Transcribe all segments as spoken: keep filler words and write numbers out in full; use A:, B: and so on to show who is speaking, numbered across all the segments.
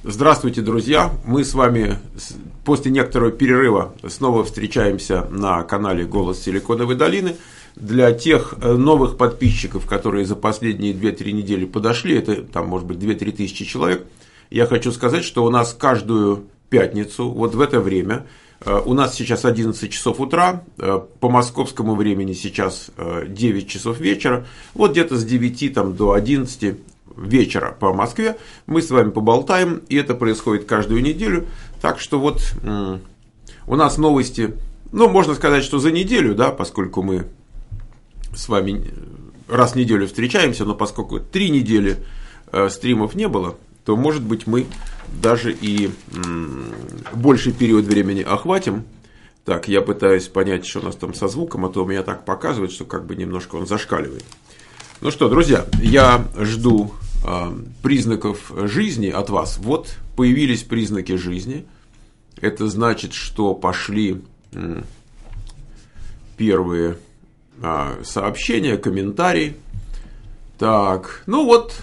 A: Здравствуйте, друзья! Мы с вами после некоторого перерыва снова встречаемся на канале «Голос Силиконовой долины». Для тех новых подписчиков, которые за последние две-три недели подошли, это там может быть две-три тысячи человек, я хочу сказать, что у нас каждую пятницу, вот в это время, у нас сейчас одиннадцать часов утра, по московскому времени сейчас девять часов вечера, вот где-то с девяти там, до одиннадцати вечера по Москве мы с вами поболтаем, и это происходит каждую неделю. Так что вот у нас новости, ну, можно сказать, что за неделю, да, поскольку мы с вами раз в неделю встречаемся, но поскольку три недели стримов не было, то, может быть, мы даже и больший период времени охватим. Так, я пытаюсь понять, что у нас там со звуком, а то у меня так показывает, что как бы немножко он зашкаливает. Ну что, друзья, я жду э, признаков жизни от вас. Вот появились признаки жизни. Это значит, что пошли э, первые э, сообщения, комментарии. Так, ну вот,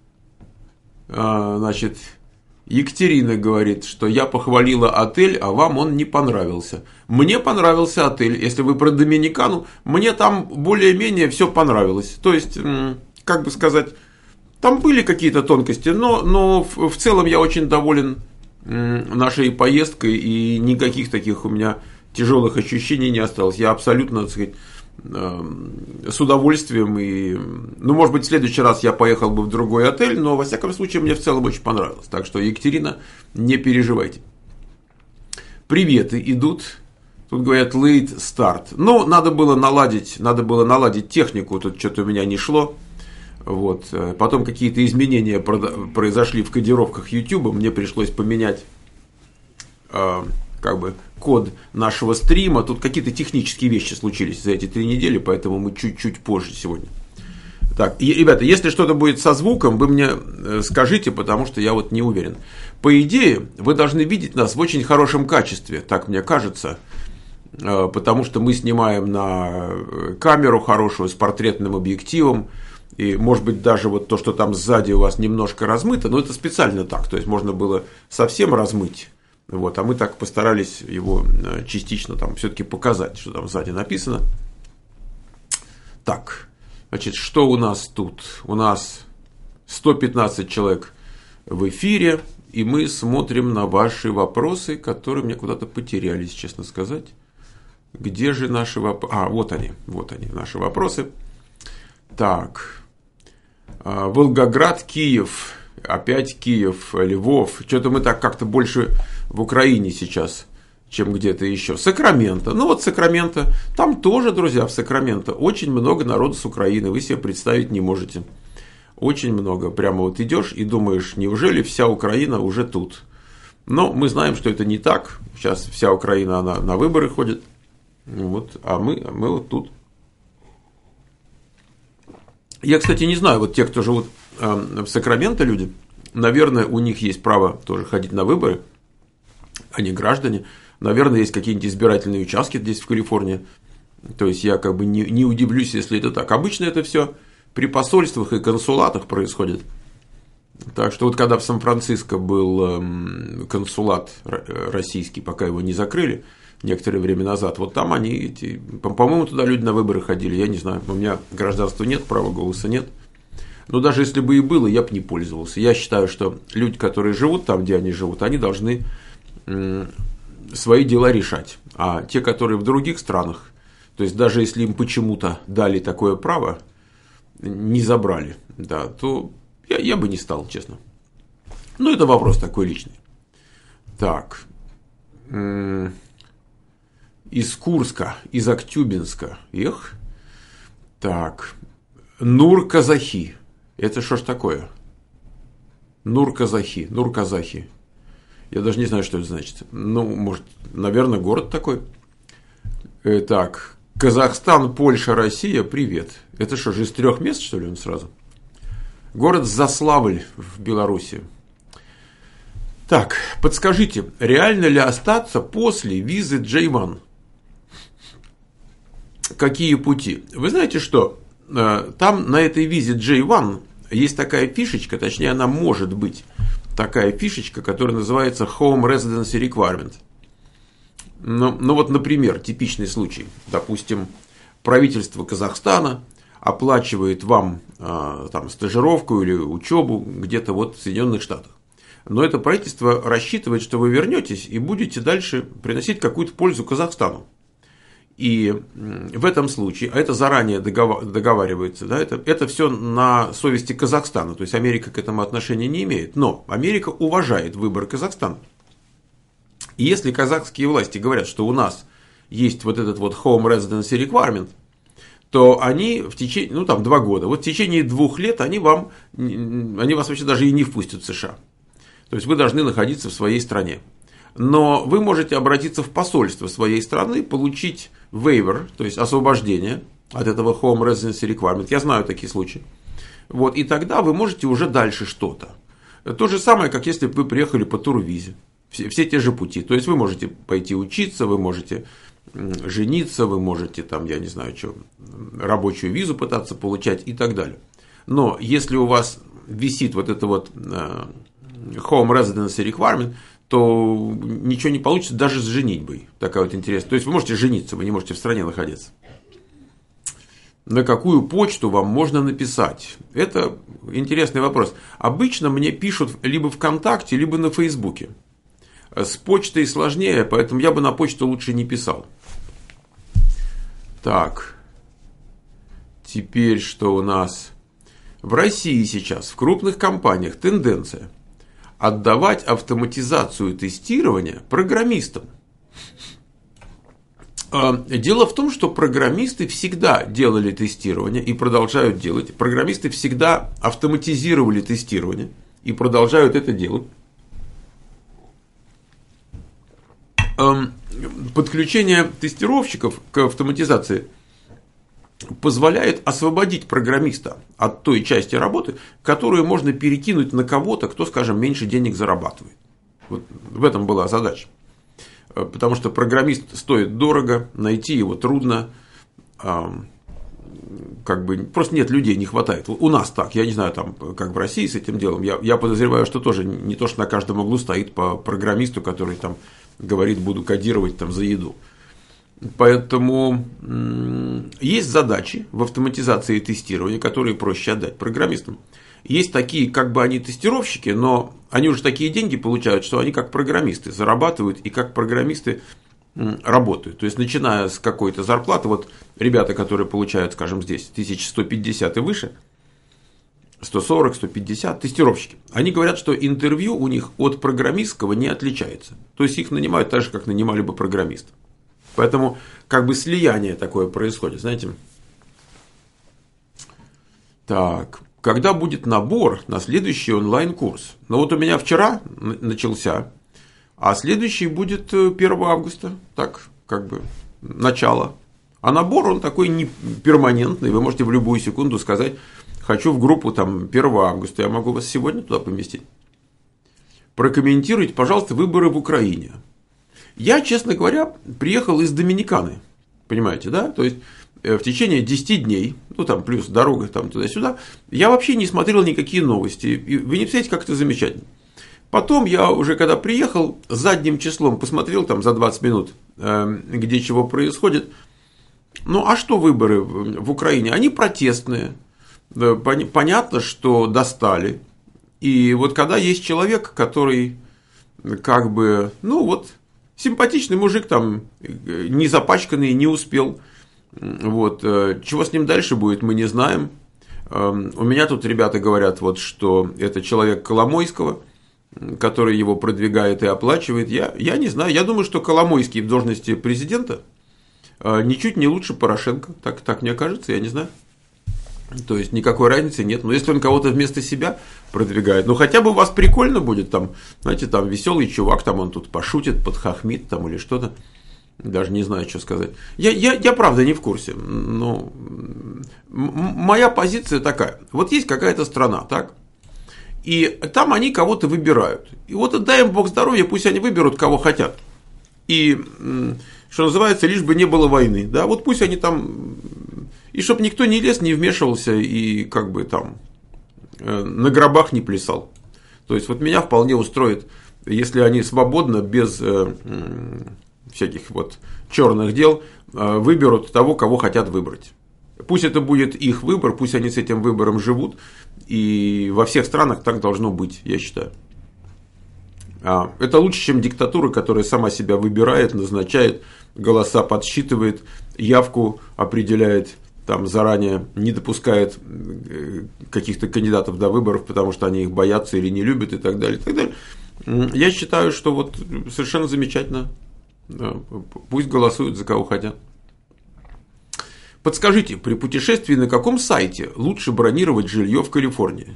A: э, значит, Екатерина говорит, что я похвалила отель, а вам он не понравился. Мне понравился отель. Если вы про Доминикану, мне там более-менее все понравилось. То есть, как бы сказать, там были какие-то тонкости, но, но в целом я очень доволен нашей поездкой, и никаких таких у меня тяжелых ощущений не осталось. Я абсолютно, так сказать, с удовольствием, и, ну, может быть, в следующий раз я поехал бы в другой отель, но, во всяком случае, мне в целом очень понравилось. Так что, Екатерина, не переживайте. Приветы идут. Тут говорят late start. Ну, надо было наладить, надо было наладить технику, тут что-то у меня не шло. Вот. Потом какие-то изменения произошли в кодировках YouTube, мне пришлось поменять как бы код нашего стрима. Тут какие-то технические вещи случились за эти три недели, поэтому мы чуть-чуть позже сегодня. Так, и, ребята, если что-то будет со звуком, вы мне скажите, потому что я вот не уверен. По идее, вы должны видеть нас в очень хорошем качестве, так мне кажется, потому что мы снимаем на камеру хорошую, с портретным объективом, и, может быть, даже вот то, что там сзади у вас немножко размыто, но это специально так, то есть можно было совсем размыть. Вот, а мы так постарались его частично там все-таки показать, что там сзади написано. Так, значит, что у нас тут? У нас сто пятнадцать человек в эфире, и мы смотрим на ваши вопросы, которые мне куда-то потерялись, честно сказать. Где же наши вопросы? А, вот они, вот они, наши вопросы. Так, Волгоград, Киев. Опять Киев, Львов. Что-то мы так как-то больше в Украине сейчас, чем где-то еще. Сакраменто. Ну вот Сакраменто. Там тоже, друзья, в Сакраменто очень много народу с Украины. Вы себе представить не можете. Очень много. Прямо вот идешь и думаешь, неужели вся Украина уже тут? Но мы знаем, что это не так. Сейчас вся Украина, она на выборы ходит. Вот, а мы, мы вот тут. Я, кстати, не знаю, вот те, кто живут в Сакраменто, люди, наверное, у них есть право тоже ходить на выборы, они граждане, наверное, есть какие-нибудь избирательные участки здесь, в Калифорнии, то есть я как бы не, не удивлюсь, если это так. Обычно это все при посольствах и консулатах происходит. Так что вот когда в Сан-Франциско был консулат российский, пока его не закрыли, некоторое время назад, вот там они, эти, по-моему, туда люди на выборы ходили, я не знаю, у меня гражданства нет, права голоса нет. Но даже если бы и было, я бы не пользовался. Я считаю, что люди, которые живут там, где они живут, они должны свои дела решать. А те, которые в других странах, то есть даже если им почему-то дали такое право, не забрали, да, то я, я бы не стал, честно. Ну, это вопрос такой личный. Так. Из Курска, из Актюбинска. Эх. Так. Нур-Казахи. Это что ж такое? Нур-Казахи. Нур-Казахи. Я даже не знаю, что это значит. Ну, может, наверное, город такой. Так. Казахстан, Польша, Россия. Привет. Это что же, из трех мест, что ли, он сразу? Город Заславль в Беларуси. Так, подскажите, реально ли остаться после визы джей один? Какие пути? Вы знаете что? Там на этой визе джей один есть такая фишечка, точнее она может быть. такая фишечка, которая называется Home Residency Requirement. Ну, ну вот, например, типичный случай. Допустим, правительство Казахстана оплачивает вам э, там, стажировку или учебу где-то вот в Соединенных Штатах. Но это правительство рассчитывает, что вы вернетесь и будете дальше приносить какую-то пользу Казахстану. И в этом случае, а это заранее договаривается, да, это, это все на совести Казахстана, то есть Америка к этому отношения не имеет, но Америка уважает выбор Казахстана. И если казахские власти говорят, что у нас есть вот этот вот Home Residency Requirement, то они в течение, ну там два года, вот в течение двух лет они, вам, они вас вообще даже и не впустят в США. То есть вы должны находиться в своей стране. Но вы можете обратиться в посольство своей страны, получить waiver, то есть освобождение от этого Home Residency Requirement. Я знаю такие случаи. Вот, и тогда вы можете уже дальше что-то. То же самое, как если бы вы приехали по турвизе. Все, все те же пути. То есть вы можете пойти учиться, вы можете жениться, вы можете там, я не знаю, что, рабочую визу пытаться получать и так далее. Но если у вас висит вот это вот Home Residency Requirement, то ничего не получится даже с женитьбой. Такая вот интересная. То есть вы можете жениться, вы не можете в стране находиться. На какую почту вам можно написать? Это интересный вопрос. Обычно мне пишут либо ВКонтакте, либо на Фейсбуке. С почтой сложнее, поэтому я бы на почту лучше не писал. Так. Теперь что у нас? В России сейчас в крупных компаниях тенденция отдавать автоматизацию тестирования программистам. Дело в том, что программисты всегда делали тестирование и продолжают делать. Программисты всегда автоматизировали тестирование и продолжают это делать. Подключение тестировщиков к автоматизации позволяет освободить программиста от той части работы, которую можно перекинуть на кого-то, кто, скажем, меньше денег зарабатывает. Вот в этом была задача. Потому что программист стоит дорого, найти его трудно, как бы просто нет людей, не хватает. У нас так, я не знаю, там, как в России с этим делом, я, я подозреваю, что тоже не то, что на каждом углу стоит по программисту, который там говорит, буду кодировать там за еду. Поэтому есть задачи в автоматизации тестирования, которые проще отдать программистам. Есть такие, как бы они тестировщики, но они уже такие деньги получают, что они как программисты зарабатывают и как программисты работают. То есть, начиная с какой-то зарплаты, вот ребята, которые получают, скажем, здесь тысяча сто пятьдесят и выше, сто сорок, сто пятьдесят, тестировщики, они говорят, что интервью у них от программистского не отличается. То есть, их нанимают так же, как нанимали бы программиста. Поэтому как бы слияние такое происходит, знаете. Так, когда будет набор на следующий онлайн-курс? Ну вот у меня вчера начался, а следующий будет первого августа, так, как бы, начало. А набор, он такой не перманентный, вы можете в любую секунду сказать, хочу в группу там первого августа, я могу вас сегодня туда поместить. Прокомментируйте, пожалуйста, выборы в Украине. Я, честно говоря, приехал из Доминиканы, понимаете, да, то есть в течение десяти дней, ну там плюс дорога там туда-сюда, я вообще не смотрел никакие новости, и вы не представляете, как это замечательно. Потом я уже, когда приехал, задним числом посмотрел там за двадцать минут, где чего происходит. Ну, а что выборы в Украине? Они протестные, понятно, что достали, и вот когда есть человек, который как бы, ну вот, симпатичный мужик, там, не запачканный, не успел. Вот. Чего с ним дальше будет, мы не знаем. У меня тут ребята говорят, вот, что это человек Коломойского, который его продвигает и оплачивает. Я, я не знаю. Я думаю, что Коломойский в должности президента ничуть не лучше Порошенко. Так, так мне кажется, я не знаю. То есть никакой разницы нет. Но если он кого-то вместо себя продвигает, ну хотя бы у вас прикольно будет, там, знаете, там веселый чувак, там он тут пошутит, подхохмит там или что-то. Даже не знаю, что сказать. Я, я, я правда не в курсе. Но моя позиция такая. Вот есть какая-то страна, так? И там они кого-то выбирают. И вот дай им Бог здоровья, пусть они выберут, кого хотят. И, что называется, лишь бы не было войны. Да, вот пусть они там. И чтобы никто не лез, не вмешивался и как бы там на гробах не плясал. То есть вот меня вполне устроит, если они свободно, без э, всяких вот черных дел, э, выберут того, кого хотят выбрать. Пусть это будет их выбор, пусть они с этим выбором живут, и во всех странах так должно быть, я считаю. Это лучше, чем диктатура, которая сама себя выбирает, назначает, голоса подсчитывает, явку определяет, там заранее не допускает каких-то кандидатов до выборов, потому что они их боятся или не любят и так далее. И так далее. Я считаю, что вот совершенно замечательно. Пусть голосуют за кого хотят. Подскажите, при путешествии на каком сайте лучше бронировать жилье в Калифорнии?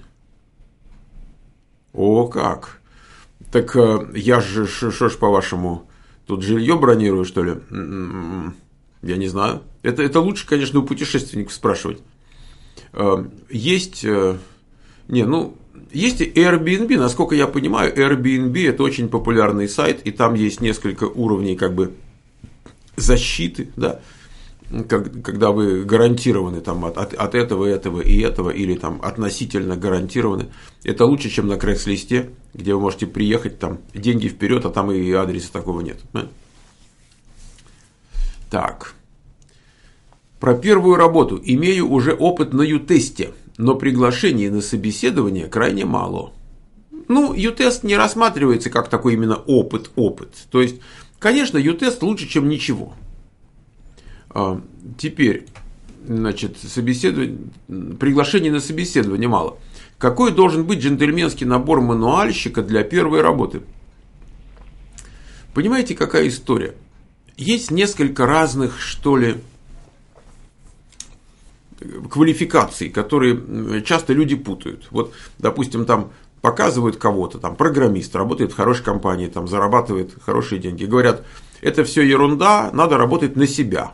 A: О, как! Так я же, что ж по-вашему, тут жилье бронирую, что ли? Я не знаю. Это, это лучше, конечно, у путешественников спрашивать. Есть, не, ну, есть Airbnb, насколько я понимаю, Airbnb это очень популярный сайт, и там есть несколько уровней как бы защиты, да, когда вы гарантированы там, от, от этого, этого и этого, или там относительно гарантированы. Это лучше, чем на Craigslist, где вы можете приехать, там деньги вперед, а там и адреса такого нет. Да? Так. Про первую работу. Имею уже опыт на ю-тесте, но приглашений на собеседование крайне мало. Ну, ю-тест не рассматривается как такой именно опыт-опыт. То есть, конечно, ю-тест лучше, чем ничего. Теперь, значит, собеседование, приглашений на собеседование мало. Какой должен быть джентльменский набор мануальщика для первой работы? Понимаете, какая история? Есть несколько разных, что ли, квалификаций, которые часто люди путают. Вот, допустим, там показывают кого-то, там программист, работает в хорошей компании, там зарабатывает хорошие деньги. Говорят, это все ерунда, надо работать на себя.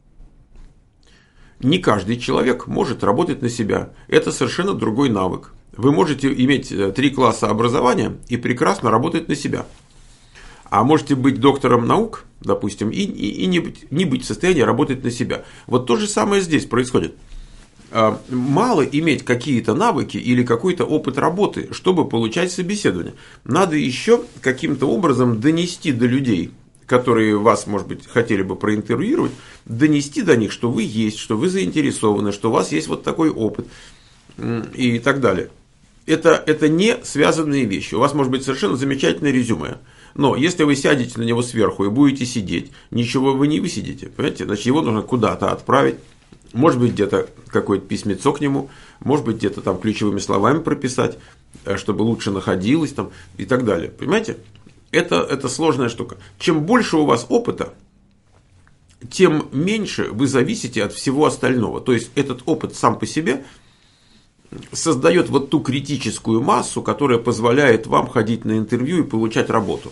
A: Не каждый человек может работать на себя. Это совершенно другой навык. Вы можете иметь три класса образования и прекрасно работать на себя. А можете быть доктором наук, допустим, и, и, и не, быть, не быть в состоянии работать на себя. Вот то же самое здесь происходит. Мало иметь какие-то навыки или какой-то опыт работы, чтобы получать собеседование. Надо еще каким-то образом донести до людей, которые вас, может быть, хотели бы проинтервьюировать, донести до них, что вы есть, что вы заинтересованы, что у вас есть вот такой опыт и так далее. Это, это не связанные вещи. У вас может быть совершенно замечательное резюме. Но если вы сядете на него сверху и будете сидеть, ничего вы не высидите. Понимаете? Значит, его нужно куда-то отправить. Может быть, где-то какое-то письмецо к нему, может быть, где-то там ключевыми словами прописать, чтобы лучше находилось там, и так далее. Понимаете? Это, это сложная штука. Чем больше у вас опыта, тем меньше вы зависите от всего остального. То есть этот опыт сам по себе создает вот ту критическую массу, которая позволяет вам ходить на интервью и получать работу.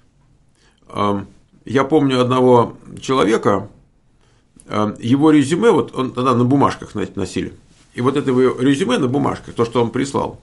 A: Я помню одного человека, его резюме, вот он тогда на бумажках носили, и вот это его резюме на бумажках, то, что он прислал,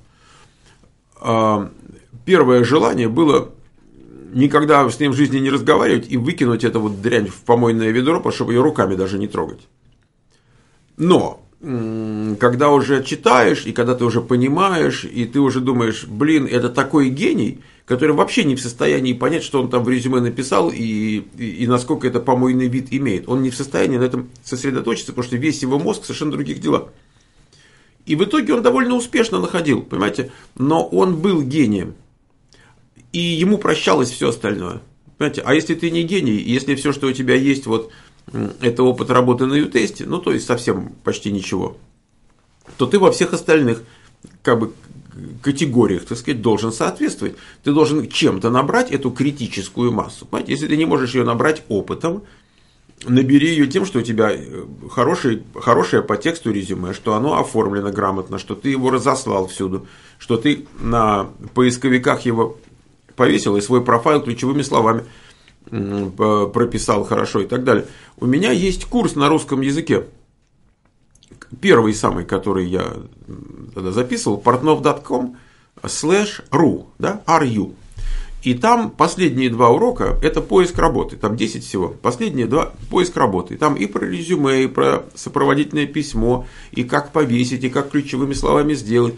A: первое желание было никогда с ним в жизни не разговаривать и выкинуть эту вот дрянь в помойное ведро, чтобы ее руками даже не трогать. Но когда уже читаешь, и когда ты уже понимаешь, и ты уже думаешь, блин, это такой гений, который вообще не в состоянии понять, что он там в резюме написал, и, и, и насколько это помойный вид имеет. Он не в состоянии на этом сосредоточиться, потому что весь его мозг в совершенно других делах. И в итоге он довольно успешно находил, понимаете, но он был гением. И ему прощалось все остальное. Понимаете? А если ты не гений, если все, что у тебя есть, вот, это опыт работы на ю-тесте, ну, то есть совсем почти ничего, то ты во всех остальных как бы, категориях, так сказать, должен соответствовать. Ты должен чем-то набрать эту критическую массу. Понимаете? Если ты не можешь ее набрать опытом, набери ее тем, что у тебя хороший, хорошее по тексту резюме, что оно оформлено грамотно, что ты его разослал всюду, что ты на поисковиках его повесил и свой профайл ключевыми словами прописал хорошо и так далее. У меня есть курс на русском языке. Первый самый, который я тогда записывал, портнов точка ком слэш ру, да, ру. И там последние два урока – это поиск работы. Там десять всего. Последние два – поиск работы. И там и про резюме, и про сопроводительное письмо, и как повесить, и как ключевыми словами сделать.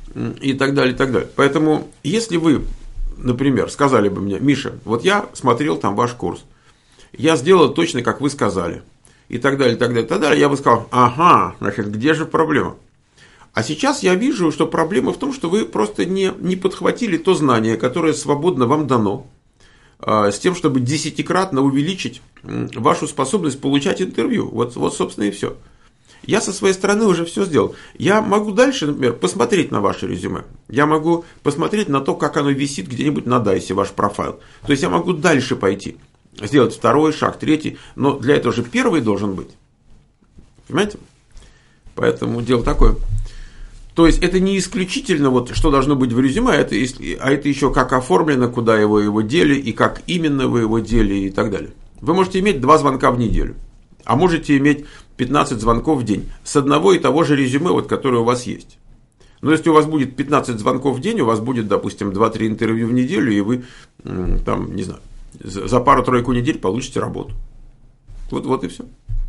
A: и так далее, и так далее. Поэтому, если вы, например, сказали бы мне: Миша, вот я смотрел там ваш курс, я сделал точно, как вы сказали, и так далее, и так далее, и так далее, я бы сказал: ага, значит, где же проблема? А сейчас я вижу, что проблема в том, что вы просто не, не подхватили то знание, которое свободно вам дано, с тем, чтобы десятикратно увеличить вашу способность получать интервью. Вот, вот, собственно, и все. Я со своей стороны уже все сделал. Я могу дальше, например, посмотреть на ваше резюме. Я могу посмотреть на то, как оно висит где-нибудь на дайсе, ваш профайл. То есть я могу дальше пойти, сделать второй шаг, третий. Но для этого же первый должен быть. Понимаете? Поэтому дело такое. То есть это не исключительно, вот, что должно быть в резюме, а это, а это еще как оформлено, куда его, его дели, и как именно вы его дели, и так далее. Вы можете иметь два звонка в неделю, а можете иметь пятнадцать звонков в день с одного и того же резюме, вот, которое у вас есть. Но если у вас будет пятнадцать звонков в день, у вас будет, допустим, два-три интервью в неделю, и вы, там, не знаю, за пару-тройку недель получите работу. Вот, вот и все.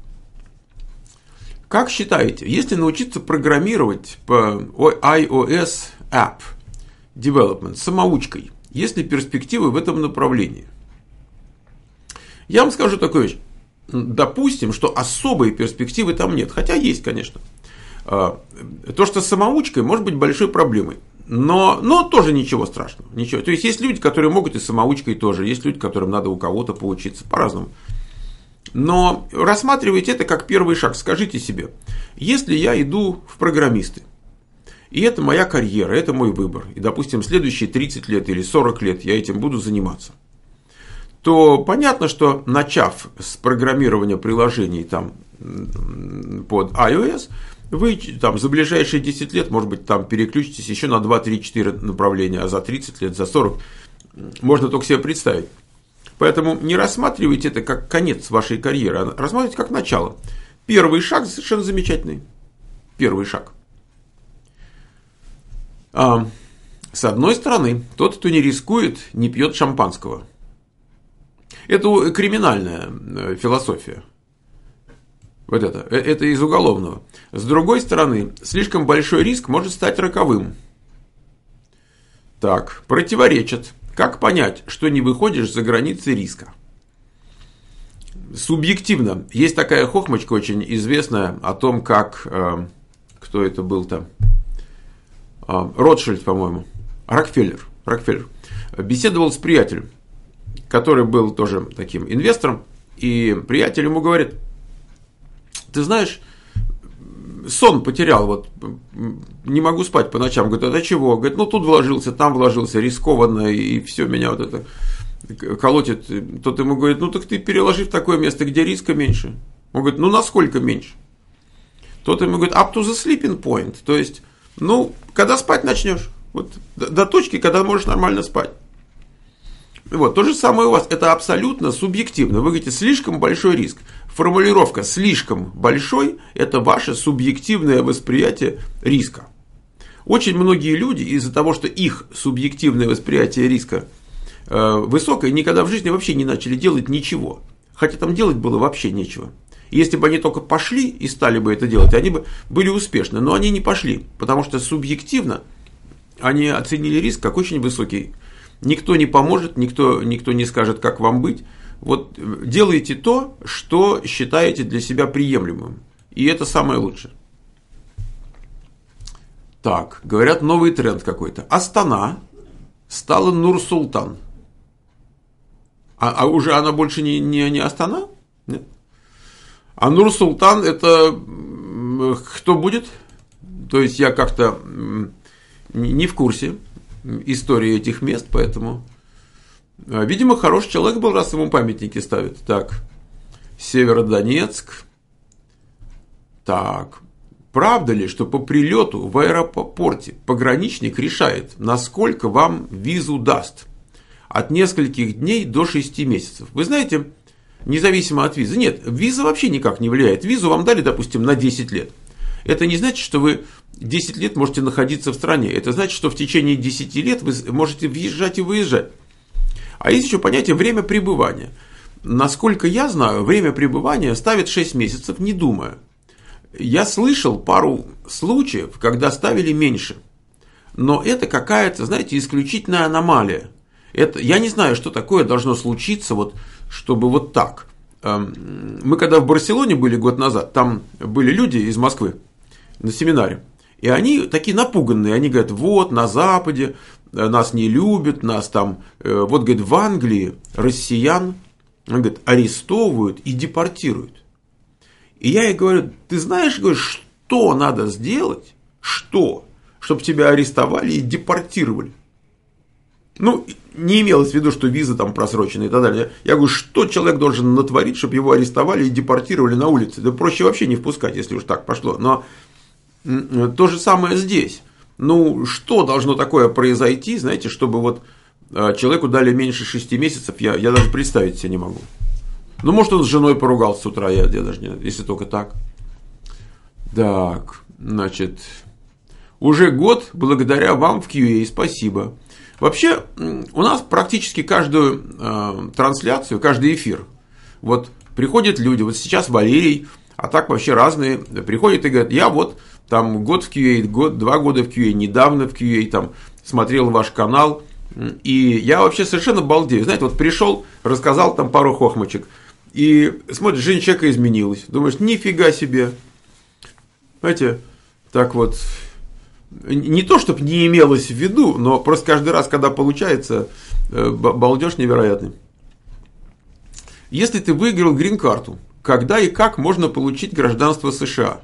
A: Как считаете, если научиться программировать по iOS App Development самоучкой, есть ли перспективы в этом направлении? Я вам скажу такую вещь. Допустим, что особой перспективы там нет. Хотя есть, конечно. То, что с самоучкой, может быть большой проблемой. Но, но тоже ничего страшного. Ничего. То есть есть люди, которые могут и самоучкой тоже. Есть люди, которым надо у кого-то поучиться по-разному. Но рассматривайте это как первый шаг. Скажите себе: если я иду в программисты, и это моя карьера, это мой выбор, и, допустим, следующие тридцать лет или сорок лет я этим буду заниматься, то понятно, что начав с программирования приложений там, под iOS, вы там, за ближайшие десять лет, может быть, там переключитесь еще на два, три, четыре направления, а за тридцать лет, за сорок можно только себе представить. Поэтому не рассматривайте это как конец вашей карьеры, а рассматривайте как начало. Первый шаг совершенно замечательный. Первый шаг. А, с одной стороны, тот, кто не рискует, не пьет шампанского. Это криминальная философия. Вот это. Это из уголовного. С другой стороны, слишком большой риск может стать роковым. Так, противоречат. Как понять, что не выходишь за границы риска? Субъективно. Есть такая хохмочка очень известная о том, как... Э, кто это был там? Э, Ротшильд, по-моему. Рокфеллер. Рокфеллер. Беседовал с приятелем, который был тоже таким инвестором. И приятель ему говорит: ты знаешь, сон потерял, вот не могу спать по ночам. Говорит: а чего? Говорит: ну тут вложился, там вложился, рискованно, и все меня вот это колотит. Тот ему говорит: ну так ты переложи в такое место, где риска меньше. Он говорит: ну насколько меньше? Тот ему говорит: up to the sleeping point. То есть, ну, когда спать начнешь, вот, до, до точки, когда можешь нормально спать. Вот, то же самое у вас, это абсолютно субъективно. Вы говорите: слишком большой риск. Формулировка «слишком большой» – это ваше субъективное восприятие риска. Очень многие люди из-за того, что их субъективное восприятие риска э, высокое, никогда в жизни вообще не начали делать ничего. Хотя там делать было вообще нечего. И если бы они только пошли и стали бы это делать, они бы были успешны. Но они не пошли, потому что субъективно они оценили риск как очень высокий. Никто не поможет, никто, никто не скажет, как вам быть. Вот делайте то, что считаете для себя приемлемым. И это самое лучшее. Так, говорят, новый тренд какой-то. Астана стала Нур-Султан. А, а уже она больше не, не, не Астана? Нет. А Нур-Султан это кто будет? То есть я как-то не в курсе истории этих мест, поэтому... Видимо, хороший человек был, раз ему памятники ставят. Так, Северодонецк. Так, правда ли, что по прилету в аэропорте пограничник решает, насколько вам визу даст? От нескольких дней до шести месяцев. Вы знаете, независимо от визы. Нет, виза вообще никак не влияет. Визу вам дали, допустим, на десять лет. Это не значит, что вы десять лет можете находиться в стране. Это значит, что в течение десяти лет вы можете въезжать и выезжать. А есть еще понятие время пребывания. Насколько я знаю, время пребывания ставят шесть месяцев, не думая. Я слышал пару случаев, когда ставили меньше. но это какая-то, знаете, исключительная аномалия. Это, я не знаю, что такое должно случиться, вот, чтобы вот так. Мы когда в Барселоне были год назад, там были люди из Москвы на семинаре, и они такие напуганные, они говорят, вот на Западе нас не любят, нас там, вот, говорит, в Англии россиян, он говорит, арестовывают и депортируют. И я ей говорю, ты знаешь, говорю, что надо сделать, что, чтобы тебя арестовали и депортировали? Ну, не имелось в виду, что виза там просрочена и так далее. Я говорю, что человек должен натворить, чтобы его арестовали и депортировали на улице? Да проще вообще не впускать, если уж так пошло. Но то же самое здесь. Ну, что должно такое произойти, знаете, чтобы вот человеку дали меньше шести месяцев, я, я даже представить себе не могу. Ну, может, он с женой поругался с утра, я, я даже не, если только так. Так, значит, уже год благодаря вам в кью эй, спасибо. Вообще, у нас практически каждую э, трансляцию, каждый эфир, вот приходят люди, вот сейчас Валерий, а так вообще разные, приходят и говорят, я вот там год в кью эй, год, два года в кью эй, недавно в кью эй, там смотрел ваш канал, и я вообще совершенно балдею. Знаете, вот пришел, рассказал там пару хохмочек, и смотришь, жизнь человека изменилась, думаешь, нифига себе, знаете, так вот. Не то, чтобы не имелось в виду, но просто каждый раз, когда получается, балдеж невероятный. Если ты выиграл грин-карту, когда и как можно получить гражданство США?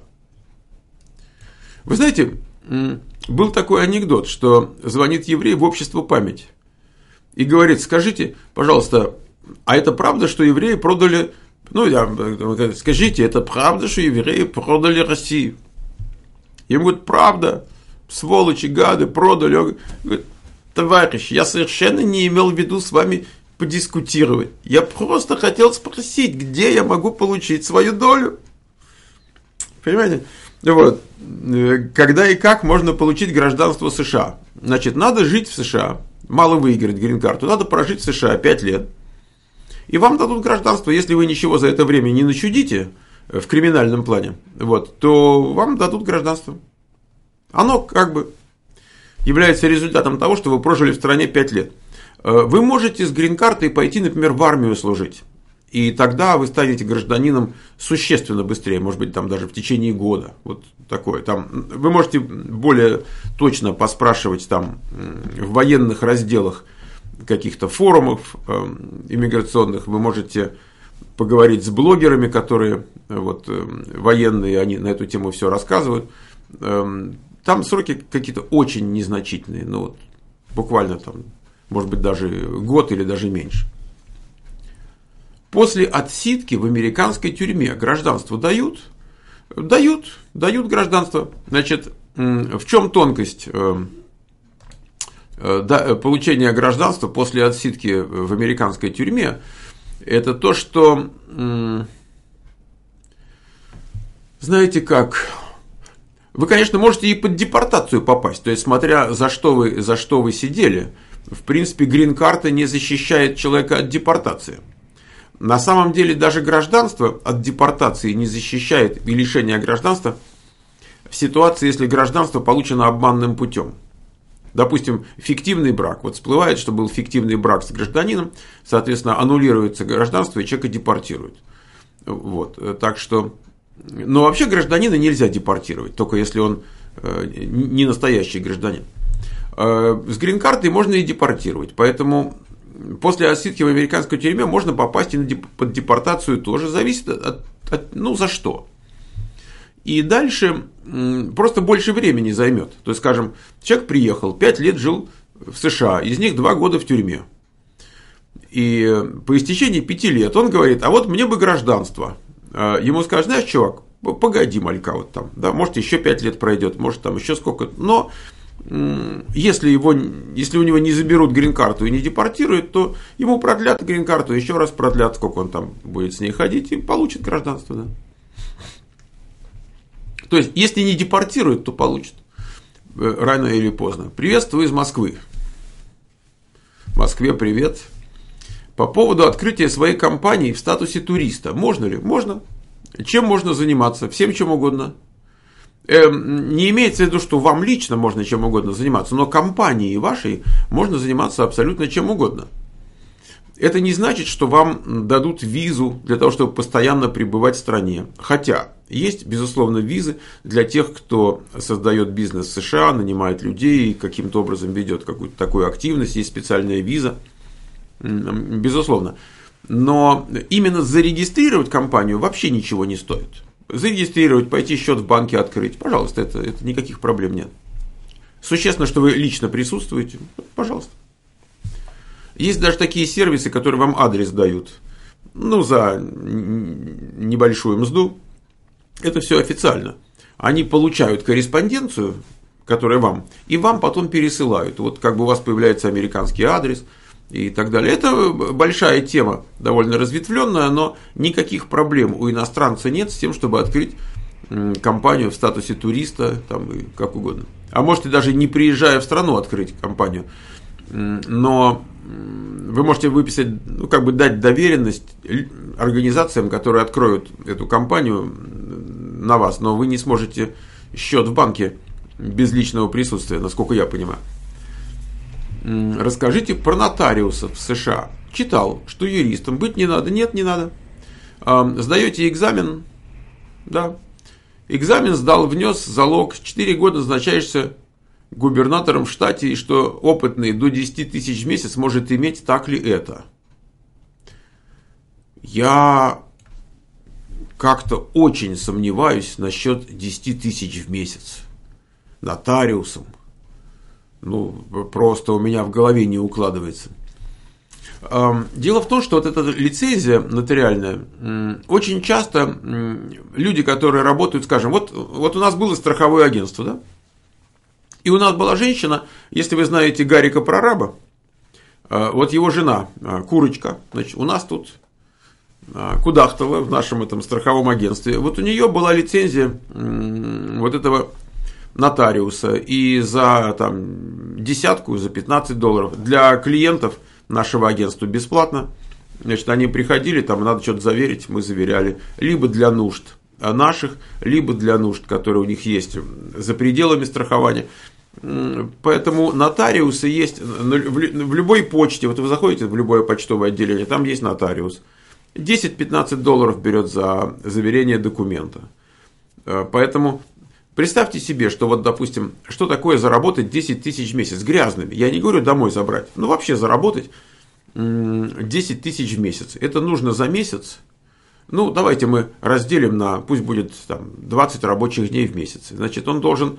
A: Вы знаете, был такой анекдот, что звонит еврей в общество «Память» и говорит, скажите, пожалуйста, а это правда, что евреи продали, ну, скажите, это правда, что евреи продали Россию? Ему говорят, правда. Сволочи, гады, продали. Он говорит, товарищ, я совершенно не имел в виду с вами подискутировать. Я просто хотел спросить, где я могу получить свою долю. Понимаете? Вот. Когда и как можно получить гражданство США? Значит, надо жить в США. Мало выиграть грин-карту. Надо прожить в США пять лет. И вам дадут гражданство, если вы ничего за это время не начудите в криминальном плане, вот, то вам дадут гражданство. Оно как бы является результатом того, что вы прожили в стране пять лет. Вы можете с грин-картой пойти, например, в армию служить. И тогда вы станете гражданином существенно быстрее, может быть, там даже в течение года. Вот такое. Там, вы можете более точно поспрашивать там, в военных разделах каких-то форумов э, иммиграционных. Вы можете поговорить с блогерами, которые вот, э, военные, они на эту тему все рассказывают. Э, Там сроки какие-то очень незначительные, ну вот буквально там, может быть, даже год или даже меньше. После отсидки в американской тюрьме гражданство дают? Дают, дают гражданство. Значит, в чем тонкость получения гражданства после отсидки в американской тюрьме? Это то, что, знаете как... Вы, конечно, можете и под депортацию попасть, то есть, смотря за что вы, за что вы сидели, в принципе, грин-карта не защищает человека от депортации. На самом деле, даже гражданство от депортации не защищает и лишения гражданства в ситуации, если гражданство получено обманным путем. Допустим, фиктивный брак. Вот всплывает, что был фиктивный брак с гражданином, соответственно, аннулируется гражданство и человека депортируют. Вот, так что... Но вообще гражданина нельзя депортировать, только если он э, не настоящий гражданин. Э, с грин-картой можно и депортировать, поэтому после отсидки в американской тюрьме можно попасть и на деп- под депортацию тоже, зависит от, от, ну, за что. И дальше м, просто больше времени займет. То есть, скажем, человек приехал, пять лет жил в США, из них два года в тюрьме. И по истечении пяти лет он говорит, а вот мне бы гражданство. Ему скажут, знаешь, чувак, погоди, малька, вот там, да, может, еще пять лет пройдет, может, там еще сколько, но если, его, если у него не заберут грин-карту и не депортируют, то ему продлят грин-карту, еще раз продлят, сколько он там будет с ней ходить, и получит гражданство, да. То есть, если не депортируют, то получит рано или поздно. Приветствую из Москвы. В Москве привет. По поводу открытия своей компании в статусе туриста. Можно ли? Можно. Чем можно заниматься? Всем чем угодно. Не имеется в виду, что вам лично можно чем угодно заниматься, но компании вашей можно заниматься абсолютно чем угодно. Это не значит, что вам дадут визу для того, чтобы постоянно пребывать в стране. Хотя есть, безусловно, визы для тех, кто создает бизнес в США, нанимает людей, каким-то образом ведет какую-то такую активность, есть специальная виза. Безусловно. Но именно зарегистрировать компанию вообще ничего не стоит. Зарегистрировать, пойти счет в банке открыть, пожалуйста, это, это никаких проблем нет. Существенно, что вы лично присутствуете, пожалуйста. Есть даже такие сервисы, которые вам адрес дают, ну, за небольшую мзду. Это все официально. Они получают корреспонденцию, которая вам, и вам потом пересылают. Вот как бы у вас появляется американский адрес и так далее. Это большая тема, довольно разветвленная, но никаких проблем у иностранца нет с тем, чтобы открыть компанию в статусе туриста, там, как угодно. А можете даже не приезжая в страну открыть компанию, но вы можете выписать, ну, как бы дать доверенность организациям, которые откроют эту компанию на вас, но вы не сможете счет в банке без личного присутствия, насколько я понимаю. Расскажите про нотариусов в США. Читал, что юристом быть не надо. Нет, не надо. Сдаете экзамен, да. Экзамен сдал, внес залог, четыре года назначаешься губернатором в штате, и что опытный до десяти тысяч в месяц может иметь, так ли это? Я как-то очень сомневаюсь насчет десяти тысяч в месяц. Нотариусом. Ну, просто у меня в голове не укладывается. Дело в том, что вот эта лицензия нотариальная, очень часто люди, которые работают, скажем, вот, вот у нас было страховое агентство, да? И у нас была женщина, если вы знаете Гарика Прораба, вот его жена, Курочка, значит, у нас тут кудахтала в нашем этом страховом агентстве. Вот у нее была лицензия вот этого нотариуса, и за там, десятку, за пятнадцать долларов для клиентов нашего агентства бесплатно. Значит, они приходили, там надо что-то заверить, мы заверяли. Либо для нужд наших, либо для нужд, которые у них есть за пределами страхования. Поэтому нотариусы есть в любой почте. Вот вы заходите в любое почтовое отделение, там есть нотариус. десять-пятнадцать долларов берет за заверение документа. Поэтому представьте себе, что вот, допустим, что такое заработать десять тысяч в месяц грязными. Я не говорю домой забрать, но вообще заработать десять тысяч в месяц. Это нужно за месяц. Ну, давайте мы разделим на, пусть будет там, двадцать рабочих дней в месяц. Значит, он должен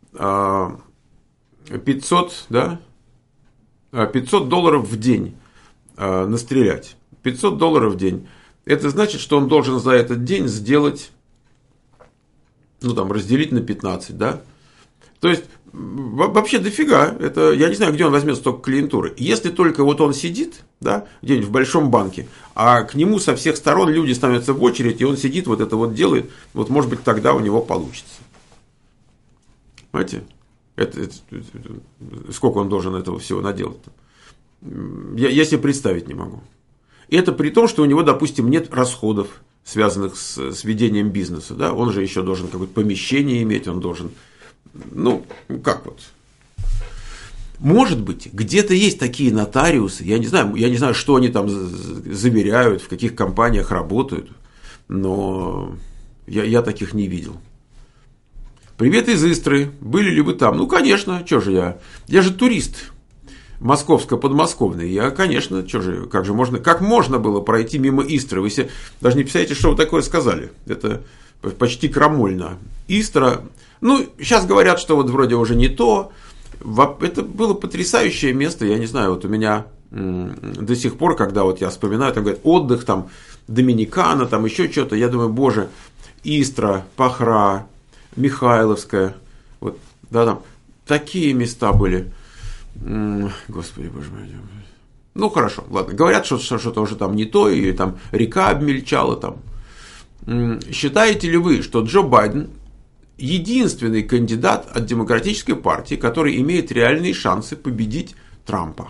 A: пятьсот, да, пятьсот долларов в день настрелять. пятьсот долларов в день. Это значит, что он должен за этот день сделать, ну, там, разделить на пятнадцать, да. То есть, вообще дофига. Это, я не знаю, где он возьмет столько клиентуры. Если только вот он сидит, да, где-нибудь в большом банке, а к нему со всех сторон люди становятся в очередь, и он сидит, вот это вот делает, вот, может быть, тогда у него получится. Понимаете? Это, это, это, сколько он должен этого всего наделать-то? Я, я себе представить не могу. И это при том, что у него, допустим, нет расходов, связанных с, с ведением бизнеса. Да? Он же еще должен какое-то помещение иметь, он должен... Ну, как вот. Может быть, где-то есть такие нотариусы, я не знаю, я не знаю, что они там заверяют, в каких компаниях работают, но я, я таких не видел. Привет из Истры, были ли вы там? Ну, конечно, что же я, я же турист московско-подмосковный, я, конечно, что же, как же можно, как можно было пройти мимо Истры? Вы себе даже не представляете, что вы такое сказали, это почти крамольно. Истра, ну, сейчас говорят, что вот вроде уже не то, это было потрясающее место, я не знаю, вот у меня до сих пор, когда вот я вспоминаю, там говорят, отдых, там, Доминикана, там еще что-то, я думаю, боже, Истра, Пахра, Михайловская, вот, да, там, такие места были, господи, боже мой, ну, хорошо, ладно, говорят, что что-то уже там не то, и там река обмельчала, там. Считаете ли вы, что Джо Байден единственный кандидат от Демократической партии, который имеет реальные шансы победить Трампа?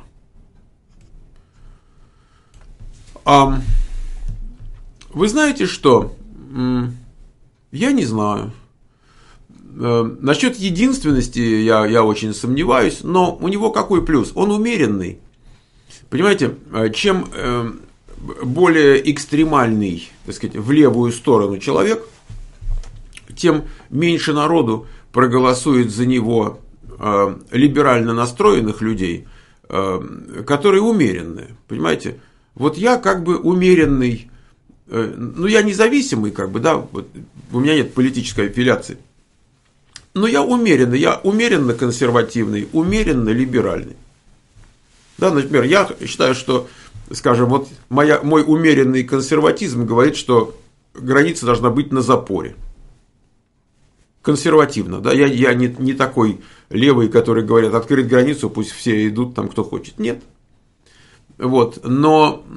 A: Вы знаете что? Я не знаю. Насчет единственности я, я очень сомневаюсь, но у него какой плюс? Он умеренный. Понимаете, чем более экстремальный, так сказать, в левую сторону человек, тем меньше народу проголосует за него либерально настроенных людей, которые умеренные. Понимаете? Вот я как бы умеренный, ну я независимый, как бы, да, вот, у меня нет политической аффилиации. Но я умеренный, я умеренно консервативный, умеренно либеральный. Да, например, я считаю, что, скажем, вот моя, мой умеренный консерватизм говорит, что граница должна быть на запоре. Консервативно, да, я, я не, не такой левый, который говорит, открыть границу, пусть все идут там, кто хочет. Нет. Вот, но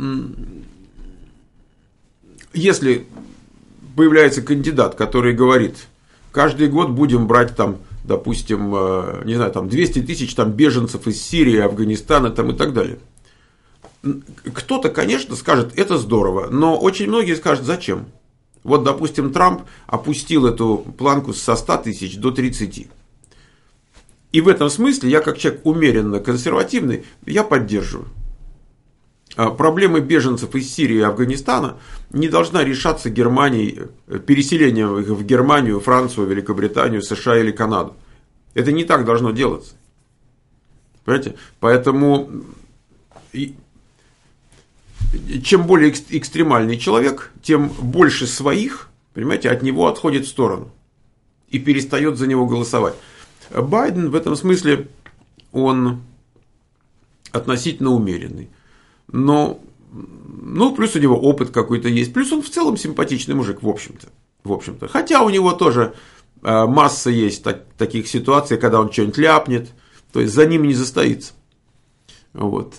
A: если появляется кандидат, который говорит, каждый год будем брать там, допустим, не знаю, там двести тысяч там, беженцев из Сирии, Афганистана там, и так далее. Кто-то, конечно, скажет, это здорово, но очень многие скажут, зачем? Вот, допустим, Трамп опустил эту планку со ста тысяч до тридцати. И в этом смысле я, как человек умеренно консервативный, я поддерживаю. Проблемы беженцев из Сирии и Афганистана не должна решаться Германией, переселением их в Германию, Францию, Великобританию, США или Канаду. Это не так должно делаться. Понимаете? Поэтому чем более экстремальный человек, тем больше своих, понимаете, от него отходит в сторону и перестает за него голосовать. Байден в этом смысле, он относительно умеренный. Но, ну, плюс у него опыт какой-то есть. Плюс он в целом симпатичный мужик, в общем-то. В общем-то. Хотя у него тоже э, масса есть так, таких ситуаций, когда он что-нибудь ляпнет. То есть за ним не застоится. Вот.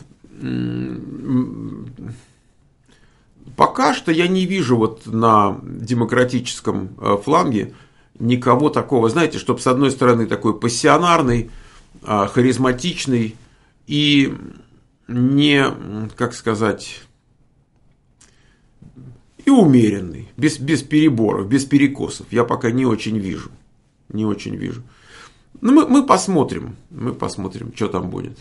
A: Пока что я не вижу вот на демократическом фланге никого такого, знаете, чтобы с одной стороны такой пассионарный, э, харизматичный и не, как сказать, и умеренный, без, без переборов, без перекосов. Я пока не очень вижу. Не очень вижу. Ну, мы, мы посмотрим. Мы посмотрим, что там будет.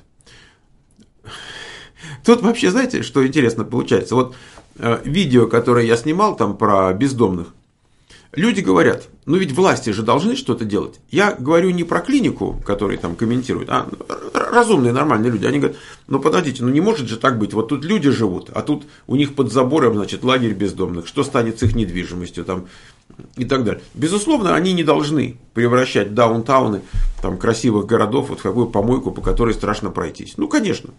A: Тут вообще, знаете, что интересно получается? Вот э, видео, которое я снимал там про бездомных. Люди говорят, ну ведь власти же должны что-то делать. Я говорю не про клинику, которые там комментируют, а разумные, нормальные люди. Они говорят, ну подождите, ну не может же так быть. Вот тут люди живут, а тут у них под забором, значит, лагерь бездомных. Что станет с их недвижимостью там, и так далее. Безусловно, они не должны превращать даунтауны там, красивых городов вот в какую помойку, по которой страшно пройтись. Ну, конечно.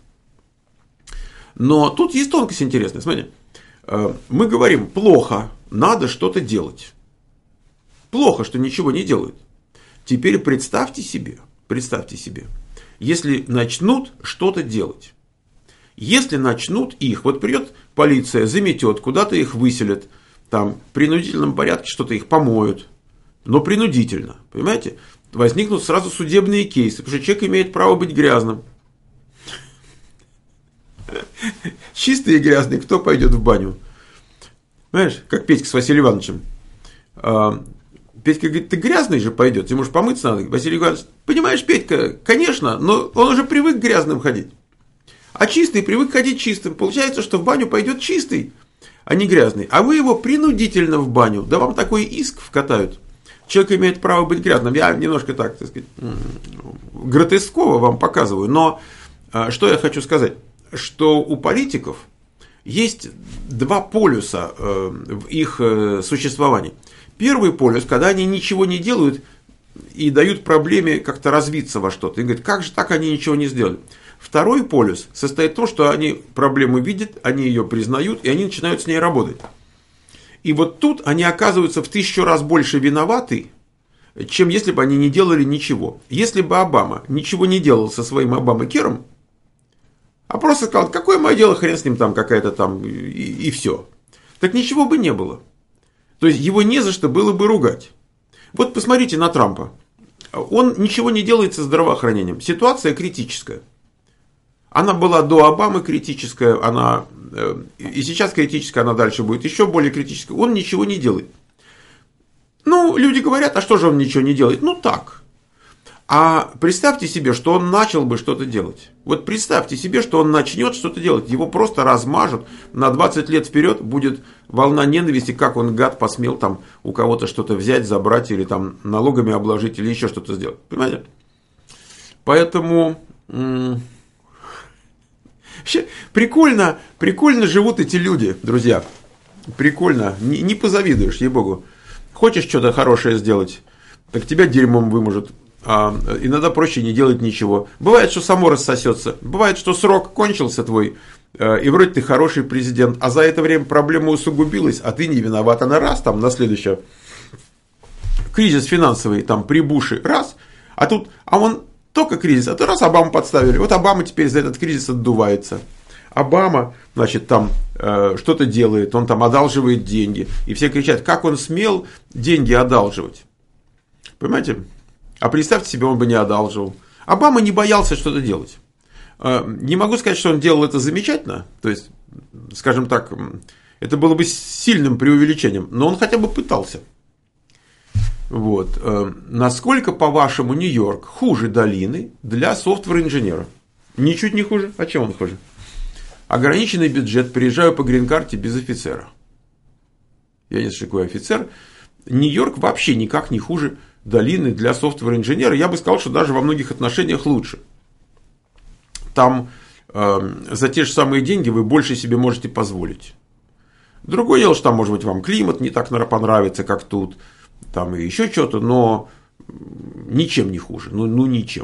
A: Но тут есть тонкость интересная. Смотрите, мы говорим, плохо, надо что-то делать. Плохо, что ничего не делают. Теперь представьте себе, представьте себе, если начнут что-то делать. Если начнут их, вот придет полиция, заметет, куда-то их выселят, там в принудительном порядке что-то их помоют, но принудительно, понимаете? Возникнут сразу судебные кейсы, потому что человек имеет право быть грязным. Чистый и грязный, кто пойдет в баню? Понимаешь, как Петька с Василием Ивановичем. Петька говорит, ты грязный же пойдет, тебе, может, помыться надо? Василий Иванович, понимаешь, Петька, конечно, но он уже привык грязным ходить. А чистый привык ходить чистым. Получается, что в баню пойдет чистый, а не грязный. А вы его принудительно в баню. Да вам такой иск вкатают. Человек имеет право быть грязным. Я немножко так, так сказать, гротесково вам показываю. Но что я хочу сказать? Что у политиков есть два полюса в их существовании. Первый полюс, когда они ничего не делают и дают проблеме как-то развиться во что-то. И говорят, как же так они ничего не сделали? Второй полюс состоит в том, что они проблему видят, они ее признают, и они начинают с ней работать. И вот тут они оказываются в тысячу раз больше виноваты, чем если бы они не делали ничего. Если бы Обама ничего не делал со своим Обамакером, а просто сказал, какое мое дело, хрен с ним там какая-то там, и, и все. Так ничего бы не было. То есть его не за что было бы ругать. Вот посмотрите на Трампа. Он ничего не делает со здравоохранением. Ситуация критическая. Она была до Обамы критическая, она и сейчас критическая, она дальше будет еще более критическая. Он ничего не делает. Ну, Ну, люди говорят, а что же он ничего не делает? Ну, так. А представьте себе, что он начал бы что-то делать. Вот представьте себе, что он начнет что-то делать. Его просто размажут. На двадцать лет вперед будет волна ненависти, как он, гад, посмел там у кого-то что-то взять, забрать, или там налогами обложить, или еще что-то сделать. Понимаете? Поэтому м- вообще прикольно, прикольно живут эти люди, друзья. Прикольно. Не, не позавидуешь, ей-богу. Хочешь что-то хорошее сделать, так тебя дерьмом выможет. А иногда проще не делать ничего. Бывает, что само рассосется. Бывает, что срок кончился твой, и вроде ты хороший президент, а за это время проблема усугубилась, а ты не виноват. Она раз, там, на следующее. Кризис финансовый, там, при Буше, раз. А тут, а он только кризис, а то раз Обаму подставили. Вот Обама теперь за этот кризис отдувается. Обама, значит, там э, что-то делает, он там одалживает деньги. И все кричат, как он смел деньги одалживать. Понимаете? А представьте себе, он бы не одалживал. Обама не боялся что-то делать. Не могу сказать, что он делал это замечательно. То есть, скажем так, это было бы сильным преувеличением. Но он хотя бы пытался. Вот. Насколько, по-вашему, Нью-Йорк хуже долины для софтвер-инженера? Ничуть не хуже. А чем он хуже? Ограниченный бюджет. Приезжаю по грин-карте без офицера. Я не знаю, какой офицер. Нью-Йорк вообще никак не хуже долины для софтвер-инженера. Я бы сказал, что даже во многих отношениях лучше. Там э, за те же самые деньги вы больше себе можете позволить. Другое дело, что там, может быть, вам климат не так понравится, как тут. Там и еще что-то, но ничем не хуже. Ну, ну ничем.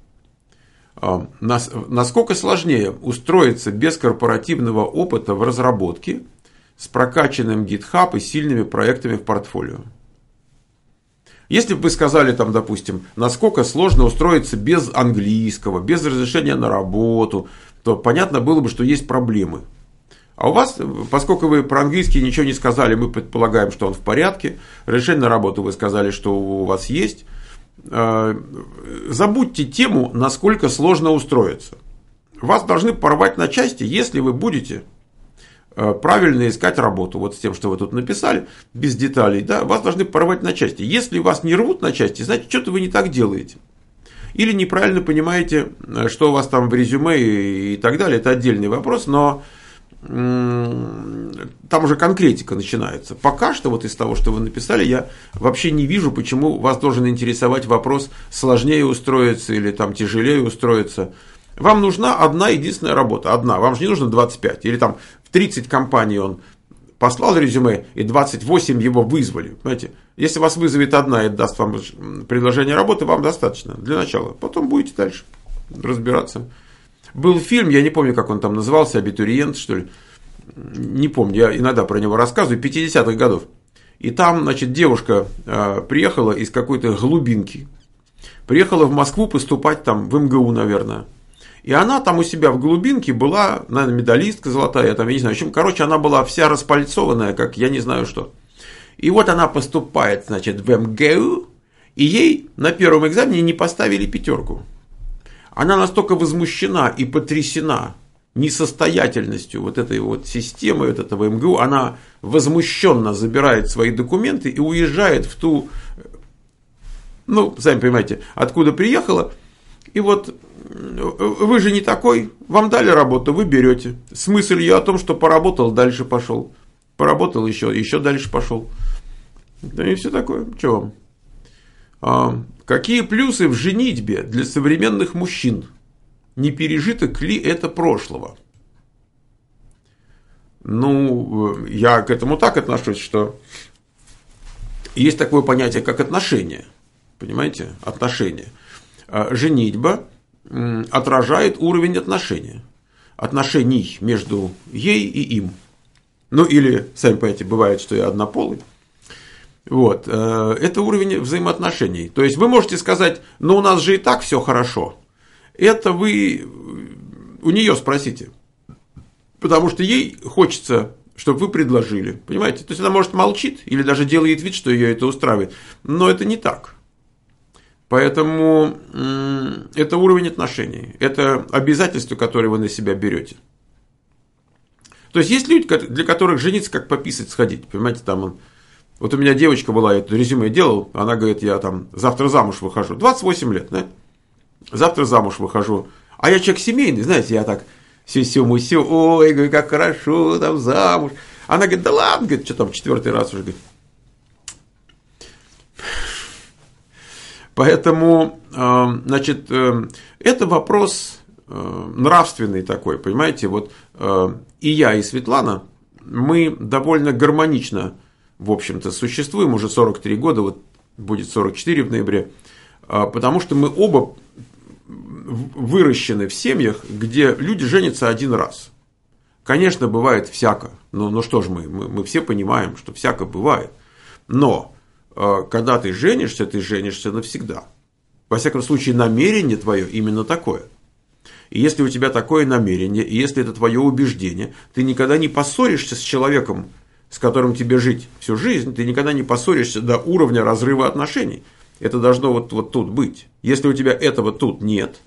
A: Э, нас, насколько сложнее устроиться без корпоративного опыта в разработке с прокачанным GitHub и сильными проектами в портфолио? Если бы вы сказали, там, допустим, насколько сложно устроиться без английского, без разрешения на работу, то понятно было бы, что есть проблемы. А у вас, поскольку вы про английский ничего не сказали, мы предполагаем, что он в порядке. Разрешение на работу вы сказали, что у вас есть. Забудьте тему, насколько сложно устроиться. Вас должны порвать на части, если вы будете правильно искать работу. Вот с тем, что вы тут написали, без деталей, да, вас должны порвать на части. Если вас не рвут на части, значит, что-то вы не так делаете. Или неправильно понимаете, что у вас там в резюме и так далее. Это отдельный вопрос, но м- там уже конкретика начинается. Пока что вот из того, что вы написали, я вообще не вижу, почему вас должен интересовать вопрос, сложнее устроиться или там тяжелее устроиться. Вам нужна одна единственная работа. Одна. Вам же не нужно двадцать пять. Или там в тридцать компаний он послал резюме, и двадцать восемь его вызвали. Понимаете? Если вас вызовет одна и даст вам предложение работы, вам достаточно для начала. Потом будете дальше разбираться. Был фильм, я не помню, как он там назывался, «Абитуриент», что ли. Не помню, я иногда про него рассказываю, пятидесятых годов. И там, значит, девушка э, приехала из какой-то глубинки. Приехала в Москву поступать там в эм гэ у, наверное. И она там у себя в глубинке была, наверное, медалистка золотая, я там, я не знаю, в общем, короче, она была вся распальцованная, как я не знаю что. И вот она поступает, значит, в эм гэ у, и ей на первом экзамене не поставили пятерку. Она настолько возмущена и потрясена несостоятельностью вот этой вот системы, вот этого эм гэ у, она возмущенно забирает свои документы и уезжает в ту, ну, сами понимаете, откуда приехала. И вот вы же не такой, вам дали работу, вы берете. С мыслью о том, что поработал, дальше пошел. Поработал еще, еще дальше пошел. Да и все такое. Что вам? А, какие плюсы в женитьбе для современных мужчин? Не пережиток ли это прошлого? Ну, я к этому так отношусь, что есть такое понятие, как отношения. Понимаете? Отношения. Женитьба отражает уровень отношений. Отношений между ей и им. Ну, или, сами понимаете, бывает, что я однополый. Вот. Это уровень взаимоотношений. То есть, вы можете сказать, ну, у нас же и так все хорошо. Это вы у нее спросите. Потому что ей хочется, чтобы вы предложили. Понимаете? То есть, она, может, молчит или даже делает вид, что ее это устраивает. Но это не так. Поэтому это уровень отношений. Это обязательства, которые вы на себя берете. То есть, есть люди, для которых жениться как пописать сходить. Понимаете, там он Вот у меня девочка была, я это резюме делал, она говорит, я там завтра замуж выхожу. двадцать восемь лет, да? Завтра замуж выхожу. А я человек семейный, знаете, я так сю-сю-мусю, ой, говорю, как хорошо, там замуж. Она говорит, да ладно, говорит, что там, четвертый раз уже, говорит. Поэтому, значит, это вопрос нравственный такой, понимаете, вот и я, и Светлана, мы довольно гармонично, в общем-то, существуем уже сорок три года, вот будет сорок четыре в ноябре, потому что мы оба выращены в семьях, где люди женятся один раз. Конечно, бывает всяко, но, но что ж мы, мы, мы все понимаем, что всяко бывает, но когда ты женишься, ты женишься навсегда. Во всяком случае, намерение твое именно такое. И если у тебя такое намерение, и если это твое убеждение, ты никогда не поссоришься с человеком, с которым тебе жить всю жизнь, ты никогда не поссоришься до уровня разрыва отношений. Это должно вот, вот тут быть. Если у тебя этого тут нет,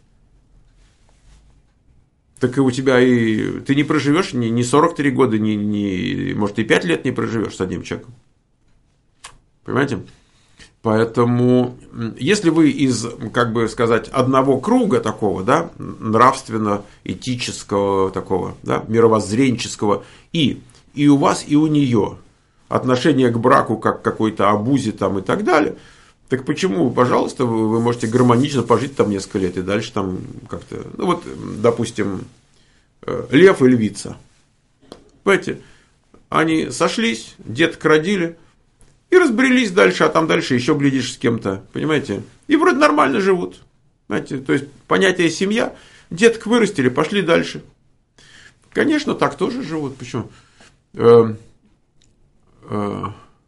A: так и у тебя и ты не проживешь ни, ни сорок три года, ни, ни, может, и пять лет не проживешь с одним человеком. Понимаете? Поэтому, если вы из, как бы сказать, одного круга такого, да, нравственно-этического, такого, да, мировоззренческого, и, и у вас, и у нее отношение к браку как к какой-то обузе там и так далее, так почему, пожалуйста, вы, вы можете гармонично пожить там несколько лет и дальше там как-то, ну вот, допустим, лев и львица, понимаете, они сошлись, деток родили, и разбрелись дальше, а там дальше еще глядишь с кем-то, понимаете? И вроде нормально живут. Знаете? То есть, понятие семья, деток вырастили, пошли дальше. Конечно, так тоже живут. Почему? Э, э,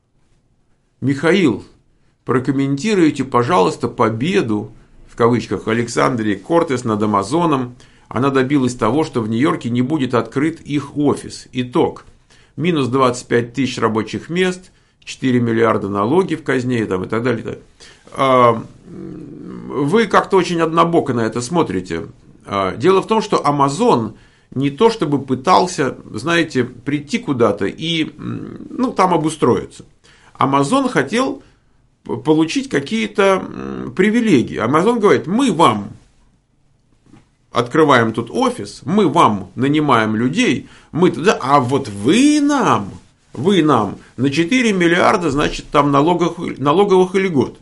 A: Михаил, прокомментируйте, пожалуйста, победу, в кавычках, Александрии Кортес над Амазоном. Она добилась того, что в Нью-Йорке не будет открыт их офис. Итог. Минус двадцать пять тысяч рабочих мест, четыре миллиарда налоги в казне там, и так далее, и так далее. Вы как-то очень однобоко на это смотрите. Дело в том, что Amazon не то чтобы пытался, знаете, прийти куда-то и ну, там обустроиться. Amazon хотел получить какие-то привилегии. Amazon говорит, мы вам открываем тут офис, мы вам нанимаем людей, мы туда, а вот вы нам... Вы нам на четыре миллиарда, значит, там налоговых, налоговых льгот.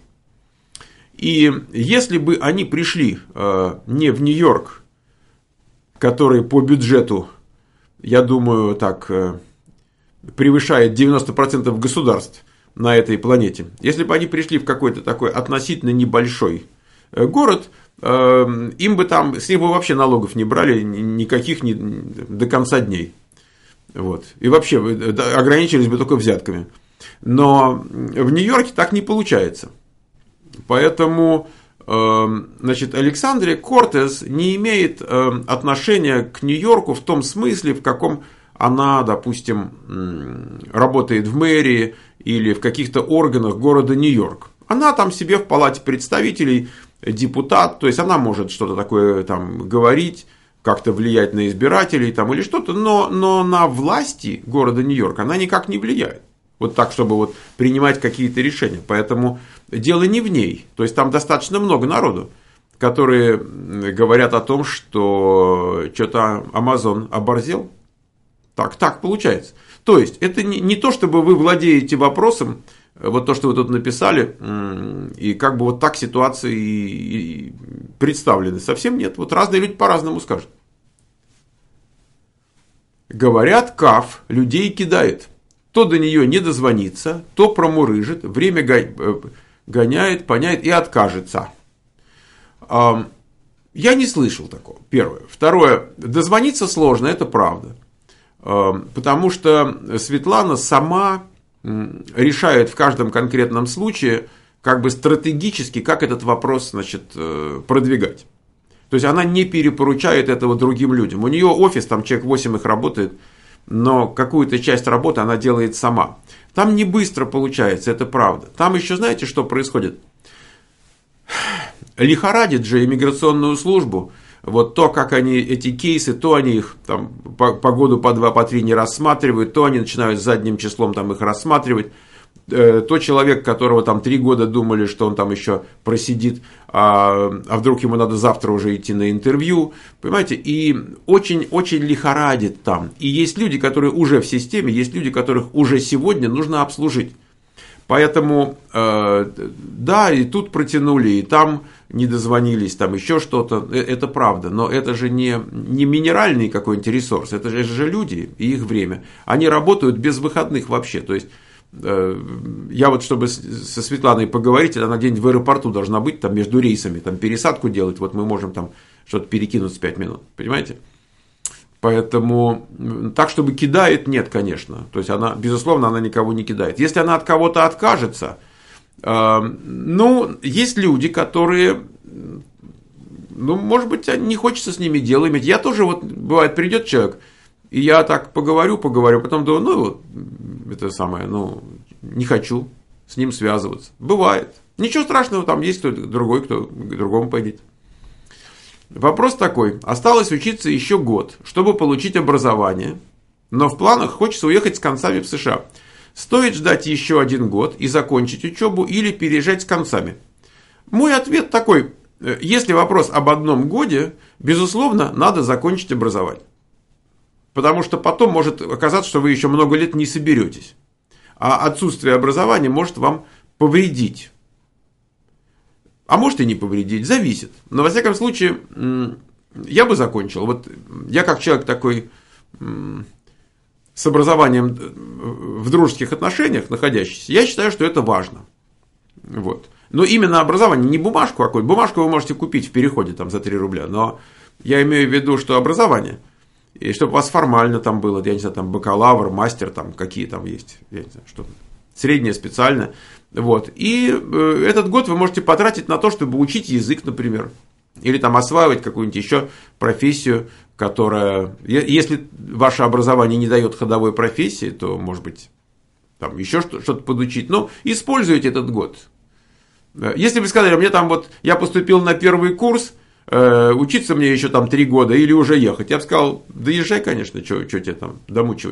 A: И если бы они пришли э, не в Нью-Йорк, который по бюджету, я думаю, так э, превышает девяносто процентов государств на этой планете, если бы они пришли в какой-то такой относительно небольшой э, город, э, им бы там, с них бы вообще налогов не брали никаких ни, до конца дней. Вот. И вообще ограничились бы только взятками. Но в Нью-Йорке так не получается. Поэтому значит, Александрия Кортес не имеет отношения к Нью-Йорку в том смысле, в каком она, допустим, работает в мэрии или в каких-то органах города Нью-Йорк. Она там себе в палате представителей депутат, то есть она может что-то такое там говорить, как-то влиять на избирателей там, или что-то, но, но на власти города Нью-Йорк она никак не влияет. Вот так, чтобы вот принимать какие-то решения. Поэтому дело не в ней. То есть там достаточно много народу, которые говорят о том, что что-то Amazon оборзел. Так, так получается. То есть это не, не то, чтобы вы владеете вопросом, вот то, что вы тут написали, и как бы вот так ситуации и представлены. Совсем нет. Вот разные люди по-разному скажут. Говорят, КАФ людей кидает. То до нее не дозвонится, то промурыжит, время гоняет, поняет и откажется. Я не слышал такого. Первое. Второе. Дозвониться сложно, это правда. Потому что Светлана сама решает в каждом конкретном случае как бы стратегически, как этот вопрос, значит, продвигать. То есть она не перепоручает этого другим людям. У нее офис, там человек восемь их работает, но какую-то часть работы она делает сама. Там не быстро получается, это правда. Там еще знаете, что происходит? Лихорадит же иммиграционную службу. Вот то, как они эти кейсы, то они их там, по, по году, по два, по три не рассматривают, то они начинают задним числом там, их рассматривать. тот человек, которого там три года думали, что он там еще просидит, а, а вдруг ему надо завтра уже идти на интервью, понимаете, и очень-очень лихорадит там. И есть люди, которые уже в системе, есть люди, которых уже сегодня нужно обслужить. Поэтому, э, да, и тут протянули, и там не дозвонились, там еще что-то, это правда, но это же не, не минеральный какой-нибудь ресурс, это же, это же люди и их время. Они работают без выходных вообще, то есть, э, я вот, чтобы со Светланой поговорить, она где-нибудь в аэропорту должна быть, там между рейсами, там пересадку делать, вот мы можем там что-то перекинуть с пять минут, понимаете? Поэтому так, чтобы кидает, нет, конечно. То есть, она, безусловно, она никого не кидает. Если она от кого-то откажется, э, ну, есть люди, которые, ну, может быть, не хочется с ними дело иметь. Я тоже, вот, бывает, придет человек, и я так поговорю, поговорю, потом думаю, ну, вот, это самое, ну, не хочу с ним связываться. Бывает. Ничего страшного, там есть кто-то другой, кто к другому пойдет. Вопрос такой. Осталось учиться еще год, чтобы получить образование, но в планах хочется уехать с концами в США. Стоит ждать еще один год и закончить учебу или переезжать с концами? Мой ответ такой. Если вопрос об одном годе, безусловно, надо закончить образование. Потому что потом может оказаться, что вы еще много лет не соберетесь. А отсутствие образования может вам повредить. А может и не повредить, зависит. Но во всяком случае, я бы закончил. Вот я как человек такой с образованием в дружеских отношениях находящийся, я считаю, что это важно. Вот. Но именно образование, не бумажку какую-то. Бумажку вы можете купить в переходе там, за три рубля. Но я имею в виду, что образование. И чтобы у вас формально там было, я не знаю, там бакалавр, мастер, там какие там есть, я не знаю, что среднее, специальное. Вот. И этот год вы можете потратить на то, чтобы учить язык, например. Или там осваивать какую-нибудь еще профессию, которая... Если ваше образование не дает ходовой профессии, то, может быть, там еще что-то подучить. Но используйте этот год. Если вы сказали, мне там вот, я поступил на первый курс, э, учиться мне еще там три года или уже ехать, я бы сказал, да езжай, конечно, что тебе там домучивать.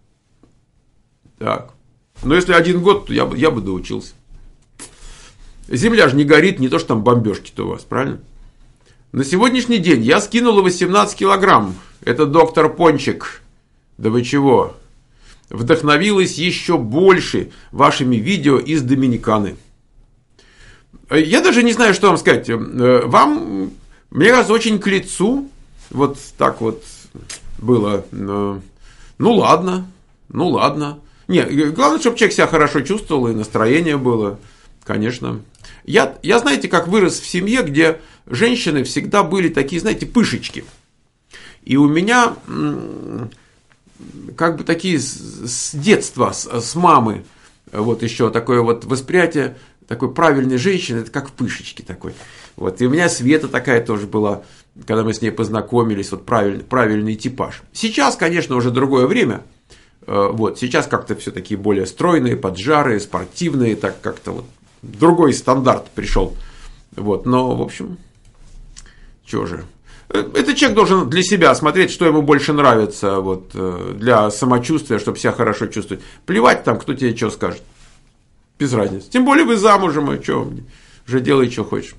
A: Так. Но если один год, то я бы, я бы доучился. Земля же не горит, не то, что там бомбежки-то у вас, правильно? На сегодняшний день я скинула восемнадцать килограмм. Это доктор Пончик. Да вы чего? Вдохновилась еще больше вашими видео из Доминиканы. Я даже не знаю, что вам сказать. Вам, мне кажется, очень к лицу. Вот так вот было. Ну ладно, ну ладно. Нет, главное, чтобы человек себя хорошо чувствовал, и настроение было, конечно. Я, я, знаете, как вырос в семье, где женщины всегда были такие, знаете, пышечки. И у меня как бы такие с детства, с, с мамы, вот еще такое вот восприятие такой правильной женщины, это как пышечки такой. Вот. И у меня Света такая тоже была, когда мы с ней познакомились, вот правильный, правильный типаж. Сейчас, конечно, уже другое время. Вот, сейчас как-то все такие более стройные, поджарые, спортивные, так как-то вот другой стандарт пришел. Вот, но, в общем, что же. Этот человек должен для себя смотреть, что ему больше нравится, вот, для самочувствия, чтобы себя хорошо чувствовать. Плевать там, кто тебе что скажет. Без разницы. Тем более вы замужем, и что, уже делай, что хочешь.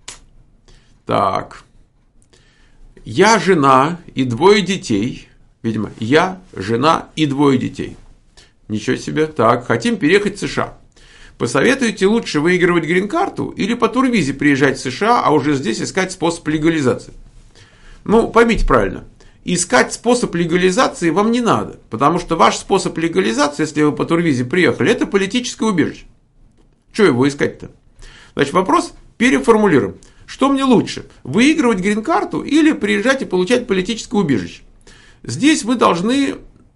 A: Так. Я жена и двое детей. Видимо, я, жена и двое детей. Ничего себе. Так, хотим переехать в США. Посоветуйте лучше выигрывать грин-карту или по турвизе приезжать в США, а уже здесь искать способ легализации. Ну, поймите правильно. Искать способ легализации вам не надо. Потому что ваш способ легализации, если вы по турвизе приехали, это политическое убежище. Чего его искать-то? Значит, вопрос переформулируем. Что мне лучше? Выигрывать грин-карту или приезжать и получать политическое убежище? Здесь вы должны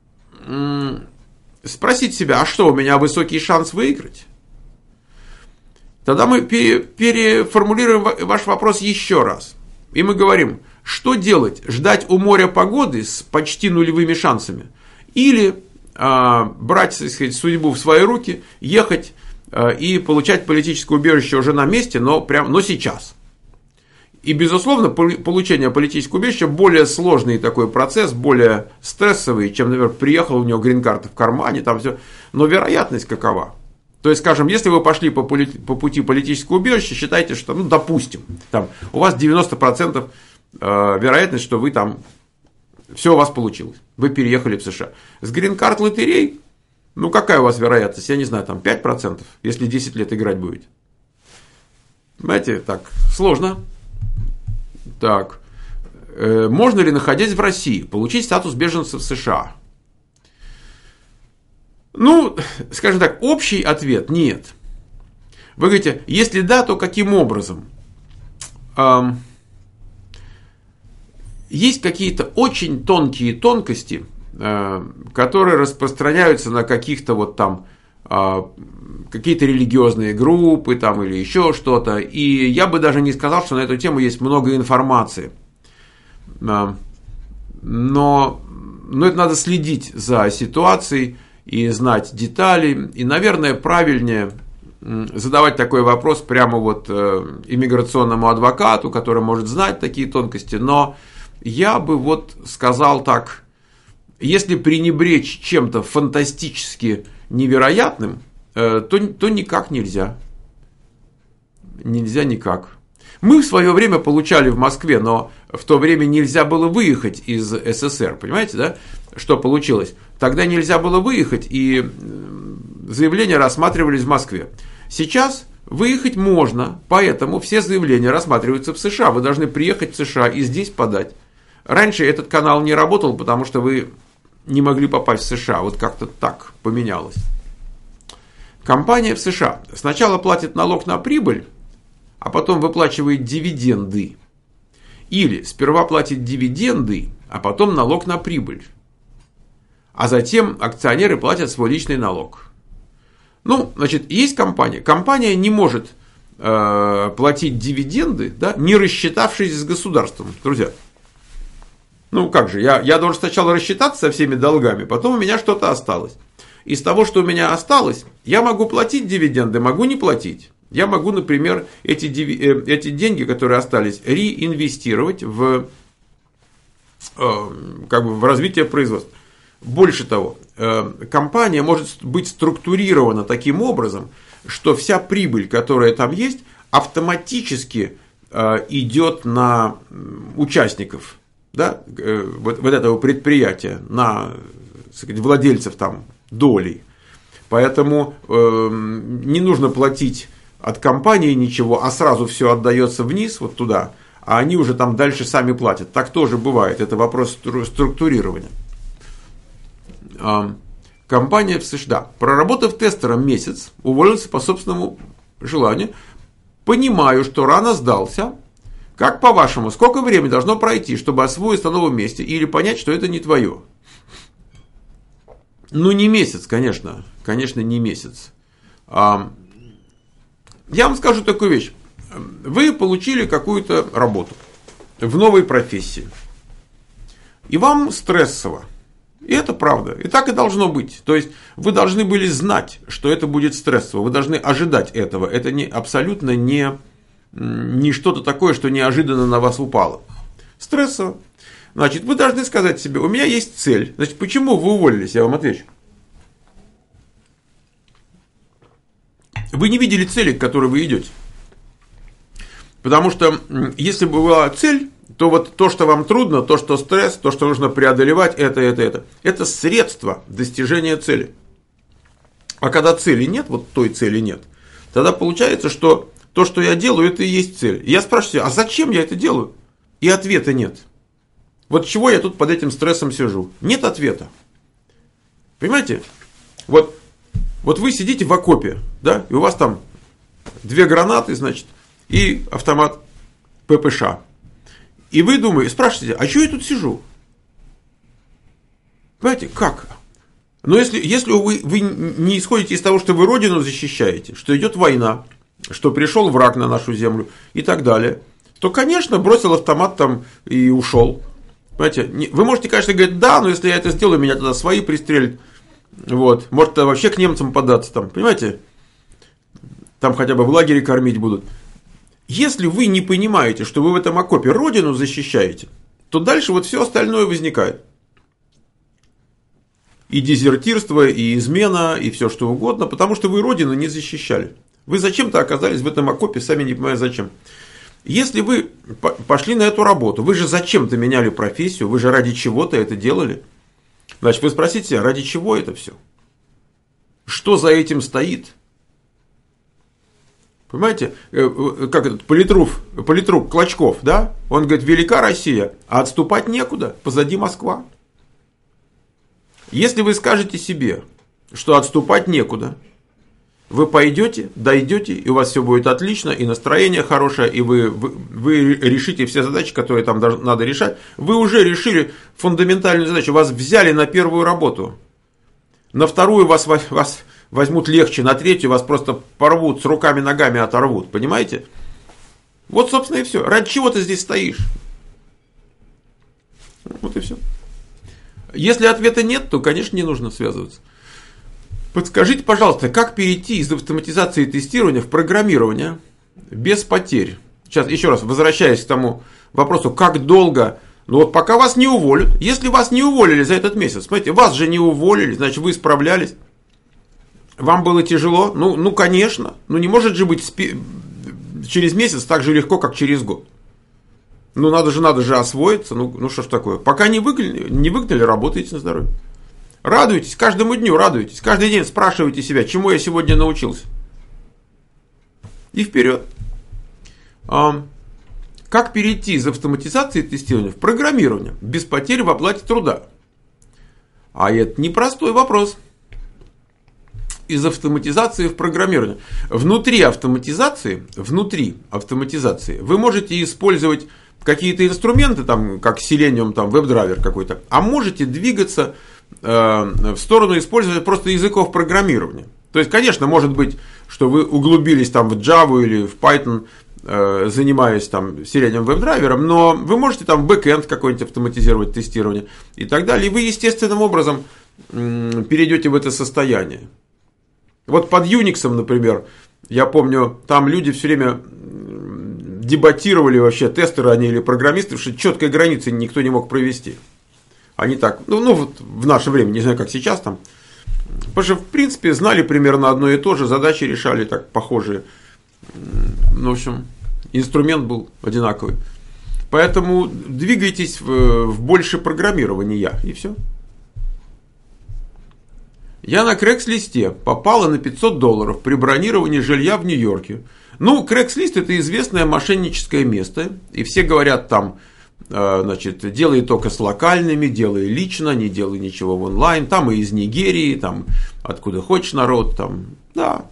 A: спросить себя, а что, у меня высокий шанс выиграть? Тогда мы переформулируем ваш вопрос еще раз. И мы говорим, что делать? Ждать у моря погоды с почти нулевыми шансами? Или а, брать, так сказать, судьбу в свои руки, ехать а, и получать политическое убежище уже на месте, но, прям, но сейчас? И, безусловно, получение политического убежища более сложный такой процесс, более стрессовый, чем, например, приехал, у него грин-карта в кармане, там все. Но вероятность какова? То есть, скажем, если вы пошли по, полит... по пути политического убежища, считайте, что, ну, допустим, там, у вас девяносто процентов вероятность, что вы там, все у вас получилось, вы переехали в США. С грин-карт лотерей, ну, какая у вас вероятность? Я не знаю, там пять процентов, если десять лет играть будете. Понимаете, так, сложно. Так, э, можно ли, находясь в России, получить статус беженца в США? Ну, скажем так, общий ответ – нет. Вы говорите, если да, то каким образом? Эм, есть какие-то очень тонкие тонкости, э, которые распространяются на каких-то вот там, э, какие-то религиозные группы там или еще что-то. И я бы даже не сказал, что на эту тему есть много информации. Э, но, но это надо следить за ситуацией и знать детали. И, наверное, правильнее задавать такой вопрос прямо вот иммиграционному адвокату, который может знать такие тонкости. Но я бы вот сказал так, если пренебречь чем-то фантастически невероятным, то, то никак нельзя. Нельзя никак. Мы в свое время получали в Москве, но в то время нельзя было выехать из СССР, понимаете, да? Что получилось? Тогда нельзя было выехать, и заявления рассматривались в Москве. Сейчас выехать можно, поэтому все заявления рассматриваются в США. Вы должны приехать в США и здесь подать. Раньше этот канал не работал, потому что вы не могли попасть в США. Вот как-то так поменялось. Компания в США сначала платит налог на прибыль, а потом выплачивает дивиденды. Или сперва платит дивиденды, а потом налог на прибыль. А затем акционеры платят свой личный налог. Ну, значит, есть компания. Компания не может э, платить дивиденды, да, не рассчитавшись с государством, друзья. Ну, как же, я, я должен сначала рассчитаться со всеми долгами, потом у меня что-то осталось. Из того, что у меня осталось, я могу платить дивиденды, могу не платить. Я могу, например, эти, эти деньги, которые остались, реинвестировать в, как бы, в развитие производства. Больше того, компания может быть структурирована таким образом, что вся прибыль, которая там есть, автоматически идет на участников, да, вот, вот этого предприятия, на, так сказать, владельцев там долей. Поэтому э, не нужно платить от компании ничего, а сразу все отдается вниз, вот туда, а они уже там дальше сами платят. Так тоже бывает, это вопрос структурирования. Э, компания в США, проработав тестером месяц, уволился по собственному желанию. Понимаю, что рано сдался. Как по-вашему, сколько времени должно пройти, чтобы освоиться на новом месте или понять, что это не твое? Ну, не месяц, конечно. Конечно, не месяц. Я вам скажу такую вещь. Вы получили какую-то работу в новой профессии. И вам стрессово. И это правда. И так и должно быть. То есть, вы должны были знать, что это будет стрессово. Вы должны ожидать этого. Это не, абсолютно не, не что-то такое, что неожиданно на вас упало. Стрессово. Значит, вы должны сказать себе, у меня есть цель. Значит, почему вы уволились? Я вам отвечу. Вы не видели цели, к которой вы идете. Потому что, если бы была цель, то вот то, что вам трудно, то, что стресс, то, что нужно преодолевать, это, это, это. Это средство достижения цели. А когда цели нет, вот той цели нет, тогда получается, что то, что я делаю, это и есть цель. И я спрашиваю, а зачем я это делаю? И ответа нет. Вот чего я тут под этим стрессом сижу? Нет ответа. Понимаете? Вот, вот вы сидите в окопе, да, и у вас там две гранаты, значит, и автомат ППШ. И вы думаете, спрашиваете, а чего я тут сижу? Понимаете, как? Но если, если вы, вы не исходите из того, что вы родину защищаете, что идет война, что пришел враг на нашу землю и так далее, то, конечно, бросил автомат там и ушел. Понимаете, вы можете, конечно, говорить, да, но если я это сделаю, меня тогда свои пристрелят. Вот. Может, вообще к немцам податься там. Понимаете? Там хотя бы в лагере кормить будут. Если вы не понимаете, что вы в этом окопе родину защищаете, то дальше вот все остальное возникает. и дезертирство, и измена, и все что угодно, потому что вы родину не защищали. Вы зачем-то оказались в этом окопе, сами не понимая зачем. Если вы пошли на эту работу, вы же зачем-то меняли профессию, вы же ради чего-то это делали. Значит, вы спросите себя, ради чего это все? Что за этим стоит? Понимаете, как этот политрук, политрук Клочков, да? Он говорит, велика Россия, а отступать некуда, позади Москва. Если вы скажете себе, что отступать некуда, вы пойдете, дойдете, и у вас все будет отлично, и настроение хорошее, и вы, вы, вы решите все задачи, которые там надо решать. Вы уже решили фундаментальную задачу, вас взяли на первую работу. На вторую вас, вас возьмут легче, на третью вас просто порвут, с руками-ногами оторвут. Понимаете? Вот, собственно, и все. Ради чего ты здесь стоишь? Вот и все. Если ответа нет, то, конечно, не нужно связываться. Подскажите, пожалуйста, как перейти из автоматизации тестирования в программирование без потерь? Сейчас, еще раз, возвращаясь к тому вопросу, как долго, ну вот пока вас не уволят. Если вас не уволили за этот месяц, смотрите, вас же не уволили, значит, вы справлялись. Вам было тяжело? Ну, ну конечно. Ну, не может же быть спи- через месяц так же легко, как через год. Ну, надо же, надо же освоиться. Ну, ну что ж такое. Пока не выгнали, не выгнали, работаете на здоровье. Радуйтесь, каждому дню радуйтесь. Каждый день спрашивайте себя, чему я сегодня научился. И вперед. А, как перейти из автоматизации тестирования в программирование без потерь в оплате труда? А это непростой вопрос. Из автоматизации в программирование. Внутри автоматизации, внутри автоматизации вы можете использовать какие-то инструменты, там, как Selenium, там, веб-драйвер какой-то, а можете двигаться э, в сторону использования просто языков программирования. То есть, конечно, может быть, что вы углубились там в Java или в Python, э, занимаясь там Selenium веб-драйвером, но вы можете там бэкэнд какой-нибудь автоматизировать, тестирование и так далее, и вы естественным образом э, перейдете в это состояние. Вот под Unix, например, я помню, там люди все время дебатировали вообще, тестеры они или программисты, что четкой границы никто не мог провести. Они так, ну, ну вот в наше время, не знаю, как сейчас там. Потому что, в принципе, знали примерно одно и то же, задачи решали так похожие. Ну, в общем, инструмент был одинаковый. Поэтому двигайтесь в, в больше программирования, и все. Я на Craigslist попала на пятьсот долларов при бронировании жилья в Нью-Йорке. Ну, Craigslist это известное мошенническое место. И все говорят там, значит, делай только с локальными, делай лично, не делай ничего в онлайн. Там и из Нигерии, там откуда хочешь народ, там, да.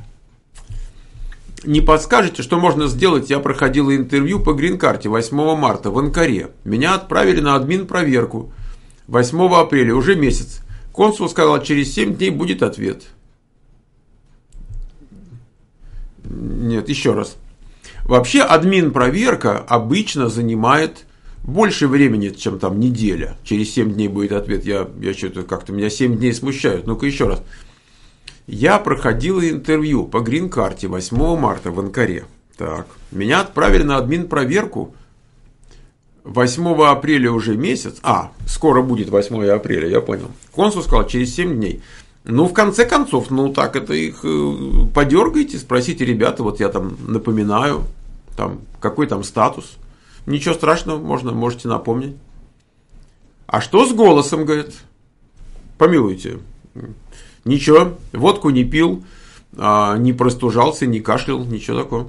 A: Не подскажете, что можно сделать? Я проходила интервью по грин-карте восьмого марта в Анкаре. Меня отправили на админ-проверку восьмого апреля, уже месяц. Консул сказал, через семь дней будет ответ. Нет, еще раз. Вообще, админ-проверка обычно занимает больше времени, чем там неделя. Через семь дней будет ответ. Я, я что-то как-то меня семь дней смущают. Ну-ка еще раз. Я проходила интервью по грин-карте восьмого марта в Анкаре. Так. Меня отправили на админ-проверку восьмого апреля уже месяц. А, скоро будет восьмого апреля, я понял. Консул сказал, через семь дней. Ну, в конце концов, ну, так это их подергайте, спросите, ребята, вот я там напоминаю, там, какой там статус. Ничего страшного, можно, можете напомнить. А что с голосом, говорит? Помилуйте. Ничего, водку не пил, не простужался, не кашлял, ничего такого.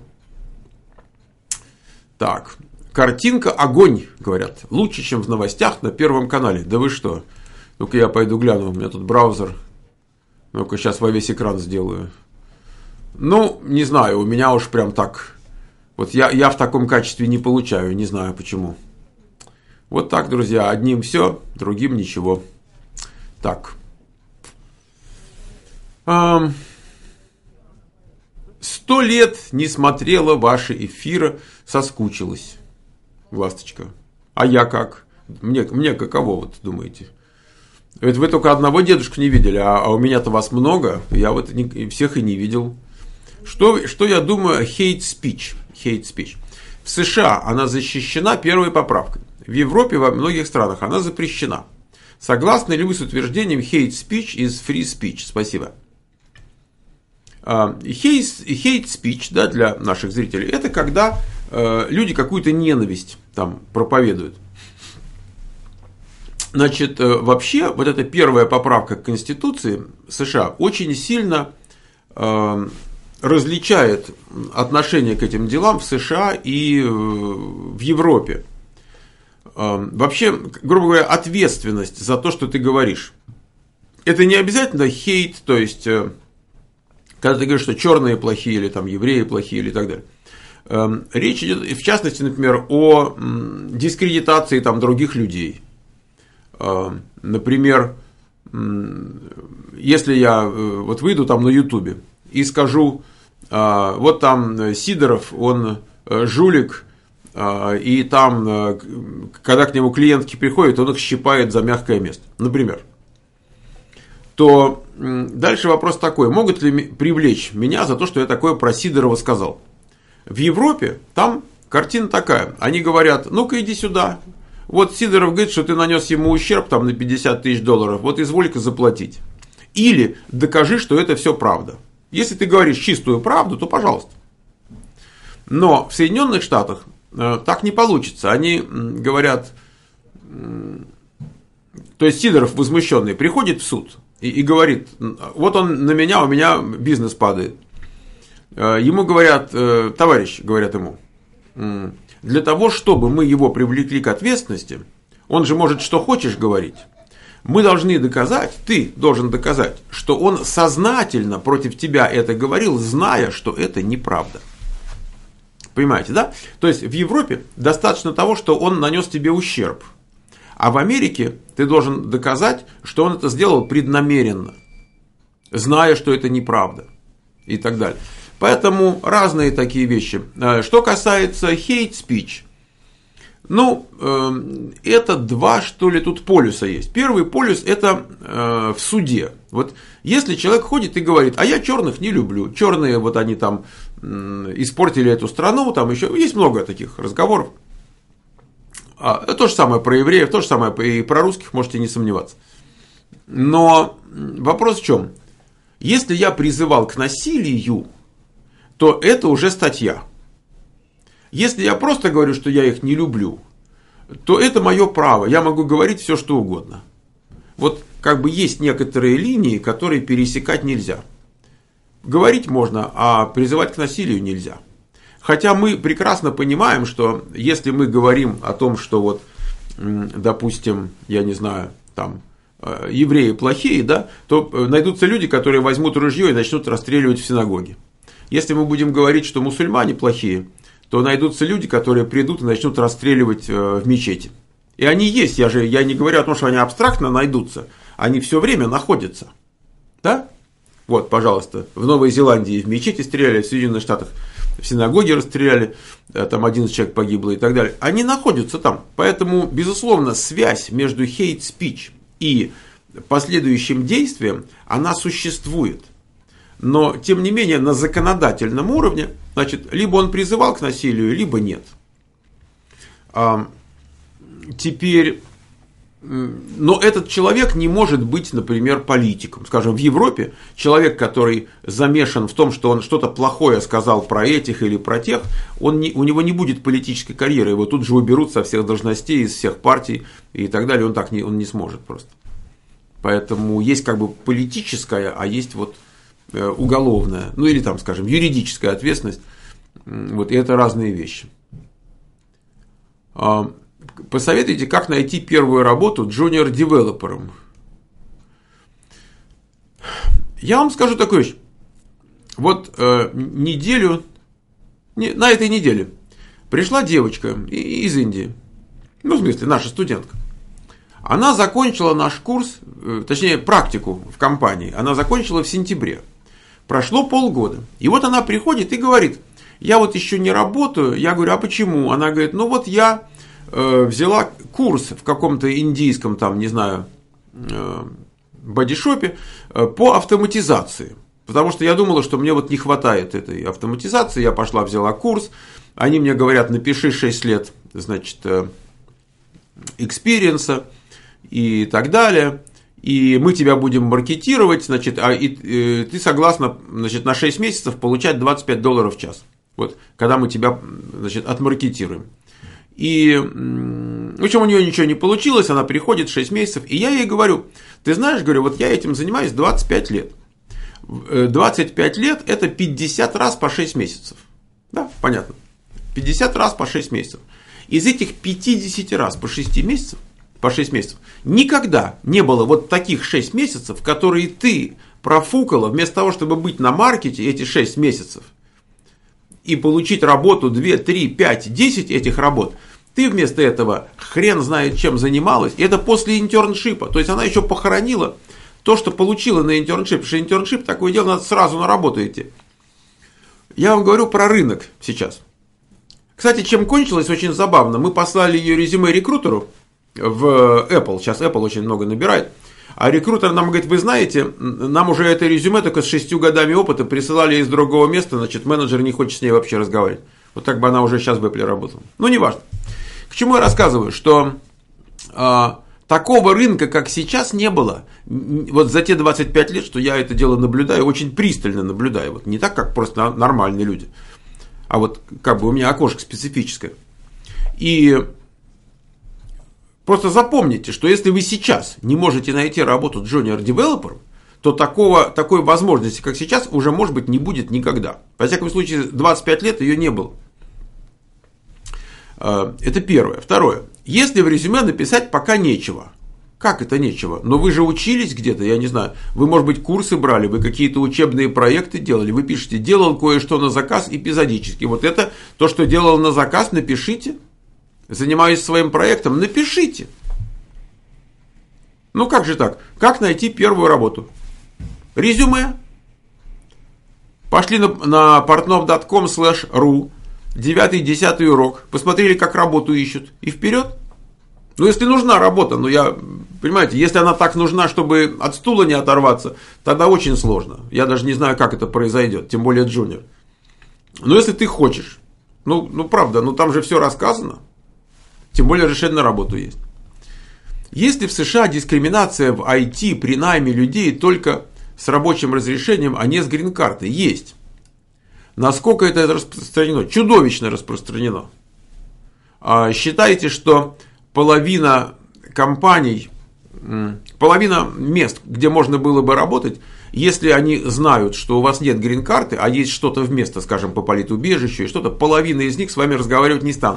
A: Так. Картинка огонь, говорят. Лучше, чем в новостях на Первом канале. Да вы что? Ну-ка я пойду гляну. У меня тут браузер. Ну-ка сейчас во весь экран сделаю. Ну, не знаю, у меня уж прям так. Вот я, я в таком качестве не получаю. Не знаю почему. Вот так, друзья. Одним все, другим ничего. Так. Сто лет не смотрела ваши эфиры, соскучилась. Ласточка. А я как? Мне, мне каково, вот думаете? Ведь вы только одного дедушку не видели, а, а у меня-то вас много, я вот не, всех и не видел. Что, что я думаю о hate speech? Hate speech. В США она защищена первой поправкой. В Европе, во многих странах она запрещена. Согласны ли вы с утверждением hate speech is free speech? Спасибо. Hate, hate speech, да, для наших зрителей, это когда э, люди какую-то ненависть там проповедуют. Значит, э, вообще, вот эта первая поправка к Конституции США очень сильно э, различает отношение к этим делам в США и э, в Европе. Э, вообще, грубо говоря, ответственность за то, что ты говоришь. Это не обязательно hate, то есть... Э, когда ты говоришь, что черные плохие, или там евреи плохие, или так далее. Речь идет, в частности, например, о дискредитации там других людей. Например, если я вот выйду там на Ютубе и скажу, вот там Сидоров, он жулик, и там, когда к нему клиентки приходят, он их щипает за мягкое место, например, то дальше вопрос такой, могут ли привлечь меня за то, что я такое про Сидорова сказал. В Европе там картина такая, они говорят, ну-ка иди сюда, вот Сидоров говорит, что ты нанес ему ущерб там, на пятьдесят тысяч долларов, вот изволь-ка заплатить. Или докажи, что это все правда. Если ты говоришь чистую правду, то пожалуйста. Но в Соединенных Штатах э, так не получится, они э, говорят, э, то есть Сидоров возмущенный приходит в суд, И, и говорит, вот он на меня, у меня бизнес падает. Ему говорят, товарищ, говорят ему, для того, чтобы мы его привлекли к ответственности, он же может что хочешь говорить, мы должны доказать, ты должен доказать, что он сознательно против тебя это говорил, зная, что это неправда. Понимаете, да? То есть в Европе достаточно того, что он нанес тебе ущерб. А в Америке ты должен доказать, что он это сделал преднамеренно, зная, что это неправда и так далее. Поэтому разные такие вещи. Что касается hate speech, ну, это два, что ли, тут полюса есть. Первый полюс – это в суде. Вот если человек ходит и говорит, а я черных не люблю, черные вот они там испортили эту страну, там еще есть много таких разговоров. А, то же самое про евреев, то же самое и про русских, можете не сомневаться. Но вопрос в чем? Если я призывал к насилию, то это уже статья. Если я просто говорю, что я их не люблю, то это мое право, я могу говорить все, что угодно. Вот как бы есть некоторые линии, которые пересекать нельзя. Говорить можно, а призывать к насилию нельзя. Хотя мы прекрасно понимаем, что если мы говорим о том, что вот, допустим, я не знаю, там, евреи плохие, да, то найдутся люди, которые возьмут ружье и начнут расстреливать в синагоге. Если мы будем говорить, что мусульмане плохие, то найдутся люди, которые придут и начнут расстреливать в мечети. И они есть, я же я не говорю о том, что они абстрактно найдутся, они все время находятся. Да? Вот, пожалуйста, в Новой Зеландии в мечети стреляли, в Соединенных Штатах в синагоге расстреляли, там одиннадцать человек погибло и так далее. Они находятся там. Поэтому, безусловно, связь между hate speech и последующим действием, она существует. Но, тем не менее, на законодательном уровне, значит, либо он призывал к насилию, либо нет. А, теперь, но этот человек не может быть, например, политиком. Скажем, в Европе человек, который замешан в том, что он что-то плохое сказал про этих или про тех, он не, у него не будет политической карьеры, его тут же уберут со всех должностей, из всех партий и так далее, он так не, он не сможет просто. Поэтому есть как бы политическая, а есть вот уголовная, ну или там, скажем, юридическая ответственность, вот, и это разные вещи. Посоветуйте, как найти первую работу джуниор-девелопером. Я вам скажу такую вещь. Вот э, неделю, не, на этой неделе пришла девочка из Индии, ну, в смысле, наша студентка. Она закончила наш курс, э, точнее, практику в компании, она закончила в сентябре. Прошло полгода. И вот она приходит и говорит, я вот еще не работаю. Я говорю, а почему? Она говорит, ну вот я э, взяла курс в каком-то индийском, там, не знаю, э, бодишопе э, по автоматизации. Потому что я думала, что мне вот не хватает этой автоматизации. Я пошла, взяла курс. Они мне говорят, напиши шесть лет, значит, экспириенса. и так далее. И мы тебя будем маркетировать, значит, а и, и, ты согласна, значит, на шесть месяцев получать двадцать пять долларов в час. Вот, когда мы тебя, значит, отмаркетируем. И, в общем, у нее ничего не получилось, она приходит шесть месяцев, и я ей говорю, ты знаешь, говорю, вот я этим занимаюсь двадцать пять лет. двадцать пять лет – это пятьдесят раз по шесть месяцев. Да, понятно. пятьдесят раз по шесть месяцев. Из этих пятидесяти раз по шесть месяцев, по шесть месяцев, никогда не было вот таких шесть месяцев, которые ты профукала вместо того, чтобы быть на маркете эти шесть месяцев и получить работу два, три, пять, десять этих работ, ты вместо этого хрен знает чем занималась, и это после интерншипа, то есть она еще похоронила то, что получила на интерншип, потому что интерншип, такое дело, надо сразу на работу идти. Я вам говорю про рынок сейчас. Кстати, чем кончилось, очень забавно, мы послали ее резюме рекрутеру в Apple, сейчас Apple очень много набирает, а рекрутер нам говорит, вы знаете, нам уже это резюме только с шестью годами опыта присылали из другого места, значит, менеджер не хочет с ней вообще разговаривать. Вот так бы она уже сейчас в Apple работала. Ну, неважно. К чему я рассказываю, что а, такого рынка, как сейчас, не было. Вот за те двадцать пять лет, что я это дело наблюдаю, очень пристально наблюдаю. Вот не так, как просто нормальные люди, а вот как бы у меня окошко специфическое. И просто запомните, что если вы сейчас не можете найти работу джуниор-девелопером, то такого, такой возможности, как сейчас, уже, может быть, не будет никогда. Во всяком случае, двадцать пять лет ее не было. Это первое. Второе. Если в резюме написать пока нечего. Как это нечего? Но вы же учились где-то, я не знаю. Вы, может быть, курсы брали, вы какие-то учебные проекты делали. Вы пишете, делал кое-что на заказ эпизодически. Вот это, то, что делал на заказ, напишите. Занимаюсь своим проектом, напишите. Ну как же так? Как найти первую работу? Резюме. Пошли на, на portnov точка com слэш ру, девятый-десятый урок, посмотрели, как работу ищут, и вперед. Ну, если нужна работа, ну я, понимаете, если она так нужна, чтобы от стула не оторваться, тогда очень сложно. Я даже не знаю, как это произойдет, тем более джуниор. Но если ты хочешь, ну, ну правда, ну там же все рассказано. Тем более решение на работу есть. Есть ли в США дискриминация в ай ти при найме людей только с рабочим разрешением, а не с грин-картой? Есть. Насколько это распространено? Чудовищно распространено. Считайте, что половина компаний, половина мест, где можно было бы работать, если они знают, что у вас нет грин-карты, а есть что-то вместо, скажем, по политубежищу и что-то, половина из них с вами разговаривать не станут.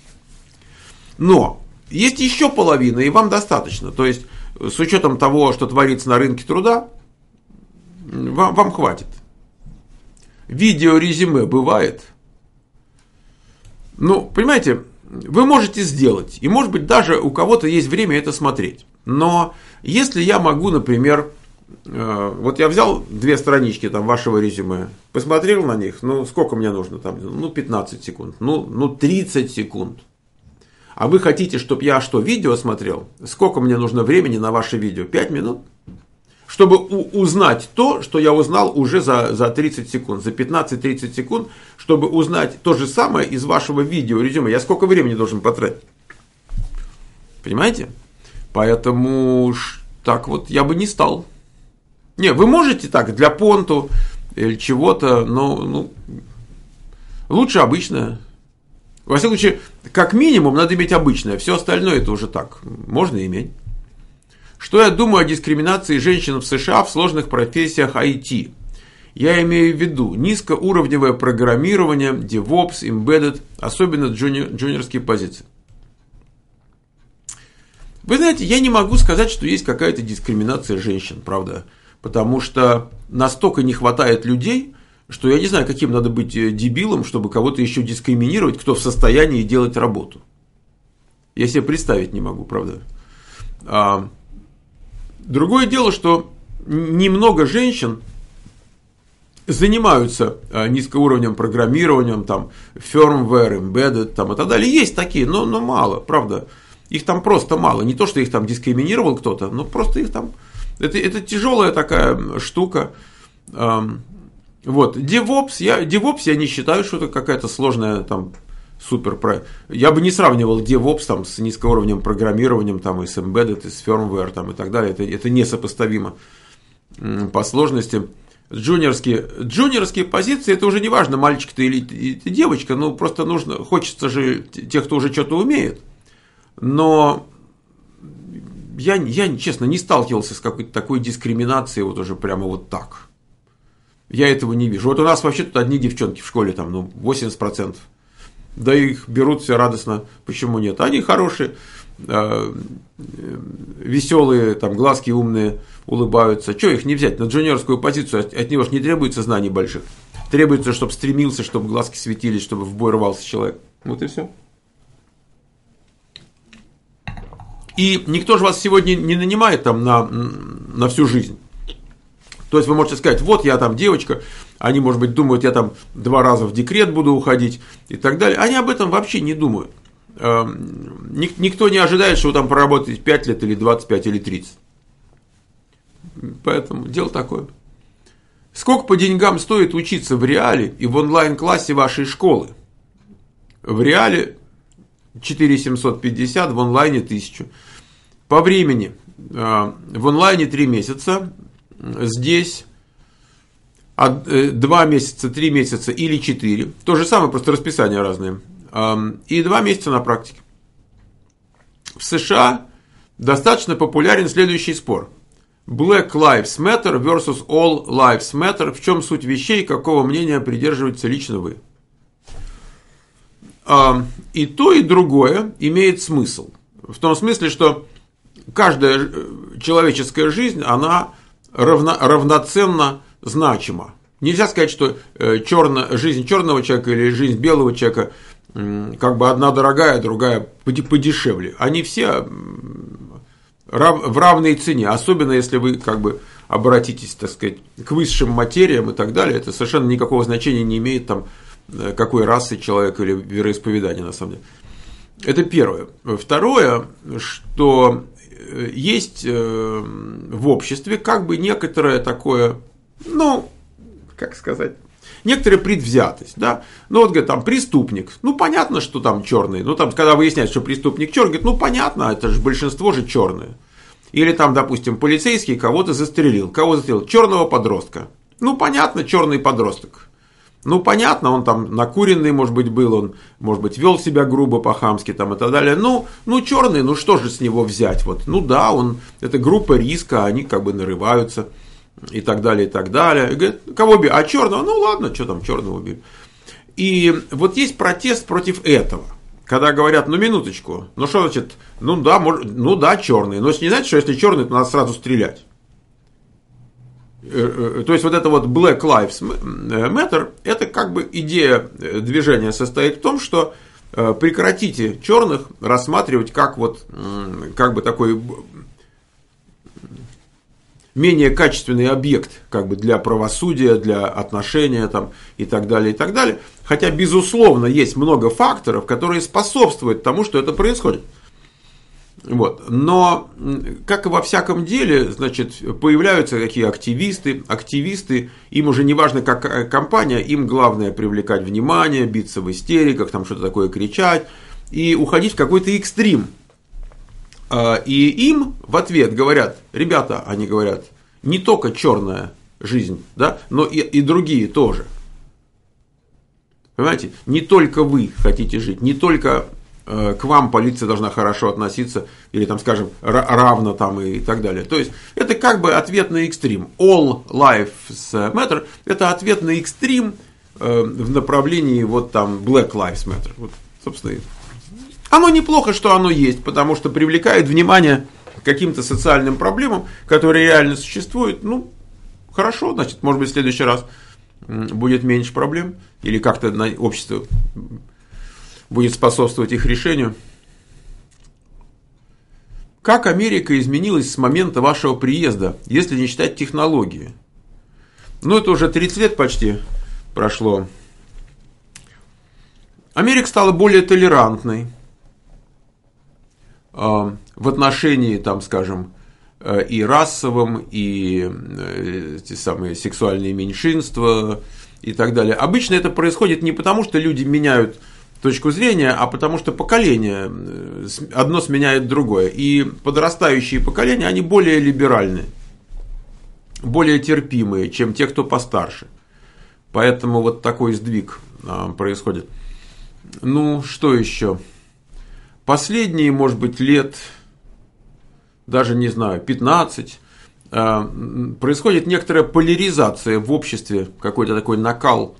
A: Но есть еще половина, и вам достаточно. То есть, с учетом того, что творится на рынке труда, вам, вам хватит. Видеорезюме бывает. Ну, понимаете, вы можете сделать. И, может быть, даже у кого-то есть время это смотреть. Но если я могу, например, э, вот я взял две странички там, вашего резюме, посмотрел на них, ну, сколько мне нужно там? Ну, пятнадцать секунд, ну, ну тридцать секунд. А вы хотите, чтобы я что, видео смотрел? Сколько мне нужно времени на ваше видео? пять минут? Чтобы у- узнать то, что я узнал уже за, за тридцать секунд, за пятнадцать-тридцать секунд, чтобы узнать то же самое из вашего видео резюме. Я сколько времени должен потратить? Понимаете? Поэтому так вот я бы не стал. Не, вы можете так, для понту или чего-то, но ну, лучше обычное. Во всяком случае, как минимум, надо иметь обычное. Все остальное это уже так. Можно иметь. Что я думаю о дискриминации женщин в США в сложных профессиях ай ти? Я имею в виду низкоуровневое программирование, DevOps, Embedded, особенно джуниор, джуниорские позиции. Вы знаете, я не могу сказать, что есть какая-то дискриминация женщин, правда. Потому что настолько не хватает людей, что я не знаю, каким надо быть дебилом, чтобы кого-то еще дискриминировать, кто в состоянии делать работу. Я себе представить не могу, правда. А, другое дело, что немного женщин занимаются низкоуровневым программированием, там, firmware, embedded там, и так далее. Есть такие, но, но мало, правда. Их там просто мало. Не то, что их там дискриминировал кто-то, но просто их там... Это, это тяжелая такая штука. Вот. DevOps я, DevOps я не считаю, что это какая-то сложная, там, супер проект. Я бы не сравнивал DevOps там, с низкоуровневым программированием, там, и с Embedded, и с Firmware там, и так далее. Это, это несопоставимо по сложности. Джуниорские, джуниорские позиции, это уже не важно, мальчик ты или ты девочка, ну просто нужно, хочется же тех, кто уже что-то умеет. Но я, я, честно, не сталкивался с какой-то такой дискриминацией вот уже прямо вот так. Я этого не вижу. Вот у нас вообще тут одни девчонки в школе, там, ну, восемьдесят процентов. Да их берут все радостно. Почему нет? Они хорошие, веселые, там, глазки умные, улыбаются. Чего их не взять на джуниорскую позицию? От, от него же не требуется знаний больших. Требуется, чтобы стремился, чтобы глазки светились, чтобы в бой рвался человек. Вот и все. И никто же вас сегодня не нанимает там на, на всю жизнь. То есть вы можете сказать, вот я там девочка, они, может быть, думают, я там два раза в декрет буду уходить и так далее. Они об этом вообще не думают. Никто не ожидает, что вы там проработаете пять лет или двадцать пять или тридцать. Поэтому дело такое. Сколько по деньгам стоит учиться в реале и в онлайн-классе вашей школы? В реале четыре тысячи семьсот пятьдесят, в онлайне тысячу. По времени в онлайне три месяца, здесь два месяца, три месяца или четыре. То же самое, просто расписания разные. И два месяца на практике. В США достаточно популярен следующий спор. Black Lives Matter versus All Lives Matter. В чем суть вещей, какого мнения придерживаетесь лично вы? И то, и другое имеет смысл. В том смысле, что каждая человеческая жизнь, она равно, равноценно значима. Нельзя сказать, что черно, жизнь черного человека или жизнь белого человека как бы одна дорогая, другая подешевле. Они все в равной цене, особенно если вы как бы обратитесь, так сказать, к высшим материям и так далее. Это совершенно никакого значения не имеет, там, какой расы человек или вероисповедания, на самом деле. Это первое. Второе, что есть в обществе как бы некоторое такое, ну, как сказать, некоторая предвзятость, да, ну вот, говорит, там, преступник, ну, понятно, что там черный, ну, там, когда выясняется, что преступник черный, говорит, ну, понятно, это же большинство же черные. Или там, допустим, полицейский кого-то застрелил, кого застрелил? Черного подростка. Ну, понятно, черный подросток. Ну, понятно, он там накуренный, может быть, был, он, может быть, вел себя грубо, по-хамски там и так далее. Ну, ну, черный, ну, что же с него взять? Вот, ну, да, он, это группа риска, они как бы нарываются и так далее, и так далее. И говорит, кого убили? А черного? Ну, ладно, что там, черного убили. И вот есть протест против этого. Когда говорят, ну, минуточку, ну, что значит, ну, да, может, ну, да, черный. Но не знаете, что если черный, то надо сразу стрелять. То есть вот это вот Black Lives Matter, это как бы идея движения состоит в том, что прекратите черных рассматривать как вот как бы такой менее качественный объект как бы для правосудия, для отношения там, и так далее, и так далее. Хотя, безусловно, есть много факторов, которые способствуют тому, что это происходит. Вот. Но, как и во всяком деле, значит, появляются такие активисты, активисты, им уже не важно, как компания, им главное привлекать внимание, биться в истериках, там что-то такое кричать и уходить в какой-то экстрим. И им в ответ говорят, ребята, они говорят, не только черная жизнь, да, но и, и другие тоже. Понимаете, не только вы хотите жить, не только к вам полиция должна хорошо относиться, или там, скажем, равно там и так далее. То есть, это как бы ответ на экстрим. All lives matter – это ответ на экстрим в направлении вот там Black Lives Matter. Вот, собственно, оно неплохо, что оно есть, потому что привлекает внимание к каким-то социальным проблемам, которые реально существуют. Ну, хорошо, значит, может быть, в следующий раз будет меньше проблем, или как-то на общество будет способствовать их решению. Как Америка изменилась с момента вашего приезда, если не считать технологии? Ну, это уже тридцать лет почти прошло. Америка стала более толерантной э, в отношении, там, скажем, э, и расовым, и э, те самые сексуальные меньшинства и так далее. Обычно это происходит не потому, что люди меняют точку зрения, а потому что поколение одно сменяет другое. И подрастающие поколения, они более либеральны, более терпимые, чем те, кто постарше. Поэтому вот такой сдвиг происходит. Ну, что еще? Последние, может быть, лет, даже не знаю, пятнадцать, происходит некоторая поляризация в обществе, какой-то такой накал.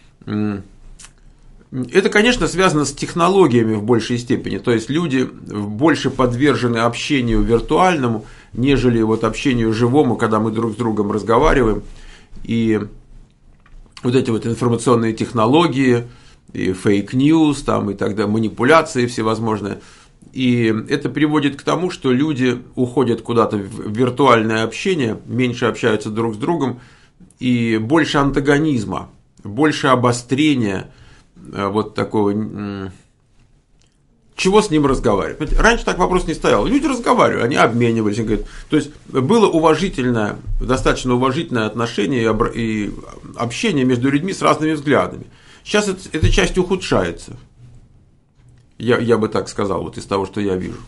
A: Это, конечно, связано с технологиями в большей степени. То есть люди больше подвержены общению виртуальному, нежели вот общению живому, когда мы друг с другом разговариваем. И вот эти вот информационные технологии, и фейк-ньюс, там, и тогда манипуляции всевозможные. И это приводит к тому, что люди уходят куда-то в виртуальное общение, меньше общаются друг с другом, и больше антагонизма, больше обострения вот такого, чего с ним разговаривать. Раньше так вопрос не стоял. Люди разговаривали, они обменивались. Они говорят, то есть было уважительное, достаточно уважительное отношение и общение между людьми с разными взглядами. Сейчас это, эта часть ухудшается. Я, я бы так сказал, вот из того, что я вижу.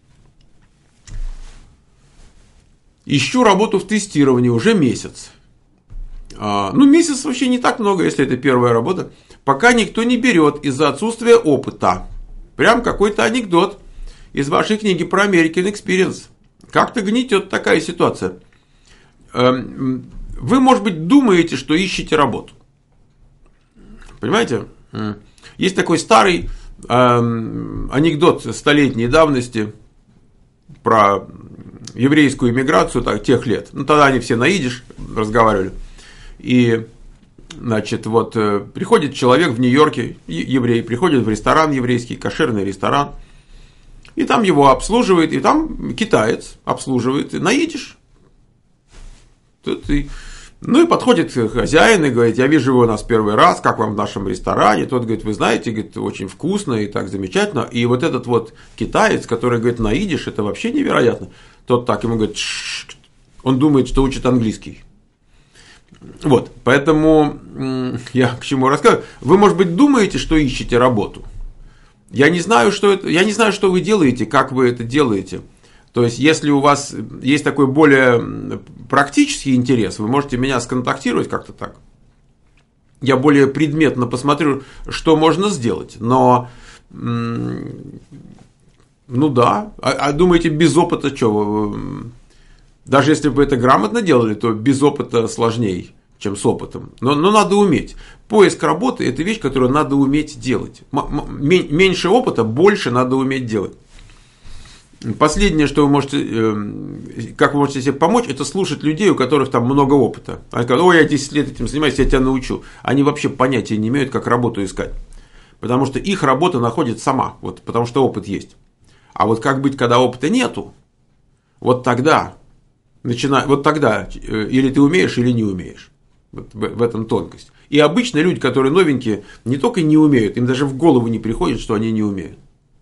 A: Ищу работу в тестировании уже месяц. А, ну, месяц вообще не так много, если это первая работа. Пока никто не берет из-за отсутствия опыта. Прям какой-то анекдот из вашей книги про American Experience. Как-то гнетет такая ситуация. Вы, может быть, думаете, что ищете работу. Понимаете? Есть такой старый анекдот столетней давности про еврейскую иммиграцию так, тех лет. Ну, тогда они все на идиш разговаривали. И, значит, вот приходит человек в Нью-Йорке, еврей, приходит в ресторан еврейский, кошерный ресторан, и там его обслуживает, и там китаец обслуживает, и на идиш. Тут и... Ну и подходит хозяин и говорит, я вижу его у нас первый раз, как вам в нашем ресторане. Тот говорит, вы знаете, говорит, очень вкусно и так замечательно. И вот этот вот китаец, который говорит на идиш, это вообще невероятно. Тот так ему говорит, ш-ш-ш. Он думает, что учит английский. Вот, поэтому я к чему рассказываю. Вы, может быть, думаете, что ищете работу. Я не знаю, что это, я не знаю, что вы делаете, как вы это делаете. То есть, если у вас есть такой более практический интерес, вы можете меня сконтактировать как-то так. Я более предметно посмотрю, что можно сделать. Но, ну да, а, а думаете, без опыта что? Даже если бы вы это грамотно делали, то без опыта сложнее, чем с опытом. Но, но надо уметь. Поиск работы – это вещь, которую надо уметь делать. Меньше опыта, больше надо уметь делать. Последнее, что вы можете, как вы можете себе помочь, это слушать людей, у которых там много опыта. Они говорят, ой, я десять лет этим занимаюсь, я тебя научу. Они вообще понятия не имеют, как работу искать. Потому что их работа находит сама, вот, потому что опыт есть. А вот как быть, когда опыта нету, вот тогда, начина... вот тогда или ты умеешь, или не умеешь. Вот в этом тонкость. И обычно люди, которые новенькие, не только не умеют, им даже в голову не приходит, что они не умеют.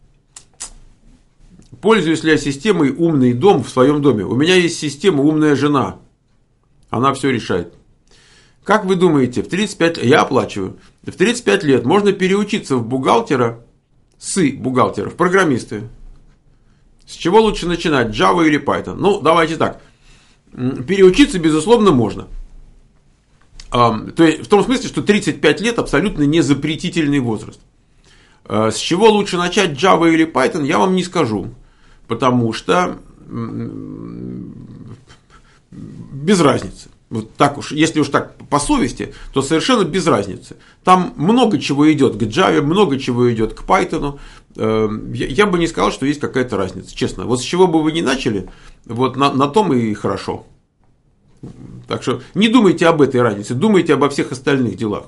A: Пользуюсь ли я системой «Умный дом» в своем доме? У меня есть система «Умная жена». Она все решает. Как вы думаете, в тридцать пять лет, я оплачиваю, в тридцать пять лет можно переучиться в бухгалтера, с бухгалтера, в программисты? С чего лучше начинать, Java или Python? Ну, давайте так. Переучиться, безусловно, можно. То есть, в том смысле, что тридцать пять лет абсолютно не запретительный возраст. С чего лучше начать, Java или Python, я вам не скажу. Потому что без разницы. Вот так уж, если уж так по совести, то совершенно без разницы. Там много чего идет к Java, много чего идет к Python. Я бы не сказал, что есть какая-то разница, честно. Вот с чего бы вы ни начали, вот на, на том и хорошо. Так что не думайте об этой разнице, думайте обо всех остальных делах.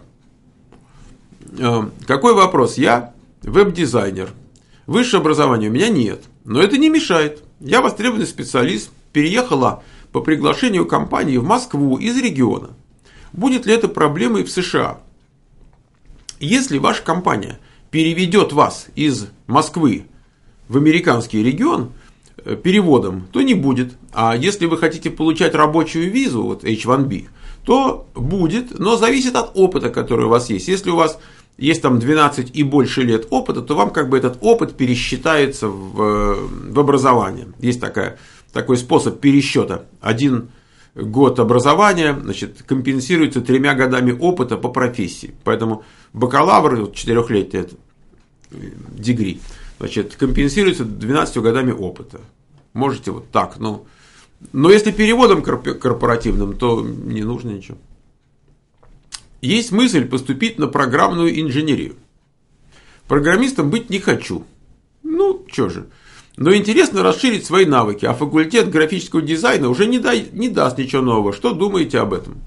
A: Какой вопрос? Я веб-дизайнер. Высшее образование у меня нет, но это не мешает. Я востребованный специалист, переехала по приглашению компании в Москву из региона. Будет ли это проблемой в США? Если ваша компания переведет вас из Москвы в американский регион переводом, то не будет. А если вы хотите получать рабочую визу, вот эйч один би, то будет, но зависит от опыта, который у вас есть. Если у вас есть там двенадцать и больше лет опыта, то вам как бы этот опыт пересчитается в, в образование. Есть такая, такой способ пересчета. Один год образования, значит, компенсируется тремя годами опыта по профессии. Поэтому бакалавр, четырехлетие, это дегри, значит, компенсируется двенадцатью годами опыта. Можете вот так, ну, но если переводом корпоративным, то не нужно ничего. Есть мысль поступить на программную инженерию. Программистом быть не хочу. Ну, что же. Но интересно расширить свои навыки, а факультет графического дизайна уже не, дай, не даст ничего нового. Что думаете об этом?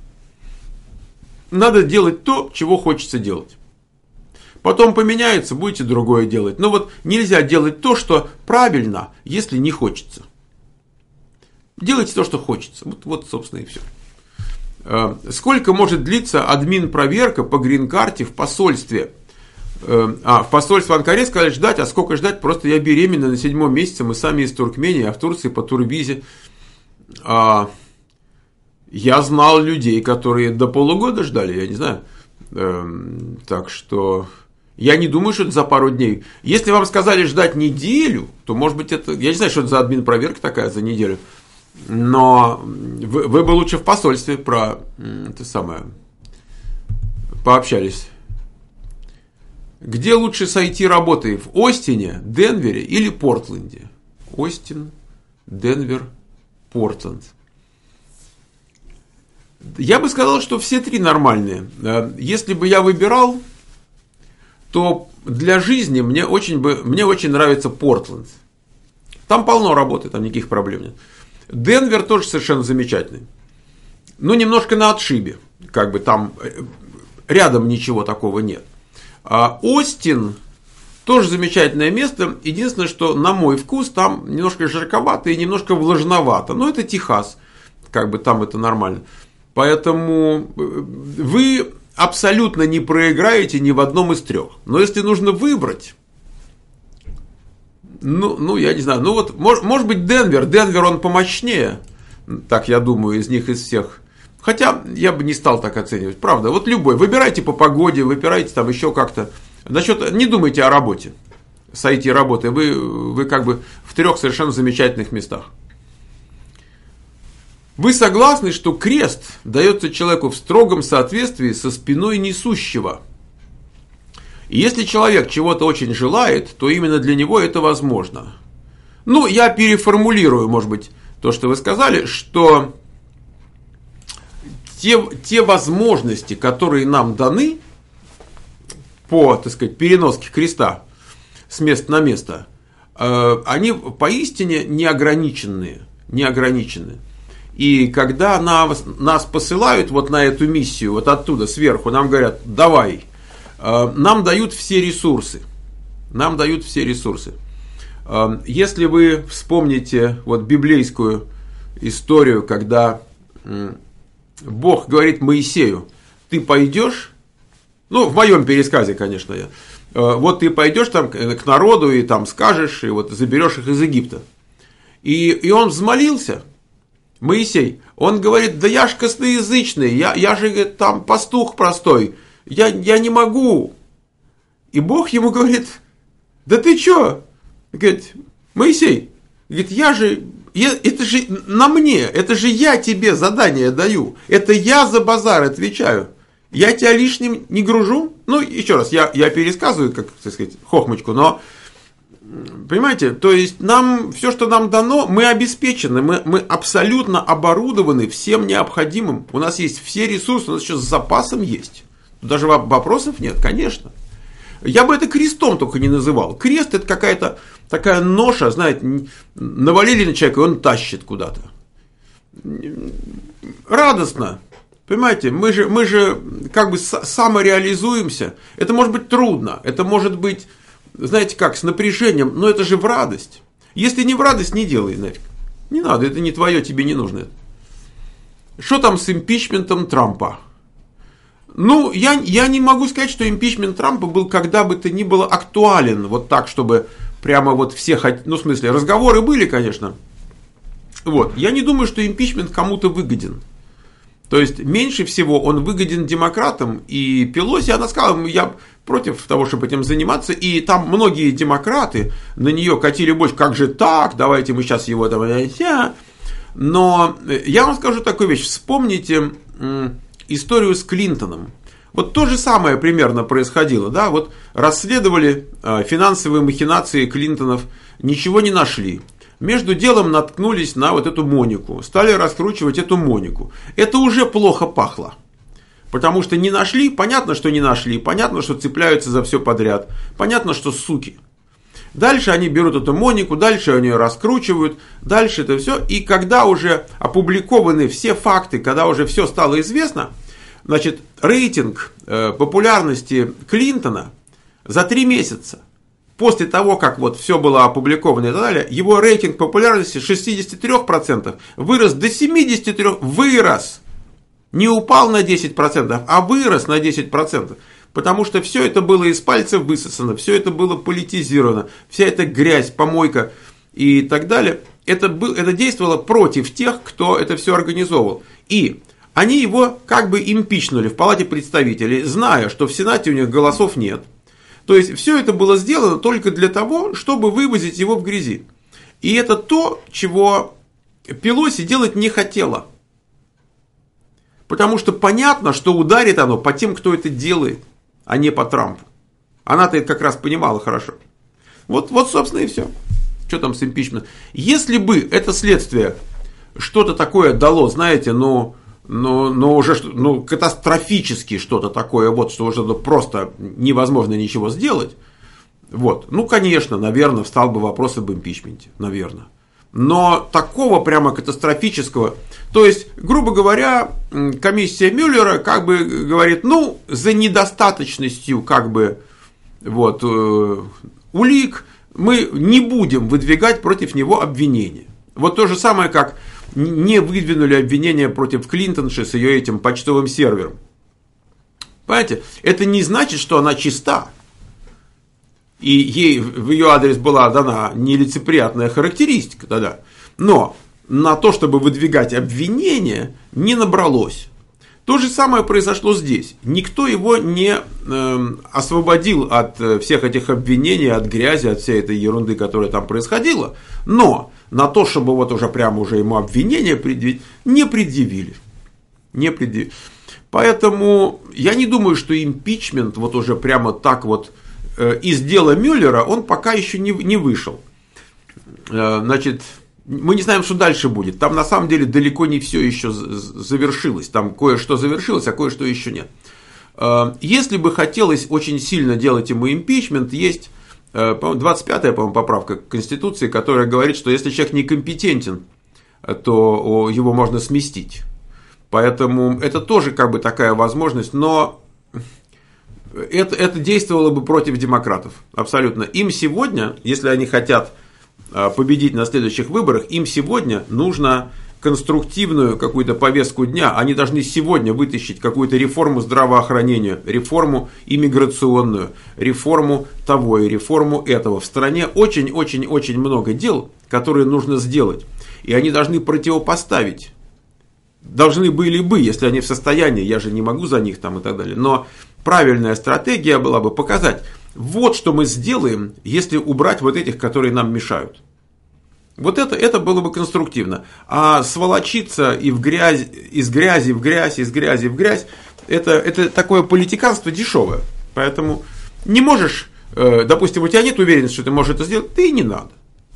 A: Надо делать то, чего хочется делать. Потом поменяется, будете другое делать. Но вот нельзя делать то, что правильно, если не хочется. Делайте то, что хочется. Вот, вот собственно, и все. Сколько может длиться админ-проверка по грин-карте в посольстве? А, в посольстве в Анкаре сказали ждать, а сколько ждать? Просто я беременна на седьмом месяце, мы сами из Туркмении, а в Турции по турвизе. А, я знал людей, которые до полугода ждали, я не знаю. Эм, так что я не думаю, что это за пару дней. Если вам сказали ждать неделю, то может быть это... Я не знаю, что это за админ-проверка такая за неделю. Но вы, вы бы лучше в посольстве про это самое пообщались. Где лучше с ай ти-работой? В Остине, Денвере или Портленде? Остин, Денвер, Портленд. Я бы сказал, что все три нормальные. Если бы я выбирал, то для жизни мне очень, бы, мне очень нравится Портленд. Там полно работы, там никаких проблем нет. Денвер тоже совершенно замечательный. Ну, немножко на отшибе. Как бы там рядом ничего такого нет. А Остин тоже замечательное место. Единственное, что на мой вкус там немножко жарковато и немножко влажновато. Но это Техас. Как бы там это нормально. Поэтому вы абсолютно не проиграете ни в одном из трех. Но если нужно выбрать... Ну, ну, я не знаю, ну вот, может, может быть, Денвер, Денвер он помощнее, так я думаю, из них, из всех. Хотя я бы не стал так оценивать, правда, вот любой, выбирайте по погоде, выбирайте там еще как-то. Насчет, не думайте о работе, с ай ти-работой, вы, вы как бы в трех совершенно замечательных местах. Вы согласны, что крест дается человеку в строгом соответствии со спиной несущего? И если человек чего-то очень желает, то именно для него это возможно. Ну, я переформулирую, может быть, то, что вы сказали, что те, те возможности, которые нам даны по, так сказать, переноске креста с места на место, они поистине неограниченные, неограниченные. И когда нас, нас посылают вот на эту миссию, вот оттуда, сверху, нам говорят, давай, нам дают все ресурсы. Нам дают все ресурсы. Если вы вспомните вот библейскую историю, когда Бог говорит Моисею, ты пойдешь, ну, в моем пересказе, конечно, я, вот ты пойдешь там к народу и там скажешь, и вот заберешь их из Египта. И, и он взмолился, Моисей, он говорит, да я ж косноязычный, я, я же говорит, там пастух простой, я, я не могу. И Бог ему говорит, да ты чё? Говорит, Моисей, говорит, я же, я, это же на мне, это же я тебе задание даю, это я за базар отвечаю, я тебя лишним не гружу. Ну, еще раз, я, я пересказываю, как, так сказать, хохмочку, но, понимаете, то есть нам, все, что нам дано, мы обеспечены, мы, мы абсолютно оборудованы всем необходимым, у нас есть все ресурсы, у нас еще с запасом есть. Даже вопросов нет, конечно. Я бы это крестом только не называл. Крест это какая-то такая ноша, знаете, навалили на человека, и он тащит куда-то. Радостно. Понимаете, мы же, мы же как бы самореализуемся. Это может быть трудно, это может быть, знаете как, с напряжением, но это же в радость. Если не в радость, не делай нафиг. Не надо, это не твое, тебе не нужно. Что там с импичментом Трампа? Ну, я, я не могу сказать, что импичмент Трампа был когда бы то ни было актуален, вот так, чтобы прямо вот все, ну, в смысле, разговоры были, конечно. Вот, я не думаю, что импичмент кому-то выгоден. То есть, меньше всего он выгоден демократам, и Пелоси, она сказала, я против того, чтобы этим заниматься, и там многие демократы на нее катили больше, как же так, давайте мы сейчас его там... Но я вам скажу такую вещь, вспомните историю с Клинтоном. Вот то же самое примерно происходило, да, вот расследовали финансовые махинации Клинтонов, ничего не нашли. Между делом наткнулись на вот эту Монику, стали раскручивать эту Монику. Это уже плохо пахло. Потому что не нашли, понятно, что не нашли, понятно, что цепляются за все подряд, понятно, что суки. Дальше они берут эту Монику, дальше они ее раскручивают, дальше это все. И когда уже опубликованы все факты, когда уже все стало известно, значит, рейтинг э, популярности Клинтона за три месяца, после того, как вот все было опубликовано и так далее, его рейтинг популярности с шестидесяти трёх процентов вырос до семидесяти трёх процентов. Вырос. Не упал на десять процентов, а вырос на десять процентов. Потому что все это было из пальцев высосано, все это было политизировано, вся эта грязь, помойка и так далее. Это, был, это действовало против тех, кто это все организовывал. И они его как бы импичнули в Палате представителей, зная, что в Сенате у них голосов нет. То есть, все это было сделано только для того, чтобы вывозить его в грязи. И это то, чего Пелоси делать не хотела. Потому что понятно, что ударит оно по тем, кто это делает, а не по Трампу. Она-то это как раз понимала хорошо. Вот, вот собственно, и все. Что там с импичментом? Если бы это следствие что-то такое дало, знаете, ну... Но, но уже ну, катастрофически что-то такое, вот, что уже просто невозможно ничего сделать. Вот. Ну, конечно, наверное, встал бы вопрос об импичменте. Наверное. Но такого прямо катастрофического. То есть, грубо говоря, комиссия Мюллера как бы говорит, ну, за недостаточностью как бы вот, э, улик мы не будем выдвигать против него обвинения. Вот то же самое, как не выдвинули обвинения против Клинтонши с ее этим почтовым сервером. Понимаете? Это не значит, что она чиста. И ей в ее адрес была дана нелицеприятная характеристика тогда. Но на то, чтобы выдвигать обвинения, не набралось. То же самое произошло здесь. Никто его не э, освободил от всех этих обвинений, от грязи, от всей этой ерунды, которая там происходила. Но на то, чтобы вот уже прямо уже ему обвинения предъявить, не предъявили. Не предъявили. Поэтому я не думаю, что импичмент вот уже прямо так вот э, из дела Мюллера, он пока еще не, не вышел. Э, значит... Мы не знаем, что дальше будет. Там на самом деле далеко не все еще завершилось. Там кое-что завершилось, а кое-что еще нет. Если бы хотелось очень сильно делать ему импичмент, есть двадцать пятая, по-моему, поправка к Конституции, которая говорит, что если человек некомпетентен, то его можно сместить. Поэтому это тоже как бы такая возможность, но это, это действовало бы против демократов. Абсолютно. Им сегодня, если они хотят победить на следующих выборах, им сегодня нужно конструктивную какую-то повестку дня. Они должны сегодня вытащить какую-то реформу здравоохранения, реформу иммиграционную, реформу того и реформу этого. В стране очень-очень-очень много дел, которые нужно сделать. И они должны противопоставить. Должны были бы, если они в состоянии, я же не могу за них там и так далее. Но правильная стратегия была бы показать, вот что мы сделаем, если убрать вот этих, которые нам мешают. Вот это, это было бы конструктивно. А сволочиться и в грязь, из грязи в грязь, из грязи в грязь, это, это такое политиканство дешевое. Поэтому не можешь, допустим, у тебя нет уверенности, что ты можешь это сделать, ты и не надо.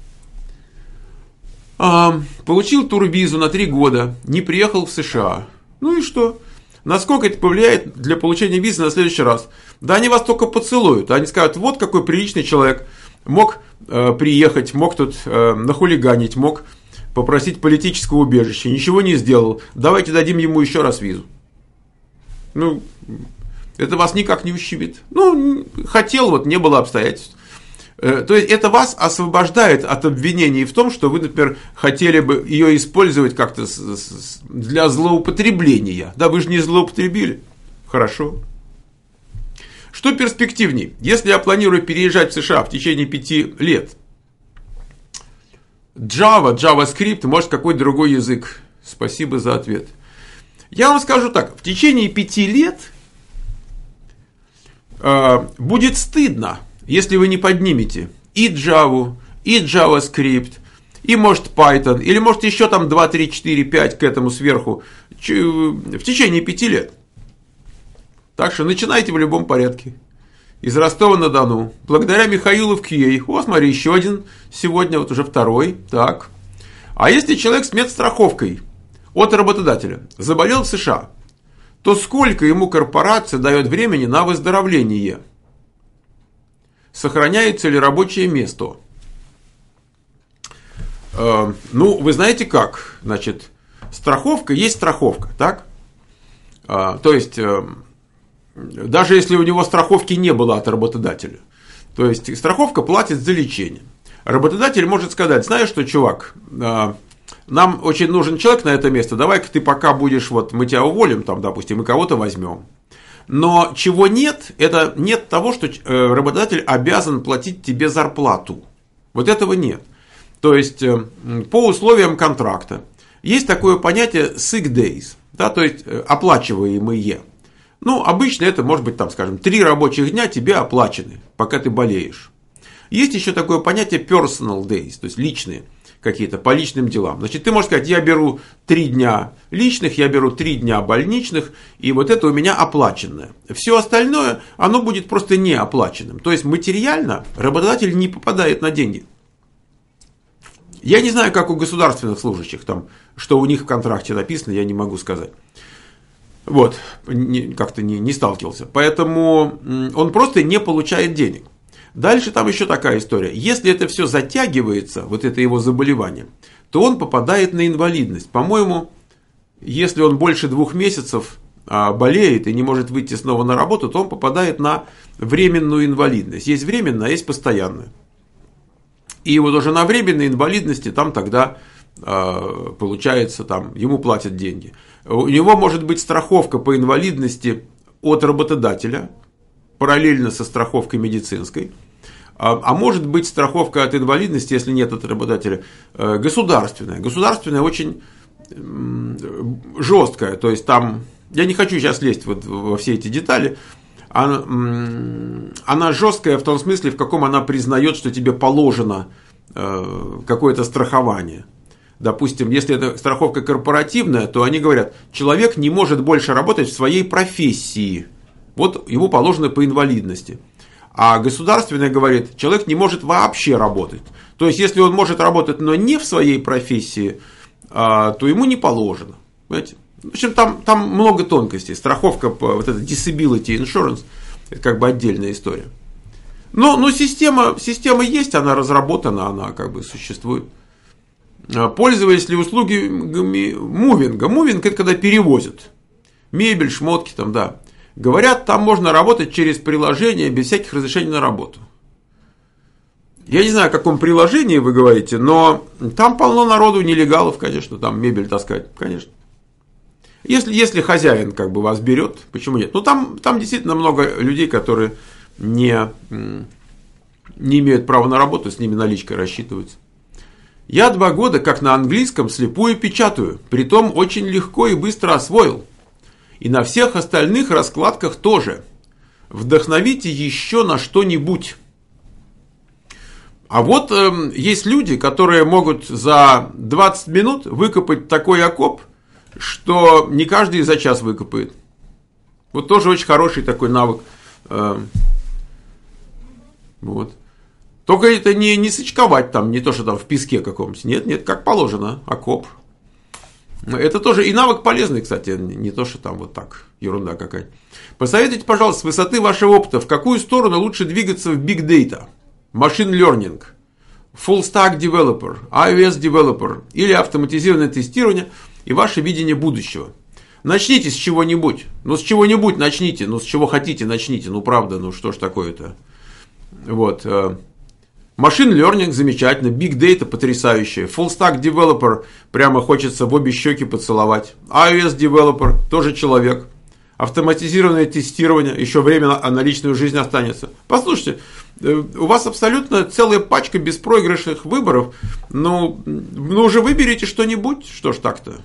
A: А, получил турвизу на три года, не приехал в США. Ну и что? Насколько это повлияет для получения визы на следующий раз? Да они вас только поцелуют. Они скажут, вот какой приличный человек. Мог э, приехать, мог тут э, нахулиганить, мог попросить политического убежища. Ничего не сделал. Давайте дадим ему еще раз визу. Ну, это вас никак не ущемит. Ну, хотел, вот не было обстоятельств. Э, то есть, это вас освобождает от обвинений в том, что вы, например, хотели бы ее использовать как-то с, с, для злоупотребления. Да, вы же не злоупотребили. Хорошо. Что перспективней? Если я планирую переезжать в США в течение пяти лет, Java, JavaScript, может какой-то другой язык? Спасибо за ответ. Я вам скажу так, в течение пяти лет э, будет стыдно, если вы не поднимете и Java, и JavaScript, и, может, Python, или, может, еще там два, три, четыре, пять к этому сверху в течение пяти лет. Так что начинайте в любом порядке. Из Ростова-на-Дону. Благодаря Михаилу в кью эй. О, смотри, еще один сегодня, вот уже второй. Так. А если человек с медстраховкой от работодателя заболел в США, то сколько ему корпорация дает времени на выздоровление? Сохраняется ли рабочее место? Э, ну, вы знаете как? Значит, страховка есть страховка, так? Э, то есть... Э, Даже если у него страховки не было от работодателя. То есть страховка платит за лечение. Работодатель может сказать: знаешь что, чувак, нам очень нужен человек на это место, давай-ка ты пока будешь, вот мы тебя уволим, там, допустим, и кого-то возьмем. Но чего нет, это нет того, что работодатель обязан платить тебе зарплату. Вот этого нет. То есть по условиям контракта есть такое понятие sick days, да, то есть оплачиваемые. Ну, обычно это может быть, там, скажем, три рабочих дня тебе оплачены, пока ты болеешь. Есть еще такое понятие personal days, то есть личные какие-то, по личным делам. Значит, ты можешь сказать: я беру три дня личных, я беру три дня больничных, и вот это у меня оплаченное. Все остальное, оно будет просто неоплаченным. То есть материально работодатель не попадает на деньги. Я не знаю, как у государственных служащих, там, что у них в контракте написано, я не могу сказать. Вот, как-то не, не сталкивался. Поэтому он просто не получает денег. Дальше там еще такая история. Если это все затягивается, вот это его заболевание, то он попадает на инвалидность. По-моему, если он больше двух месяцев болеет и не может выйти снова на работу, то он попадает на временную инвалидность. Есть временная, а есть постоянная. И вот уже на временной инвалидности там тогда получается, там ему платят деньги. У него может быть страховка по инвалидности от работодателя, параллельно со страховкой медицинской. А может быть страховка от инвалидности, если нет от работодателя, государственная. Государственная очень жесткая. То есть там, я не хочу сейчас лезть вот во все эти детали. Она, она жесткая в том смысле, в каком она признает, что тебе положено какое-то страхование. Допустим, если это страховка корпоративная, то они говорят: человек не может больше работать в своей профессии. Вот ему положено по инвалидности. А государственная говорит: человек не может вообще работать. То есть, если он может работать, но не в своей профессии, то ему не положено. Понимаете? В общем, там, там много тонкостей. Страховка, вот это disability insurance, это как бы отдельная история. Но, но система, система есть, она разработана, она как бы существует. Пользовались ли услуги мувинга? Мувинг — это когда перевозят мебель, шмотки там, да. Говорят, там можно работать через приложение без всяких разрешений на работу. Я не знаю, о каком приложении вы говорите, но там полно народу, нелегалов, конечно, там мебель таскать, конечно. Если, если хозяин как бы вас берет, почему нет? Ну, там, там действительно много людей, которые не, не имеют права на работу, с ними наличкой рассчитываются. Я два года, как на английском, слепую печатаю, притом очень легко и быстро освоил. И на всех остальных раскладках тоже. Вдохновите еще на что-нибудь. А вот э, есть люди, которые могут за двадцать минут выкопать такой окоп, что не каждый за час выкопает. Вот тоже очень хороший такой навык. Э, вот. Только это не, не сочковать там, не то, что там в песке каком-то. Нет, нет, как положено, окоп. Это тоже и навык полезный, кстати, не то, что там вот так, ерунда какая-то. Посоветуйте, пожалуйста, с высоты вашего опыта, в какую сторону лучше двигаться в Big Data, Machine Learning, Full Stack Developer, iOS Developer или автоматизированное тестирование и ваше видение будущего. Начните с чего-нибудь, ну с чего-нибудь начните, ну с чего хотите начните, ну правда, ну что ж такое-то. Вот. Machine Learning замечательно, Big Data потрясающе, Full Stack Developer прямо хочется в обе щеки поцеловать, iOS Developer тоже человек, автоматизированное тестирование, еще время на личную жизнь останется. Послушайте, у вас абсолютно целая пачка беспроигрышных выборов, ну, ну уже выберите что-нибудь, что ж так-то.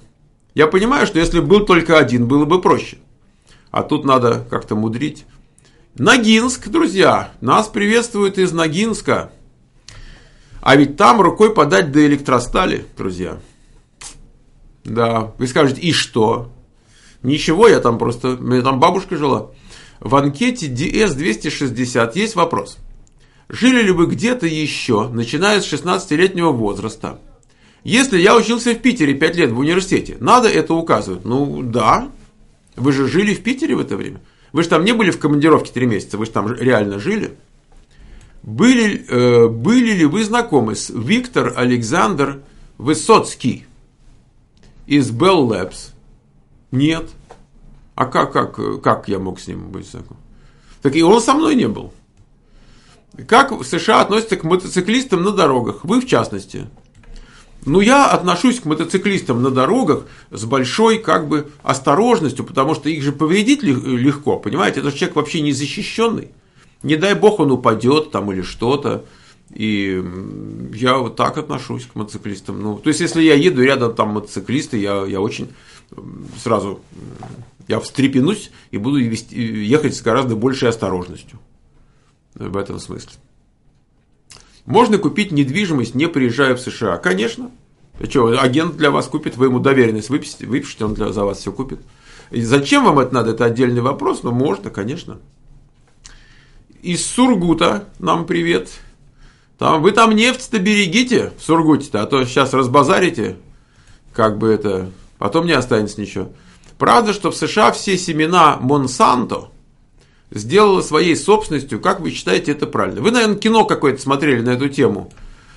A: Я понимаю, что если был только один, было бы проще. А тут надо как-то мудрить. Ногинск, друзья, нас приветствуют из Ногинска. А ведь там рукой подать до электростали, друзья. Да, вы скажете, и что? Ничего, я там просто, у меня там бабушка жила. В анкете ди эс двести шестьдесят есть вопрос. Жили ли вы где-то еще, начиная с шестнадцатилетнего возраста? Если я учился в Питере пять лет в университете, надо это указывать? Ну, да. Вы же жили в Питере в это время? Вы же там не были в командировке три месяца, вы же там реально жили. Были, э, были ли вы знакомы с Виктор Александр Высоцкий из Bell Labs? Нет. А как, как, как я мог с ним быть знаком? Так и он со мной не был. Как в США относятся к мотоциклистам на дорогах? Вы в частности. Ну, я отношусь к мотоциклистам на дорогах с большой, как бы, осторожностью, потому что их же повредить легко, понимаете? Это же человек вообще не защищенный. Не дай бог он упадет там или что-то. И я вот так отношусь к мотоциклистам. Ну, то есть, если я еду рядом там мотоциклисты, я, я очень сразу я встрепенусь и буду вести, ехать с гораздо большей осторожностью. В этом смысле. Можно купить недвижимость, не приезжая в США? Конечно. А что, агент для вас купит, вы ему доверенность выпишите, выпишите, он для, за вас все купит. И зачем вам это надо, это отдельный вопрос, но можно, конечно. Из Сургута нам привет. Там, вы там нефть-то берегите в Сургуте-то, а то сейчас разбазарите, как бы это, потом не останется ничего. Правда, что в США все семена Монсанто сделала своей собственностью, как вы считаете это правильно? Вы, наверное, кино какое-то смотрели на эту тему.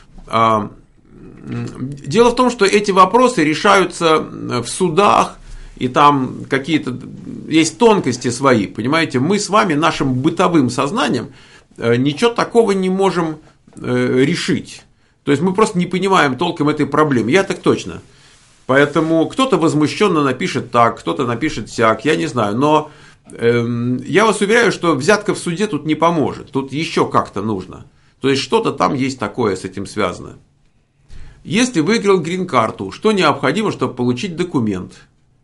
A: Дело в том, что эти вопросы решаются в судах, и там какие-то есть тонкости свои, понимаете? Мы с вами нашим бытовым сознанием ничего такого не можем решить. То есть мы просто не понимаем толком этой проблемы. Я так точно. Поэтому кто-то возмущенно напишет так, кто-то напишет сяк, я не знаю, но я вас уверяю, что взятка в суде тут не поможет. Тут еще как-то нужно. То есть что-то там есть такое с этим связано. Если выиграл грин-карту, что необходимо, чтобы получить документ?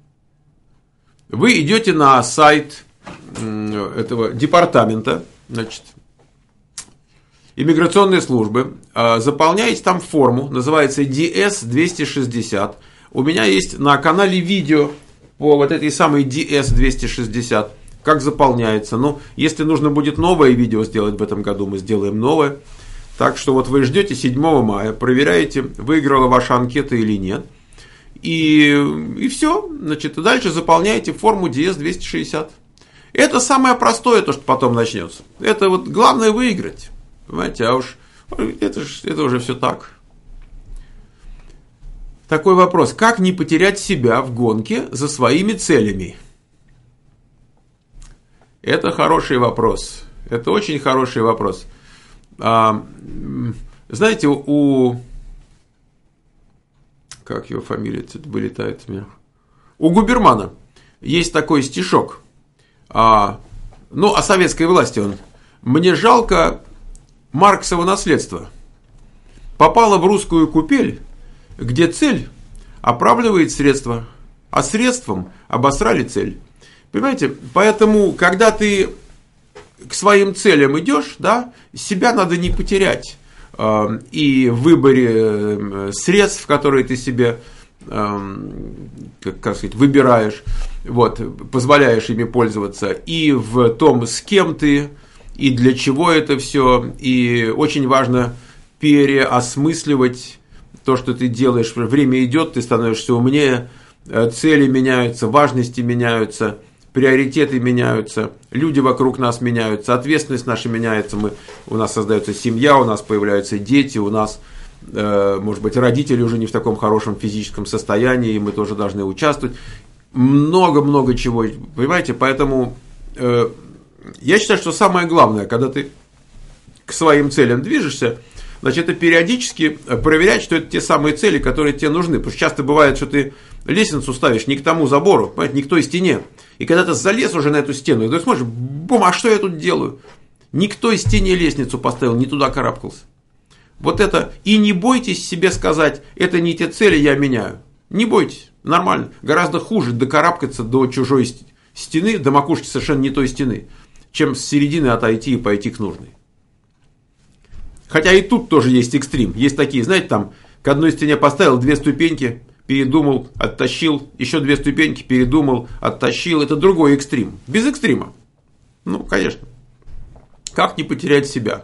A: Вы идете на сайт этого департамента, значит, иммиграционной службы, заполняете там форму, называется ди эс двести шестьдесят. У меня есть на канале видео по вот этой самой ди эс двести шестьдесят, как заполняется. Ну, если нужно будет новое видео сделать в этом году, мы сделаем новое. Так что вот вы ждете седьмого мая, проверяете, выиграла ваша анкета или нет. И, и все. Значит, и дальше заполняете форму ди эс двести шестьдесят. Это самое простое, то, что потом начнется. Это вот главное выиграть. Понимаете, а уж это, это уже все так. Такой вопрос. Как не потерять себя в гонке за своими целями? Это хороший вопрос. Это очень хороший вопрос. А, знаете, у... Как его фамилия вылетает у меня? У Губермана есть такой стишок. А, ну, о советской власти он. Мне жалко Марксово наследство. Попало в русскую купель, где цель оправдывает средства, а средством обосрали цель. Понимаете? Поэтому, когда ты к своим целям идешь, да, себя надо не потерять. И в выборе средств, которые ты себе, как сказать, выбираешь, вот, позволяешь ими пользоваться, и в том, с кем ты, и для чего это все. И очень важно переосмысливать то, что ты делаешь. Время идет, ты становишься умнее, цели меняются, важности меняются, приоритеты меняются, люди вокруг нас меняются, ответственность наша меняется, мы, у нас создается семья, у нас появляются дети, у нас, э, может быть, родители уже не в таком хорошем физическом состоянии, и мы тоже должны участвовать. Много-много чего, понимаете? Поэтому э, я считаю, что самое главное, когда ты к своим целям движешься, значит, это периодически проверять, что это те самые цели, которые тебе нужны. Потому что часто бывает, что ты лестницу ставишь не к тому забору, понимаете, не к той стене. И когда ты залез уже на эту стену, и ты смотришь, бум, а что я тут делаю? Не к той стене лестницу поставил, не туда карабкался. Вот это. И не бойтесь себе сказать, это не те цели, я меняю. Не бойтесь. Нормально. Гораздо хуже докарабкаться до чужой стены, до макушки совершенно не той стены, чем с середины отойти и пойти к нужной. Хотя и тут тоже есть экстрим. Есть такие, знаете, там к одной стене поставил две ступеньки, передумал, оттащил, еще две ступеньки, передумал, оттащил. Это другой экстрим. Без экстрима. Ну, конечно. Как не потерять себя?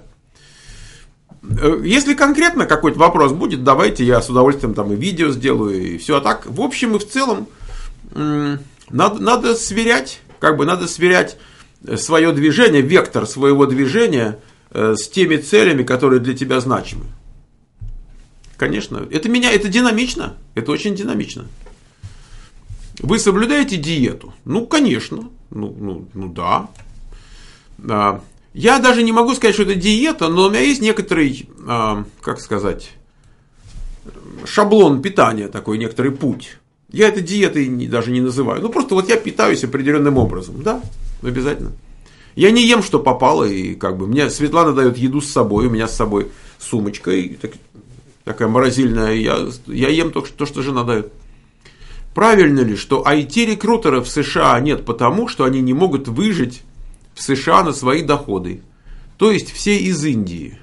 A: Если конкретно какой-то вопрос будет, давайте я с удовольствием там и видео сделаю, и все. А так, в общем и в целом, надо, надо сверять, как бы надо сверять свое движение, вектор своего движения с теми целями, которые для тебя значимы. Конечно, это меня, это динамично, это очень динамично. Вы соблюдаете диету? Ну, конечно, ну, ну, ну да. Я даже не могу сказать, что это диета, но у меня есть некоторый, как сказать, шаблон питания, такой некоторый путь. Я это диетой даже не называю. Ну, просто вот я питаюсь определенным образом. Да, обязательно. Я не ем, что попало, и как бы мне Светлана дает еду с собой, у меня с собой сумочка, и так, такая морозильная, и я, я ем только то, что жена дает. Правильно ли, что ай ти-рекрутеров в США нет потому, что они не могут выжить в США на свои доходы? То есть все из Индии.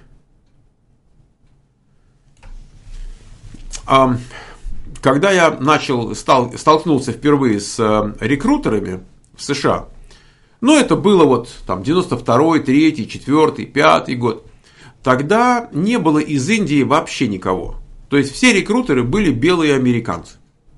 A: Когда я начал, стал, столкнулся впервые с рекрутерами в США, ну это было вот там девяносто второй, третий, четвёртый, пятый год, тогда не было из Индии вообще никого. То есть все рекрутеры были белые американцы.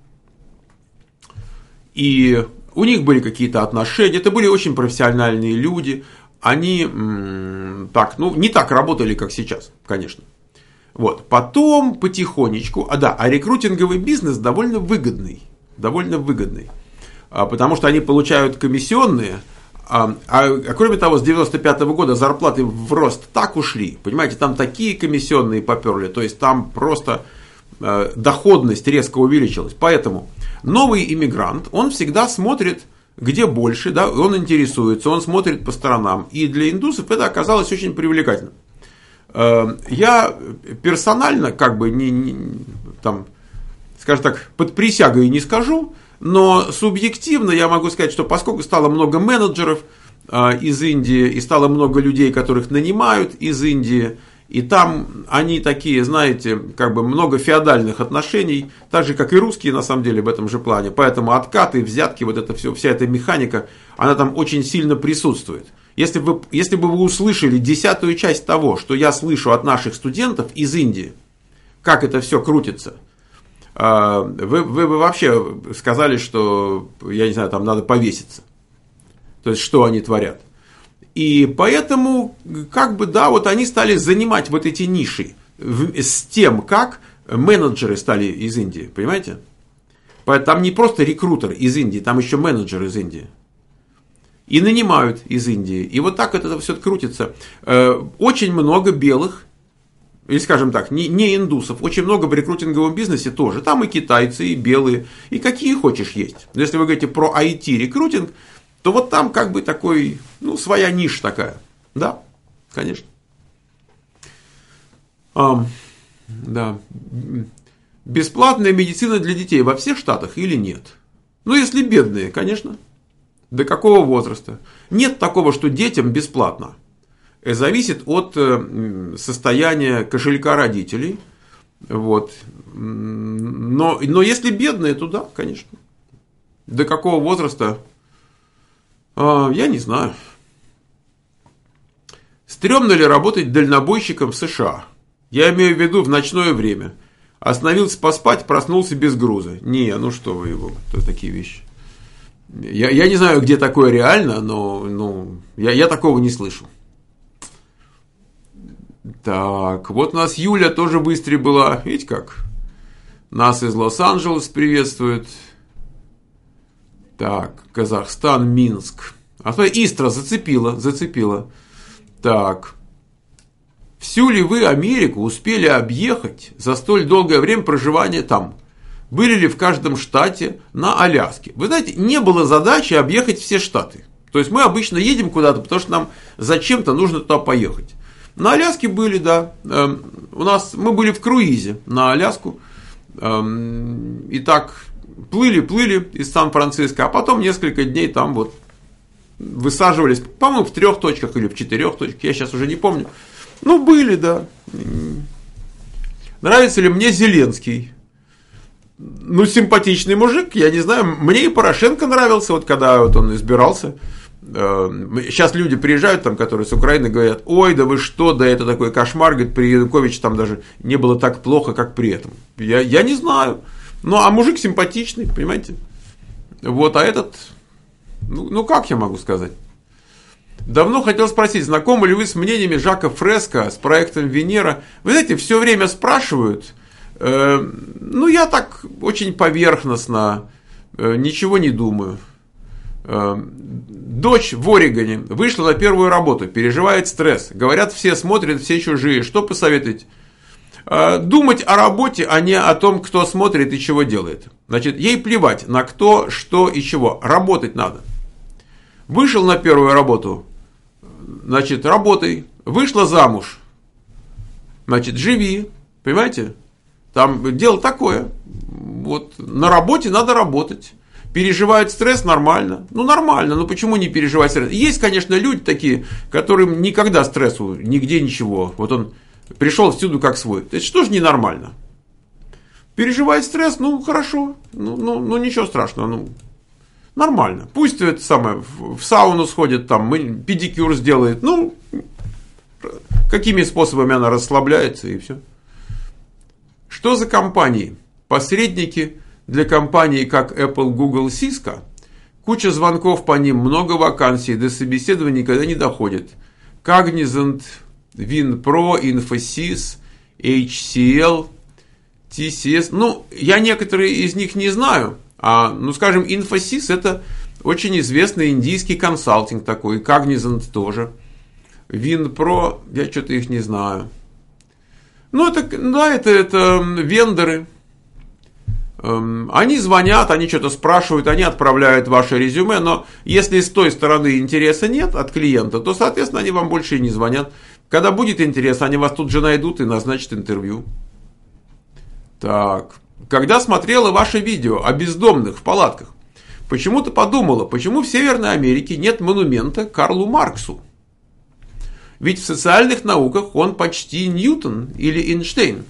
A: И у них были какие-то отношения, это были очень профессиональные люди, они так, ну, не так работали, как сейчас, конечно. Вот. Потом потихонечку, а да, а рекрутинговый бизнес довольно выгодный, довольно выгодный, потому что они получают комиссионные, а, а, а кроме того, с девяносто пятого года зарплаты в рост так ушли, понимаете, там такие комиссионные поперли, то есть там просто э, доходность резко увеличилась, поэтому новый иммигрант, он всегда смотрит, где больше, да, он интересуется, он смотрит по сторонам. И для индусов это оказалось очень привлекательно. Я персонально, как бы, не, не, там, скажем так, под присягой не скажу, но субъективно я могу сказать, что поскольку стало много менеджеров из Индии, и стало много людей, которых нанимают из Индии, и там они такие, знаете, как бы много феодальных отношений, так же, как и русские, на самом деле, в этом же плане. Поэтому откаты, взятки, вот это все, вся эта механика, она там очень сильно присутствует. Если бы, если бы вы услышали десятую часть того, что я слышу от наших студентов из Индии, как это все крутится, вы, вы бы вообще сказали, что, я не знаю, там надо повеситься. То есть, что они творят. И поэтому, как бы, да, вот они стали занимать вот эти ниши с тем, как менеджеры стали из Индии, понимаете? Там не просто рекрутер из Индии, там еще менеджер из Индии. И нанимают из Индии. И вот так это все крутится. Очень много белых, или, скажем так, не, не индусов, очень много в рекрутинговом бизнесе тоже. Там и китайцы, и белые, и какие хочешь есть. Но если вы говорите про ай ти-рекрутинг, то вот там как бы такой, ну, своя ниша такая. Да, конечно. А, да. Бесплатная медицина для детей во всех штатах или нет? Ну, если бедные, конечно. До какого возраста? Нет такого, что детям бесплатно. Зависит от состояния кошелька родителей. Вот. Но, но если бедные, то да, конечно. До какого возраста? Я не знаю. Стремно ли работать дальнобойщиком в США? Я имею в виду в ночное время. Остановился поспать, проснулся без груза. Не, ну что вы его, это такие вещи. Я, я не знаю, где такое реально, но ну, я, я такого не слышал. Так, вот у нас Юля тоже в Истре была. Видите как? Нас из Лос-Анджелес приветствует. Так, Казахстан, Минск. А то Истра зацепила, зацепила. Так. Всю ли вы Америку успели объехать за столь долгое время проживания там? Были ли в каждом штате на Аляске? Вы знаете, не было задачи объехать все штаты. То есть мы обычно едем куда-то, потому что нам зачем-то нужно туда поехать. На Аляске были, да. У нас, мы были в круизе на Аляску. И так, плыли, плыли из Сан-Франциско, а потом несколько дней там вот высаживались, по-моему, в трех точках или в четырех точках, я сейчас уже не помню. Ну, были, да. Нравится ли мне Зеленский? Ну, симпатичный мужик, я не знаю, мне и Порошенко нравился, вот когда вот он избирался. Сейчас люди приезжают, там, которые с Украины, говорят: ой, да вы что, да это такой кошмар, говорит, при Януковиче там даже не было так плохо, как при этом. Я, я не знаю. Ну, а мужик симпатичный, понимаете? Вот, а этот, ну, ну, как я могу сказать? Давно хотел спросить, знакомы ли вы с мнениями Жака Фреско, с проектом Венера? Вы знаете, все время спрашивают. Э, ну, я так очень поверхностно, э, ничего не думаю. Э, дочь в Орегоне вышла на первую работу, переживает стресс. Говорят, все смотрят, все чужие. Что посоветуете? Э, думать о работе, а не о том, кто смотрит и чего делает. Значит, ей плевать на кто, что и чего. Работать надо. Вышел на первую работу, значит, работай. Вышла замуж, значит, живи. Понимаете? Там дело такое. Вот на работе надо работать. Переживают стресс, нормально. Ну, нормально, но почему не переживать стресс? Есть, конечно, люди такие, которым никогда стрессу, нигде ничего. Вот он пришел всюду как свой. Это что же ненормально? Переживает стресс, ну, хорошо. Ну, ну, ну ничего страшного, ну. Нормально. Пусть это самое, в сауну сходит, там, педикюр сделает. Ну, какими способами она расслабляется, и все. Что за компании? Посредники для компаний, как Apple, Google, Cisco. Куча звонков по ним, много вакансий, до собеседования никогда не доходит. Cognizant, WinPro, Infosys, эйч си эл, ти си эс. Ну, я некоторые из них не знаю. А, ну, скажем, Infosys — это очень известный индийский консалтинг такой, Cognizant тоже. WinPro, я что-то их не знаю. Ну, это, да, это, это вендоры. Эм, они звонят, они что-то спрашивают, они отправляют ваше резюме, но если с той стороны интереса нет от клиента, то, соответственно, они вам больше и не звонят. Когда будет интерес, они вас тут же найдут и назначат интервью. Так... Когда смотрела ваше видео о бездомных в палатках, почему-то подумала, почему в Северной Америке нет монумента Карлу Марксу? Ведь в социальных науках он почти Ньютон или Эйнштейн.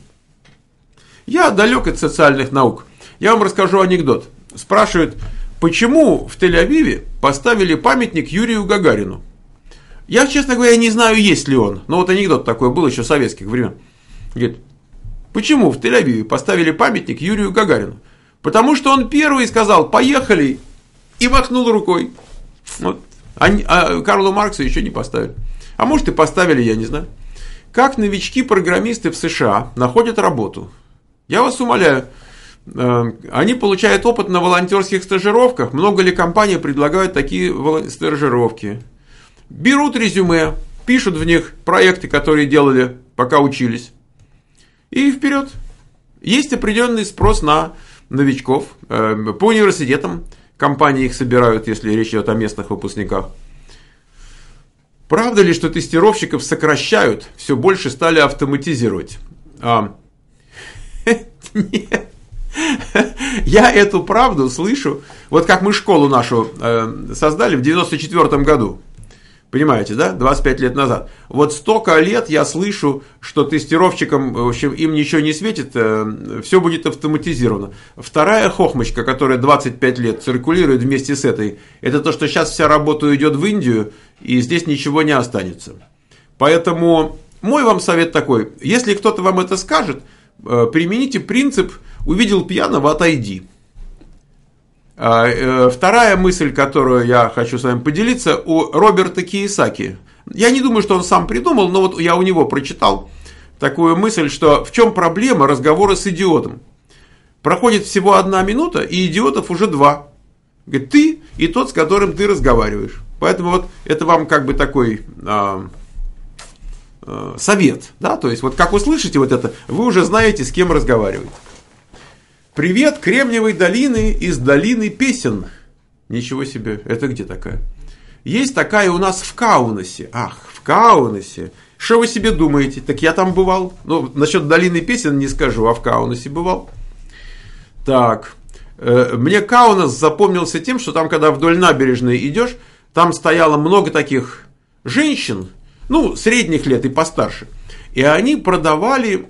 A: Я далек от социальных наук. Я вам расскажу анекдот. Спрашивают, почему в Тель-Авиве поставили памятник Юрию Гагарину? Я, честно говоря, не знаю, есть ли он. Но вот анекдот такой был еще советских времен. Говорит, почему в Тель-Авиве поставили памятник Юрию Гагарину? Потому что он первый сказал «поехали» и махнул рукой. Вот. А, а Карлу Марксу еще не поставили. А может и поставили, я не знаю. Как новички-программисты в США находят работу? Я вас умоляю. Они получают опыт на волонтерских стажировках. Много ли компаний предлагают такие стажировки? Берут резюме, пишут в них проекты, которые делали, пока учились. И вперед. Есть определенный спрос на новичков. По университетам компании их собирают, если речь идет о местных выпускниках. Правда ли, что тестировщиков сокращают, все больше стали автоматизировать? А, нет. Я эту правду слышу. Вот как мы школу нашу создали в девяносто четвёртом году. Понимаете, да? двадцать пять лет назад. Вот столько лет я слышу, что тестировщикам, в общем, им ничего не светит, все будет автоматизировано. Вторая хохмочка, которая двадцать пять лет циркулирует вместе с этой, это то, что сейчас вся работа уйдет в Индию, и здесь ничего не останется. Поэтому мой вам совет такой. Если кто-то вам это скажет, примените принцип «увидел пьяного, отойди». Вторая мысль, которую я хочу с вами поделиться, у Роберта Кийосаки. Я не думаю, что он сам придумал, но вот я у него прочитал такую мысль, что в чем проблема разговора с идиотом. Проходит всего одна минута, и идиотов уже два. Говорит, ты и тот, с которым ты разговариваешь. Поэтому вот это вам как бы такой а, а, совет. Да? То есть вот как услышите вот это, вы уже знаете, с кем разговаривать. Привет, Кремниевой долины из долины песен. Ничего себе, это где такая? Есть такая у нас в Каунасе. Ах, в Каунасе. Что вы себе думаете? Так я там бывал. Ну, насчет долины песен не скажу, а в Каунасе бывал. Так, Мне Каунас запомнился тем, что там, когда вдоль набережной идешь, там стояло много таких женщин, ну, средних лет и постарше. И они продавали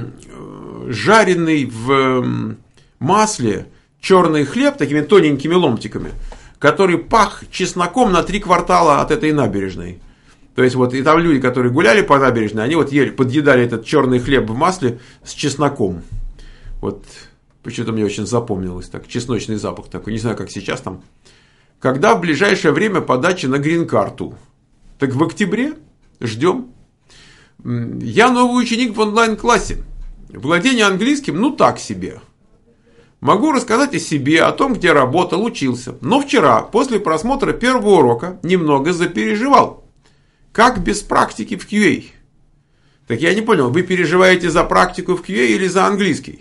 A: жареный в масле черный хлеб такими тоненькими ломтиками, который пах чесноком на три квартала от этой набережной. То есть вот и там люди, которые гуляли по набережной, они вот ели, подъедали этот черный хлеб в масле с чесноком. Вот почему-то мне очень запомнилось так, чесночный запах такой, не знаю, как сейчас там. Когда в ближайшее время подача на грин-карту? Так в октябре ждем. Я новый ученик в онлайн-классе. Владение английским, ну так себе. Могу рассказать о себе, о том, где работал, учился. Но вчера, после просмотра первого урока, немного запереживал. Как без практики в кью эй? Так я не понял, вы переживаете за практику в кью эй или за английский?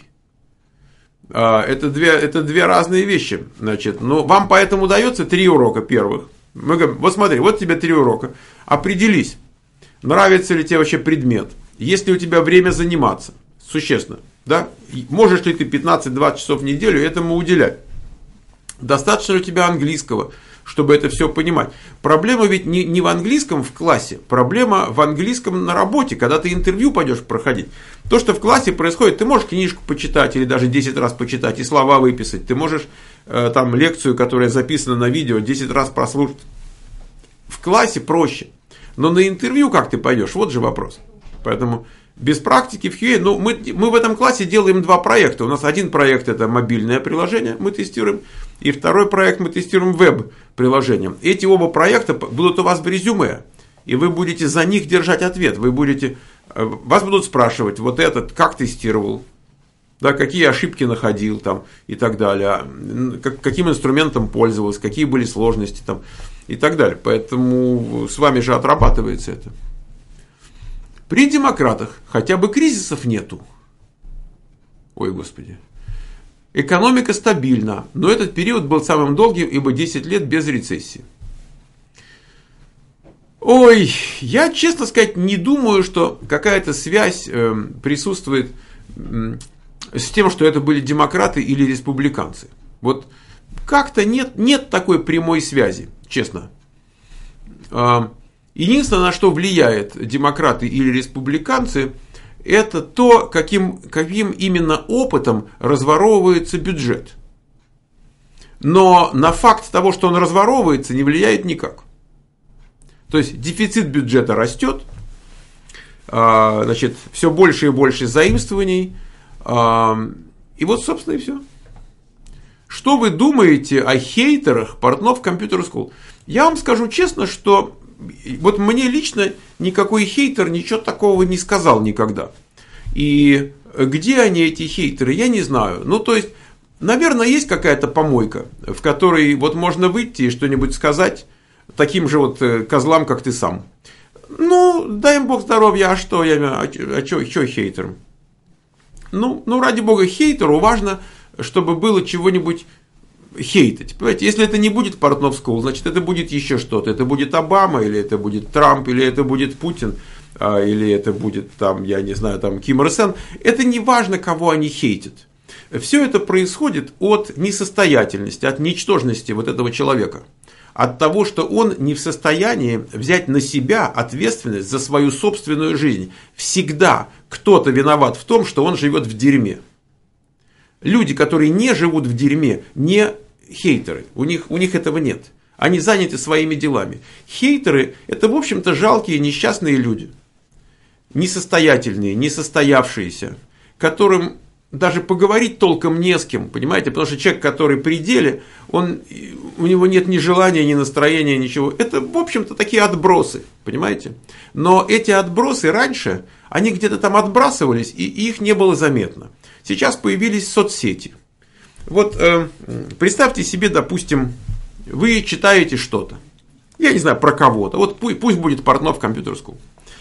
A: Это две, это две разные вещи. Значит, ну, вам поэтому дается три урока первых. Мы говорим, вот смотри, вот тебе три урока. Определись, нравится ли тебе вообще предмет. Есть ли у тебя время заниматься? Существенно. Да? Можешь ли ты пятнадцать-двадцать часов в неделю этому уделять? Достаточно ли у тебя английского, чтобы это все понимать? Проблема ведь не, не в английском в классе, проблема в английском на работе, когда ты интервью пойдешь проходить. То, что в классе происходит, ты можешь книжку почитать или даже десять раз почитать и слова выписать. Ты можешь э, там лекцию, которая записана на видео, десять раз прослушать. В классе проще. Но на интервью как ты пойдешь? Вот же вопрос. Поэтому без практики в кью эй, ну, мы, мы в этом классе делаем два проекта. У нас один проект это мобильное приложение, мы тестируем, и второй проект мы тестируем веб-приложение. Эти оба проекта будут у вас в резюме, и вы будете за них держать ответ. Вы будете, вас будут спрашивать, вот этот, как тестировал, да, какие ошибки находил там, и так далее, как, каким инструментом пользовался, какие были сложности там, и так далее. Поэтому с вами же отрабатывается это. При демократах хотя бы кризисов нету. Ой, господи. Экономика стабильна, но этот период был самым долгим, ибо десять лет без рецессии. Ой, я, честно сказать, не думаю, что какая-то связь э, присутствует э, с тем, что это были демократы или республиканцы. Вот как-то нет, нет такой прямой связи, честно. Единственное, на что влияет демократы или республиканцы, это то, каким, каким именно опытом разворовывается бюджет. Но на факт того, что он разворовывается, не влияет никак. То есть дефицит бюджета растет, значит, все больше и больше заимствований. И вот, собственно, и все. Что вы думаете о хейтерах Портнов Computer School? Я вам скажу честно, что вот мне лично никакой хейтер ничего такого не сказал никогда. И где они, эти хейтеры, я не знаю. Ну, то есть, наверное, есть какая-то помойка, в которой вот можно выйти и что-нибудь сказать таким же вот козлам, как ты сам. Ну, дай им Бог здоровья, а что я, а что, что хейтерам? Ну, ну, ради бога, хейтеру важно, чтобы было чего-нибудь хейтить. Понимаете, если это не будет Портнов School, значит, это будет еще что-то. Это будет Обама, или это будет Трамп, или это будет Путин, или это будет, там, я не знаю, там, Ким Ир Сен. Это не важно, кого они хейтят. Все это происходит от несостоятельности, от ничтожности вот этого человека. От того, что он не в состоянии взять на себя ответственность за свою собственную жизнь. Всегда кто-то виноват в том, что он живет в дерьме. Люди, которые не живут в дерьме, не хейтеры. У них, у них этого нет. Они заняты своими делами. Хейтеры – это, в общем-то, жалкие, несчастные люди. Несостоятельные, несостоявшиеся, которым даже поговорить толком не с кем, понимаете? Потому что человек, который при деле, он, у него нет ни желания, ни настроения, ничего. Это, в общем-то, такие отбросы, понимаете? Но эти отбросы раньше, они где-то там отбрасывались, и их не было заметно. Сейчас появились соцсети. Вот э, представьте себе, допустим, вы читаете что-то. Я не знаю, про кого-то. Вот пусть, пусть будет Портнов Computer School.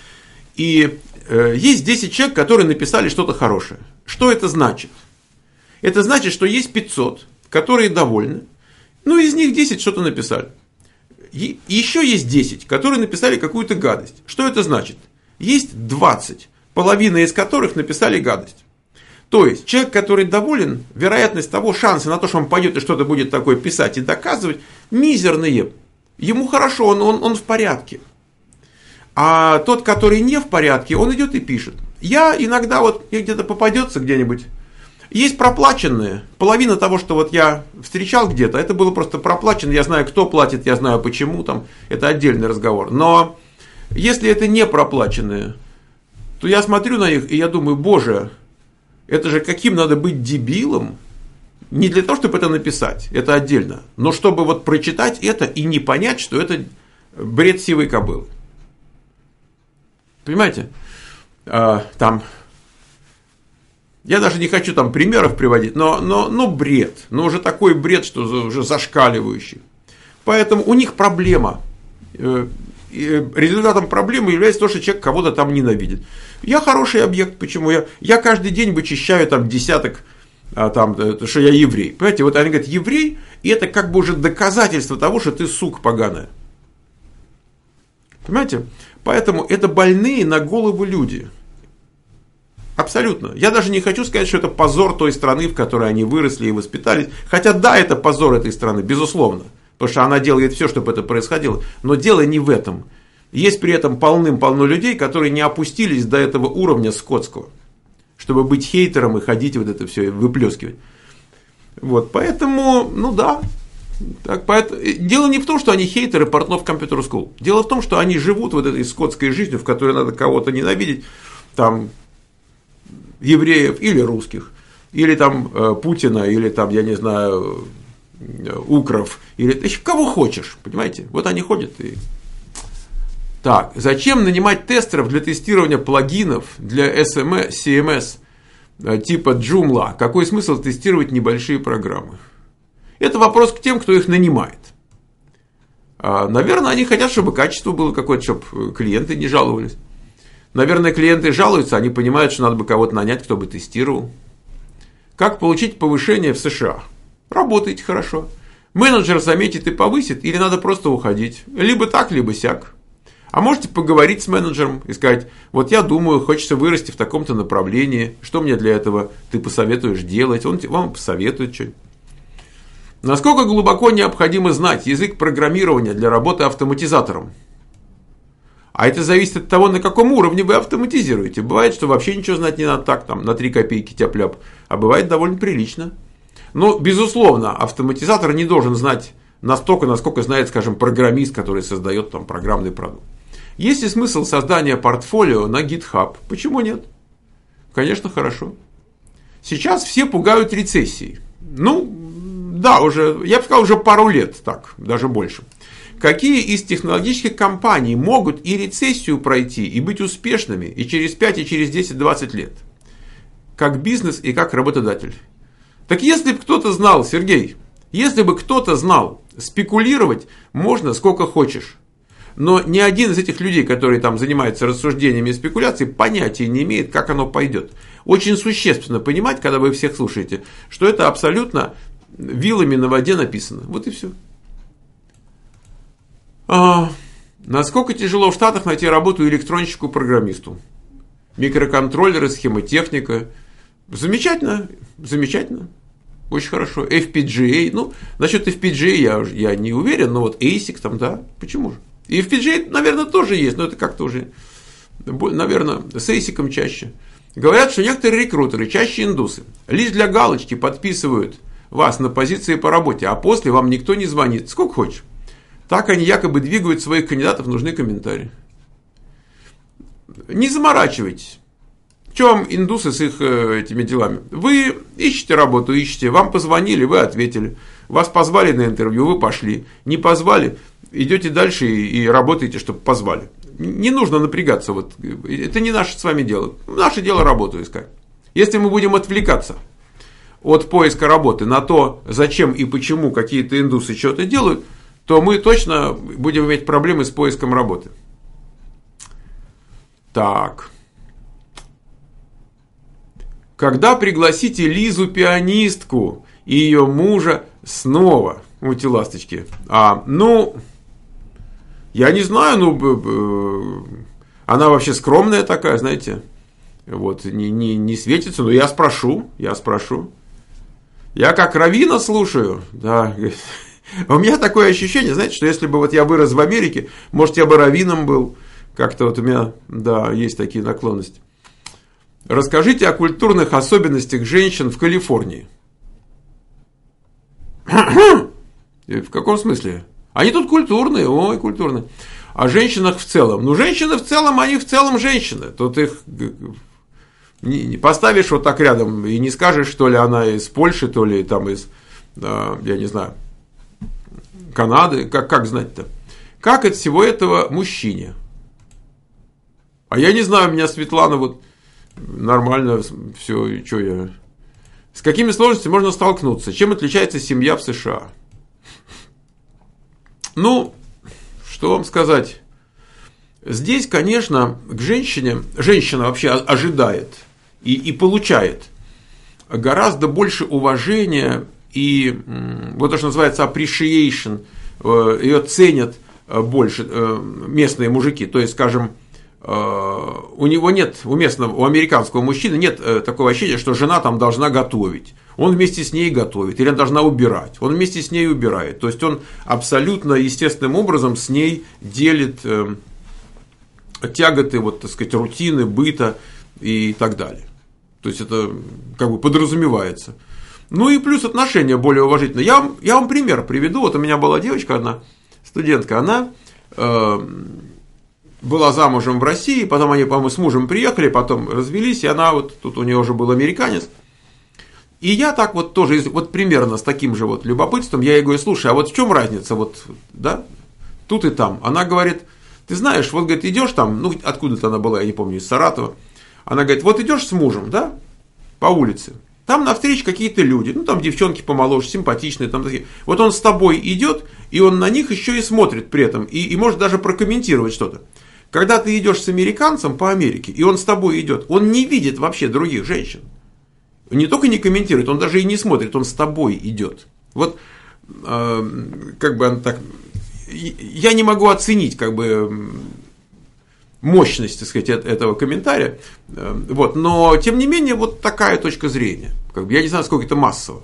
A: И э, есть десять человек, которые написали что-то хорошее. Что это значит? Это значит, что есть пятьсот, которые довольны. Ну, из них десять что-то написали. И еще есть десять, которые написали какую-то гадость. Что это значит? Есть двадцать, половина из которых написали гадость. То есть, человек, который доволен, вероятность того, шансы на то, что он пойдет и что-то будет такое писать и доказывать, мизерные. Ему хорошо, он, он, он в порядке. А тот, который не в порядке, он идет и пишет. Я иногда вот, где-то попадется где-нибудь, есть проплаченные. Половина того, что вот я встречал где-то, это было просто проплачено. Я знаю, кто платит, я знаю, почему, там, это отдельный разговор. Но если это не проплаченные, то я смотрю на них и я думаю, боже, это же каким надо быть дебилом, не для того, чтобы это написать, это отдельно, но чтобы вот прочитать это и не понять, что это бред сивой кобылы. Понимаете? А, там, я даже не хочу там примеров приводить, но, но, но бред, но уже такой бред, что уже зашкаливающий. Поэтому у них проблема. Результатом проблемы является то, что человек кого-то там ненавидит. Я хороший объект, почему я? Я каждый день вычищаю там десяток, а, там, что я еврей. Понимаете, вот они говорят, еврей, и это как бы уже доказательство того, что ты сука поганая. Понимаете? Поэтому это больные на голову люди. Абсолютно. Я даже не хочу сказать, что это позор той страны, в которой они выросли и воспитались. Хотя да, это позор этой страны, безусловно. Потому что она делает все, чтобы это происходило. Но дело не в этом. Есть при этом полным-полно людей, которые не опустились до этого уровня скотского, чтобы быть хейтером и ходить вот это все и выплескивать. Вот, поэтому, ну да. Так, поэтому, дело не в том, что они хейтеры Портнов Computer School. Дело в том, что они живут вот этой скотской жизнью, в которой надо кого-то ненавидеть, там, евреев или русских, или там Путина, или там, я не знаю, укров, или кого хочешь, понимаете? Вот они ходят и... Так, зачем нанимать тестеров для тестирования плагинов для эс эм эс, си эм эс типа Joomla? Какой смысл тестировать небольшие программы? Это вопрос к тем, кто их нанимает. Наверное, они хотят, чтобы качество было какое-то, чтобы клиенты не жаловались. Наверное, клиенты жалуются, они понимают, что надо бы кого-то нанять, кто бы тестировал. Как получить повышение в США? Работаете хорошо. Менеджер заметит и повысит, или надо просто уходить. Либо так, либо сяк. А можете поговорить с менеджером и сказать, вот я думаю, хочется вырасти в таком-то направлении, что мне для этого ты посоветуешь делать, он вам посоветует что-нибудь. Насколько глубоко необходимо знать язык программирования для работы автоматизатором? А это зависит от того, на каком уровне вы автоматизируете. Бывает, что вообще ничего знать не надо, так, там, на три копейки тяп-ляп, а бывает довольно прилично. Но, безусловно, автоматизатор не должен знать настолько, насколько знает, скажем, программист, который создает там программный продукт. Есть ли смысл создания портфолио на GitHub? Почему нет? Конечно, хорошо. Сейчас все пугают рецессией. Ну, да, уже, я бы сказал, уже пару лет, так, даже больше. Какие из технологических компаний могут и рецессию пройти, и быть успешными и через пять, и через десять-двадцать лет? Как бизнес и как работодатель. Так если бы кто-то знал, Сергей, если бы кто-то знал, спекулировать можно сколько хочешь. Но ни один из этих людей, которые там занимаются рассуждениями и спекуляцией, понятия не имеет, как оно пойдет. Очень существенно понимать, когда вы всех слушаете, что это абсолютно вилами на воде написано. Вот и все. А, насколько тяжело в Штатах найти работу электронщику-программисту? Микроконтроллеры, схемотехника. Замечательно, замечательно. Очень хорошо. эф пи джи эй. Ну, насчет эф пи джи эй я, я не уверен, но вот эйсик там, да, почему же? И эф пи джи эй, наверное, тоже есть, но это как-то уже, наверное, с эйсиком чаще. Говорят, что некоторые рекрутеры, чаще индусы, лишь для галочки подписывают вас на позиции по работе, а после вам никто не звонит. Сколько хочешь. Так они якобы двигают своих кандидатов, нужны комментарии. Не заморачивайтесь. В чем индусы с их этими делами? Вы ищете работу, ищете, вам позвонили, вы ответили. Вас позвали на интервью, вы пошли. Не позвали, идете дальше и, и работаете, чтобы позвали. Не нужно напрягаться. Вот. Это не наше с вами дело. Наше дело работу искать. Если мы будем отвлекаться от поиска работы на то, зачем и почему какие-то индусы что-то делают, то мы точно будем иметь проблемы с поиском работы. Так. Когда пригласите Лизу пианистку и ее мужа снова? Эти ласточки. А, ну, я не знаю, ну, она вообще скромная такая, знаете. вот, не, не, не светится, но я спрошу, я спрошу. Я как раввина слушаю, да. У меня такое ощущение, знаете, что если бы вот я вырос в Америке, может, я бы раввином был. Как-то вот у меня, да, есть такие наклонности. Расскажите о культурных особенностях женщин в Калифорнии. В каком смысле? Они тут культурные, ой, культурные. О женщинах в целом. Ну, женщины в целом, они в целом женщины. Тут их не поставишь вот так рядом и не скажешь, что ли она из Польши, то ли там из, я не знаю, Канады. Как, как знать-то? Как от всего этого мужчине? А я не знаю, у меня Светлана вот нормально все, что я... С какими сложностями можно столкнуться? Чем отличается семья в США? Ну, что вам сказать? Здесь, конечно, к женщине, женщина вообще ожидает и, и получает гораздо больше уважения и вот то, что называется appreciation, ее ценят больше местные мужики. То есть, скажем, у него нет, у местного, у американского мужчины нет такого ощущения, что жена там должна готовить. Он вместе с ней готовит, или она должна убирать. Он вместе с ней убирает. То есть, он абсолютно естественным образом с ней делит тяготы, вот, так сказать, рутины, быта и так далее. То есть, это как бы подразумевается. Ну и плюс отношения более уважительные. Я вам, я вам пример приведу. Вот у меня была девочка одна, студентка, она... Э, была замужем в России, потом они, по-моему, с мужем приехали, потом развелись, и она вот, тут у нее уже был американец. И я так вот тоже, вот примерно с таким же вот любопытством, я ей говорю, слушай, а вот в чем разница, вот, да, тут и там. Она говорит, ты знаешь, вот, говорит, идешь там, ну, откуда-то она была, я не помню, из Саратова. Она говорит, вот идешь с мужем, да, по улице, там навстречу какие-то люди, ну, там девчонки помоложе, симпатичные, там такие. Вот он с тобой идет, и он на них еще и смотрит при этом, и, и может даже прокомментировать что-то. Когда ты идешь с американцем по Америке, и он с тобой идет, он не видит вообще других женщин. Не только не комментирует, он даже и не смотрит, он с тобой идет. Вот, э, как бы он так... Я не могу оценить, как бы, мощность, так сказать, этого комментария. Вот, но, тем не менее, вот такая точка зрения. Как бы, я не знаю, сколько это массово.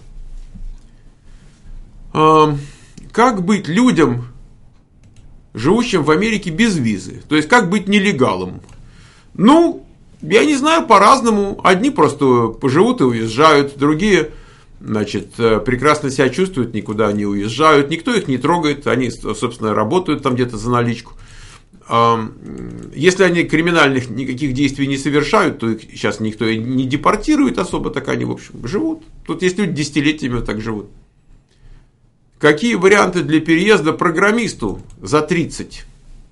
A: Э, как быть людям, живущим в Америке без визы? То есть, как быть нелегалом? Ну, я не знаю, по-разному. Одни просто поживут и уезжают, другие, значит, прекрасно себя чувствуют, никуда не уезжают, никто их не трогает, они, собственно, работают там где-то за наличку. Если они криминальных никаких действий не совершают, то их сейчас никто и не депортирует особо, так они, в общем, живут. Тут есть люди десятилетиями вот так живут. Какие варианты для переезда программисту за тридцать?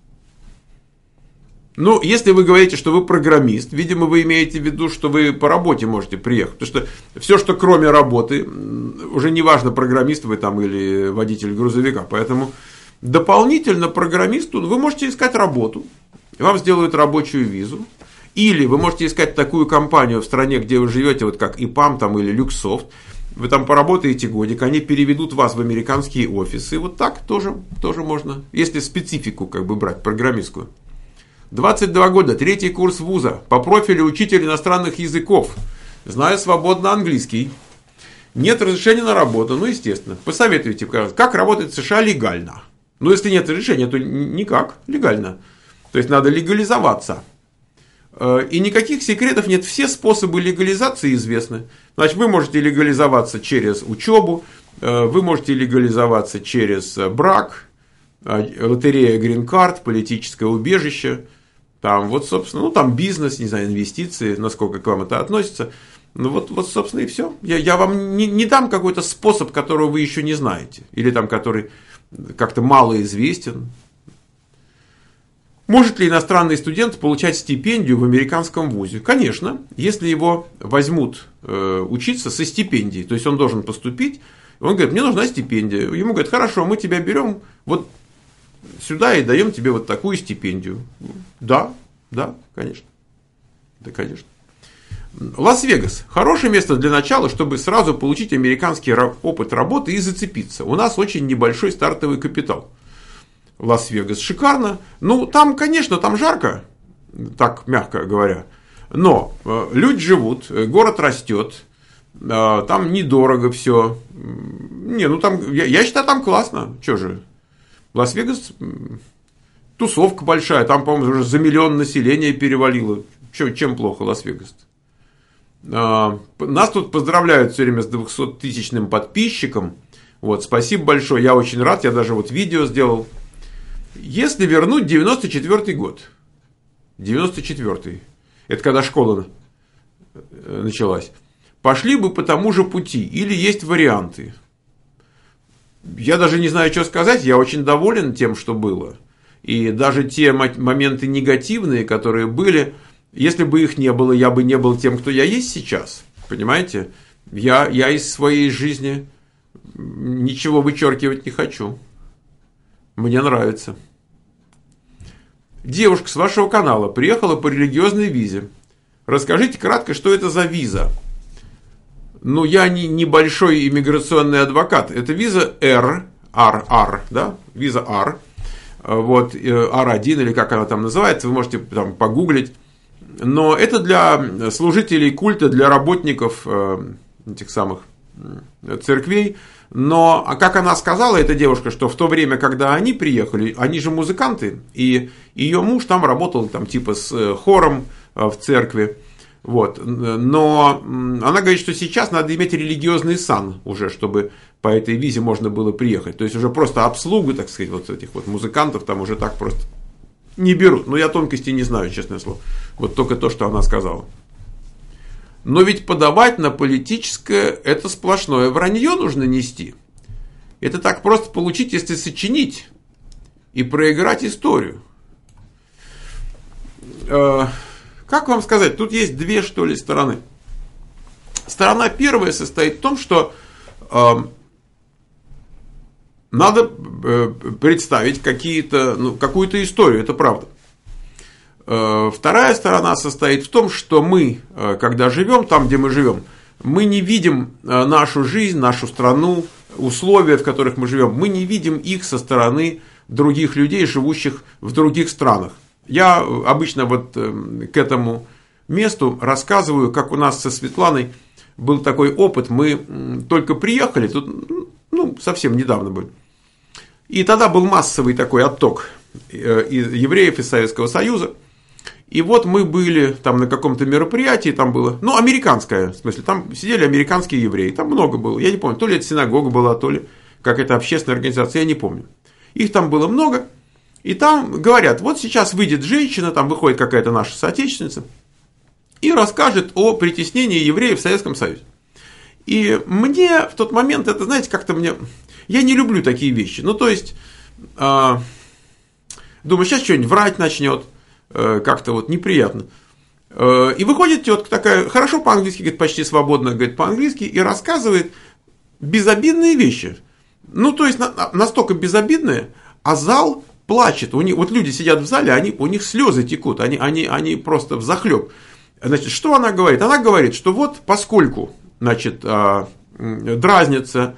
A: Ну, если вы говорите, что вы программист, видимо, вы имеете в виду, что вы по работе можете приехать. Потому что все, что кроме работы, уже не важно, программист вы там или водитель грузовика. Поэтому дополнительно программисту вы можете искать работу, вам сделают рабочую визу. Или вы можете искать такую компанию в стране, где вы живете, вот как ИПАМ там, или Люксофт. Вы там поработаете годик, они переведут вас в американские офисы. Вот так тоже, тоже можно, если специфику как бы брать, программистскую. двадцать два года, третий курс вуза, по профилю учитель иностранных языков. Знаю свободно английский. Нет разрешения на работу, ну, естественно. Посоветуйте, как работать в США легально. Ну, если нет разрешения, то никак, легально. То есть, надо легализоваться. И никаких секретов нет, все способы легализации известны. Значит, вы можете легализоваться через учебу, вы можете легализоваться через брак, лотерея грин-карт, политическое убежище, там вот, собственно, ну, там бизнес, не знаю, инвестиции, насколько к вам это относится. Ну, вот, вот собственно, и все. Я, я вам не, не дам какой-то способ, которого вы еще не знаете, или там, который как-то мало известен. Может ли иностранный студент получать стипендию в американском вузе? Конечно, если его возьмут э, учиться со стипендией, то есть он должен поступить, он говорит, мне нужна стипендия. Ему говорят, хорошо, мы тебя берем вот сюда и даем тебе вот такую стипендию. Да, да, конечно. Да, конечно. Лас-Вегас. Хорошее место для начала, чтобы сразу получить американский опыт работы и зацепиться. У нас очень небольшой стартовый капитал. Лас-Вегас шикарно. Ну, там, конечно, там жарко, так мягко говоря. Но люди живут, город растет, там недорого все. Не, ну там, я, я считаю, там классно. Че же? Лас-Вегас, тусовка большая, там, по-моему, уже за миллион населения перевалило. Че, чем плохо Лас-Вегас? Нас тут поздравляют все время с двухсоттысячным подписчиком. Вот, спасибо большое, я очень рад, я даже вот видео сделал. Если вернуть девяносто четвёртый год, девяносто четвёртый, это когда школа началась, пошли бы по тому же пути, или есть варианты. Я даже не знаю, что сказать, я очень доволен тем, что было. И даже те моменты негативные, которые были, если бы их не было, я бы не был тем, кто я есть сейчас. Понимаете? Я, я из своей жизни ничего вычеркивать не хочу. Мне нравится. Девушка с вашего канала приехала по религиозной визе. Расскажите кратко, что это за виза? Ну, я не небольшой иммиграционный адвокат. Это виза R, R, R, да? Виза R. Вот, ар один, или как она там называется, вы можете там погуглить. Но это для служителей культа, для работников этих самых церквей. Но, а как она сказала, эта девушка, что в то время, когда они приехали, они же музыканты, и ее муж там работал там типа с хором в церкви. Вот. Но она говорит, что сейчас надо иметь религиозный сан уже, чтобы по этой визе можно было приехать. То есть уже просто обслугу, так сказать, вот этих вот музыкантов там уже так просто не берут. Но я тонкостей не знаю, честное слово. Вот только то, что она сказала. Но ведь подавать на политическое – это сплошное вранье нужно нести. Это так просто получить, если сочинить и проиграть историю. Как вам сказать, тут есть две, что ли, стороны. Сторона первая состоит в том, что э, надо э, представить какие-то, ну, какую-то историю, это правда. Э, вторая сторона состоит в том, что мы, э, когда живем там, где мы живем, мы не видим э, нашу жизнь, нашу страну, условия, в которых мы живем, мы не видим их со стороны других людей, живущих в других странах. Я обычно вот к этому месту рассказываю, как у нас со Светланой был такой опыт. Мы только приехали, тут ну, совсем недавно были. И тогда был массовый такой отток евреев из Советского Союза. И вот мы были там на каком-то мероприятии, там было, ну, американское, в смысле, там сидели американские евреи, там много было. Я не помню, то ли это синагога была, то ли какая-то общественная организация, я не помню. Их там было много. И там говорят, вот сейчас выйдет женщина, там выходит какая-то наша соотечественница, и расскажет о притеснении евреев в Советском Союзе. И мне в тот момент, это, знаете, как-то мне... Я не люблю такие вещи. Ну, то есть, э, думаю, сейчас что-нибудь врать начнет, э, как-то вот неприятно. Э, и выходит тетка такая, хорошо по-английски, говорит, почти свободно, говорит по-английски, и рассказывает безобидные вещи. Ну, то есть, на, настолько безобидные, а зал... плачет. У них, вот люди сидят в зале, они, у них слезы текут, они, они, они просто взахлеб. Значит, что она говорит? Она говорит, что вот поскольку, значит, дразнится,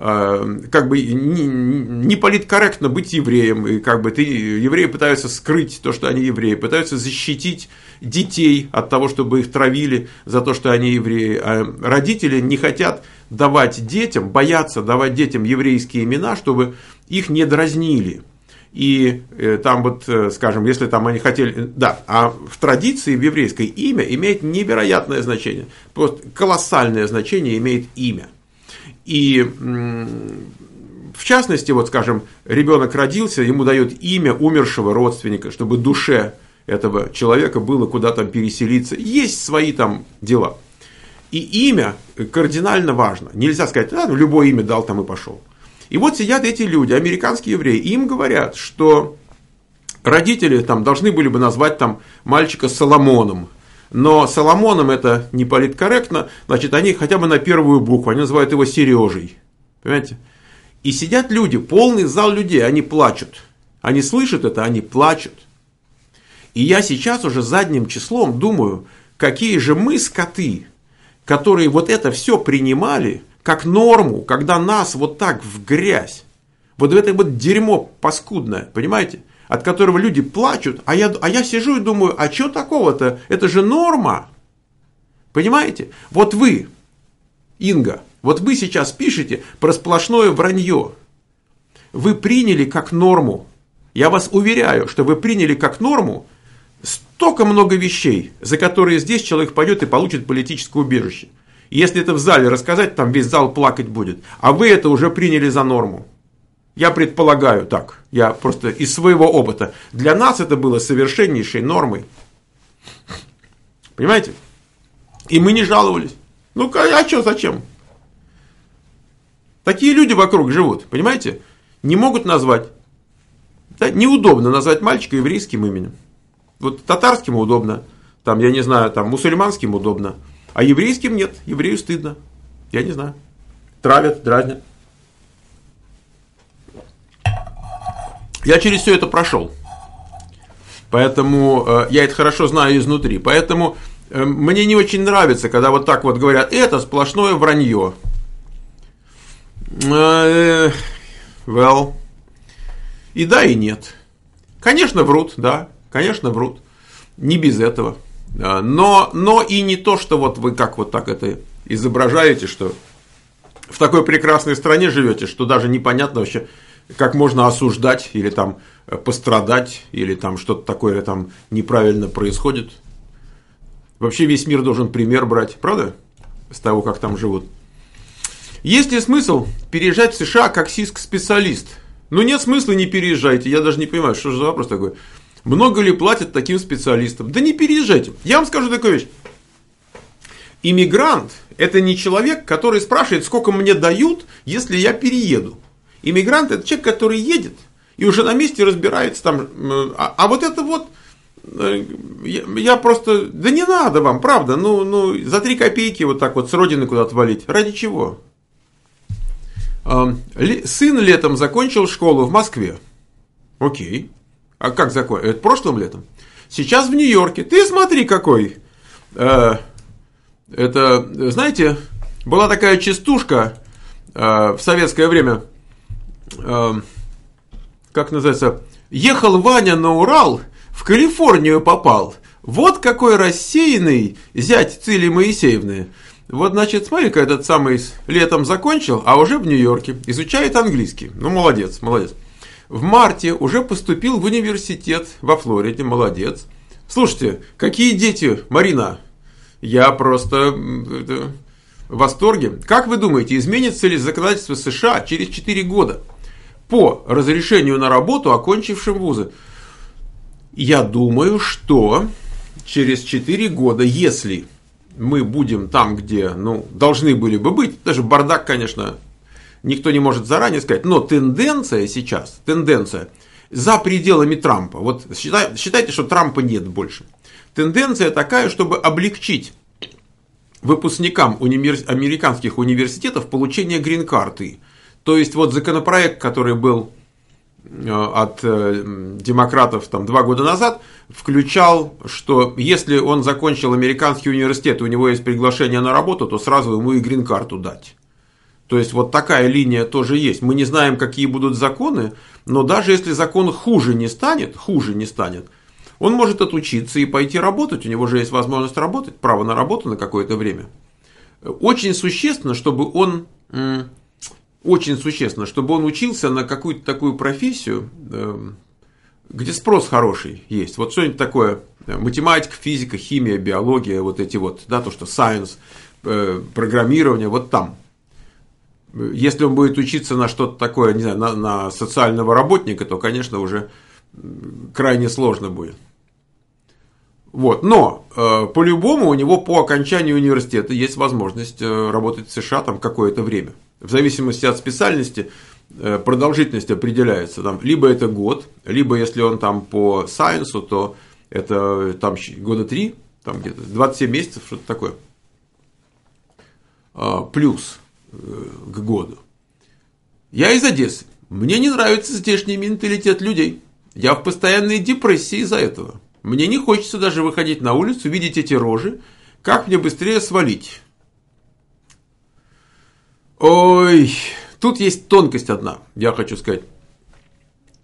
A: как бы не, не политкорректно быть евреем, и как бы ты, евреи пытаются скрыть то, что они евреи, пытаются защитить детей от того, чтобы их травили за то, что они евреи, а родители не хотят давать детям, боятся давать детям еврейские имена, чтобы их не дразнили. И э, там вот, э, скажем, если там они хотели... Да, а в традиции, в еврейской, имя имеет невероятное значение. Просто колоссальное значение имеет имя. И м- в частности, вот, скажем, ребенок родился, ему дают имя умершего родственника, чтобы душе этого человека было куда там переселиться. Есть свои там дела. И имя кардинально важно. Нельзя сказать, а, ну, любое имя дал там и пошел. И вот сидят эти люди, американские евреи, и им говорят, что родители там должны были бы назвать там мальчика Соломоном. Но Соломоном это не политкорректно, значит, они хотя бы на первую букву, они называют его Сережей. Понимаете? И сидят люди, полный зал людей, они плачут. Они слышат это, они плачут. И я сейчас уже задним числом думаю, какие же мы скоты, которые вот это все принимали как норму, когда нас вот так в грязь, вот в это вот дерьмо паскудное, понимаете? от которого люди плачут, а я, а я сижу и думаю, а что такого-то? Это же норма. Понимаете? Вот вы, Инга, вот вы сейчас пишете про сплошное вранье. Вы приняли как норму. Я вас уверяю, что вы приняли как норму столько много вещей, за которые здесь человек пойдет и получит политическое убежище. И если это в зале рассказать, там весь зал плакать будет. А вы это уже приняли за норму. Я предполагаю так. Я просто из своего опыта. Для нас это было совершеннейшей нормой. Понимаете? И мы не жаловались. Ну, а что, зачем? Такие люди вокруг живут, понимаете? Не могут назвать. Да, неудобно назвать мальчика еврейским именем. Вот татарским удобно, там, я не знаю, там, мусульманским удобно, а еврейским нет, еврею стыдно. Я не знаю. Травят, дразнят. Я через все это прошел. Поэтому э, я это хорошо знаю изнутри. Поэтому э, мне не очень нравится, когда вот так вот говорят, это сплошное вранье. Э, well. И да, и нет. Конечно, врут, да. Конечно, врут. Не без этого. Но, но и не то, что вот вы как вот так это изображаете, что в такой прекрасной стране живете, что даже непонятно вообще, как можно осуждать или там пострадать, или там что-то такое там неправильно происходит. Вообще весь мир должен пример брать, правда? С того, как там живут. Есть ли смысл переезжать в США как сиск-специалист? Ну нет смысла, не переезжайте. Я даже не понимаю, что же за вопрос такой. Много ли платят таким специалистам? Да не переезжайте. Я вам скажу такую вещь. Иммигрант – это не человек, который спрашивает, сколько мне дают, если я перееду. Иммигрант – это человек, который едет и уже на месте разбирается там. А, а вот это вот, я, я просто, да не надо вам, правда, ну, ну за три копейки вот так вот с родины куда-то валить. Ради чего? Сын летом закончил школу в Москве. Окей. А как закончил? Это прошлым летом. Сейчас в Нью-Йорке. Ты смотри, какой. Э, это, знаете, была такая частушка э, в советское время. Э, как называется? Ехал Ваня на Урал, в Калифорнию попал. Вот какой рассеянный зять Цили Моисеевны. Вот, значит, смотри-ка, этот самый летом закончил, а уже в Нью-Йорке. Изучает английский. Ну, молодец, молодец. В марте уже поступил в университет во Флориде. Молодец. Слушайте, какие дети, Марина? Я просто в восторге. Как вы думаете, изменится ли законодательство США через четыре года по разрешению на работу окончившим вузы? Я думаю, что через четыре года, если мы будем там, где ну, должны были бы быть, даже бардак, конечно, никто не может заранее сказать, но тенденция сейчас, тенденция за пределами Трампа, вот считай, считайте, что Трампа нет больше, тенденция такая, чтобы облегчить выпускникам универ... американских университетов получение грин-карты. То есть, вот законопроект, который был от демократов там, два года назад, включал, что если он закончил американский университет, и у него есть приглашение на работу, то сразу ему и грин-карту дать. То есть, вот такая линия тоже есть. Мы не знаем, какие будут законы, но даже если закон хуже не станет, хуже не станет, он может отучиться и пойти работать, у него же есть возможность работать, право на работу на какое-то время. Очень существенно, чтобы он... Очень существенно, чтобы он учился на какую-то такую профессию, где спрос хороший есть. Вот что-нибудь такое, математика, физика, химия, биология, вот эти вот, да, то, что science, программирование, вот там. Если он будет учиться на что-то такое, не знаю, на, на социального работника, то, конечно, уже крайне сложно будет. Вот. Но э, по-любому у него по окончании университета есть возможность э, работать в США там какое-то время. В зависимости от специальности э, продолжительность определяется. Там, либо это год, либо если он там по сайенсу, то это там года три, там где-то двадцать семь месяцев, что-то такое. А, плюс э, к году. Я из Одессы. Мне не нравится здешний менталитет людей. Я в постоянной депрессии из-за этого. Мне не хочется даже выходить на улицу, видеть эти рожи. Как мне быстрее свалить? Ой, тут есть тонкость одна, я хочу сказать.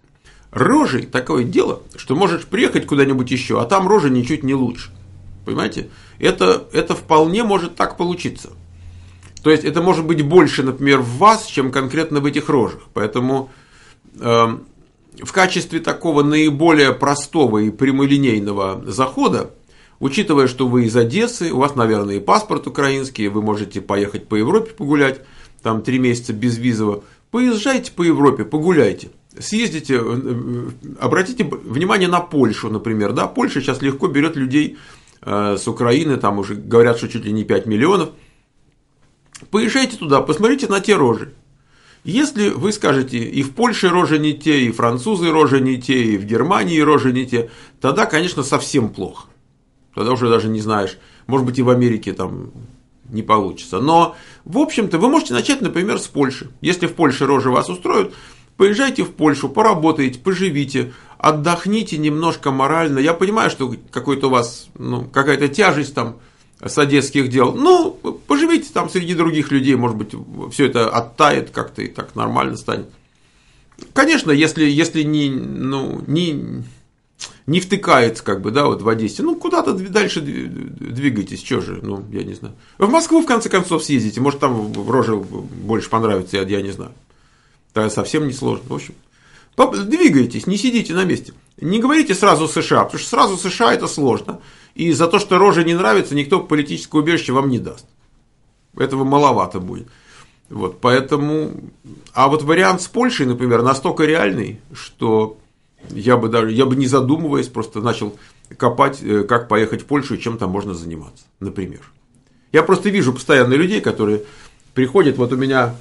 A: рожей такое дело, что можешь приехать куда-нибудь еще, а там рожа ничуть не лучше. Понимаете? Это, это вполне может так получиться. То есть это может быть больше, например, в вас, чем конкретно в этих рожах. Поэтому э, в качестве такого наиболее простого и прямолинейного захода, учитывая, что вы из Одессы, у вас, наверное, и паспорт украинский, вы можете поехать по Европе погулять, там три месяца безвизово, поезжайте по Европе, погуляйте. Съездите, обратите внимание на Польшу, например. Да? Польша сейчас легко берет людей э, с Украины, там уже говорят, что чуть ли не пять миллионов. Поезжайте туда, посмотрите на те рожи. Если вы скажете, и в Польше рожи не те, и французы рожи не те, и в Германии рожи не те, тогда, конечно, совсем плохо. Тогда уже даже не знаешь, может быть, и в Америке там не получится. Но, в общем-то, вы можете начать, например, с Польши. Если в Польше рожи вас устроят, поезжайте в Польшу, поработайте, поживите, отдохните немножко морально. Я понимаю, что какой-то у вас, ну, какая-то тяжесть там с одесских дел. Ну, поживите там среди других людей, может быть, все это оттает как-то и так нормально станет. Конечно, если, если не, ну, не, не втыкается, как бы, да, вот в Одессе, ну, куда-то дальше двигайтесь, что же, ну, я не знаю. В Москву, в конце концов, съездите, может, там рожа больше понравится, я, я не знаю. Это совсем не сложно. В общем, двигайтесь, не сидите на месте. Не говорите сразу США, потому что сразу США это сложно. И за то, что рожа не нравится, никто политическое убежище вам не даст. Этого маловато будет. Вот, поэтому. А вот вариант с Польшей, например, настолько реальный, что я бы даже, я бы не задумываясь, просто начал копать, как поехать в Польшу и чем там можно заниматься. Например. Я просто вижу постоянно людей, которые приходят, вот у меня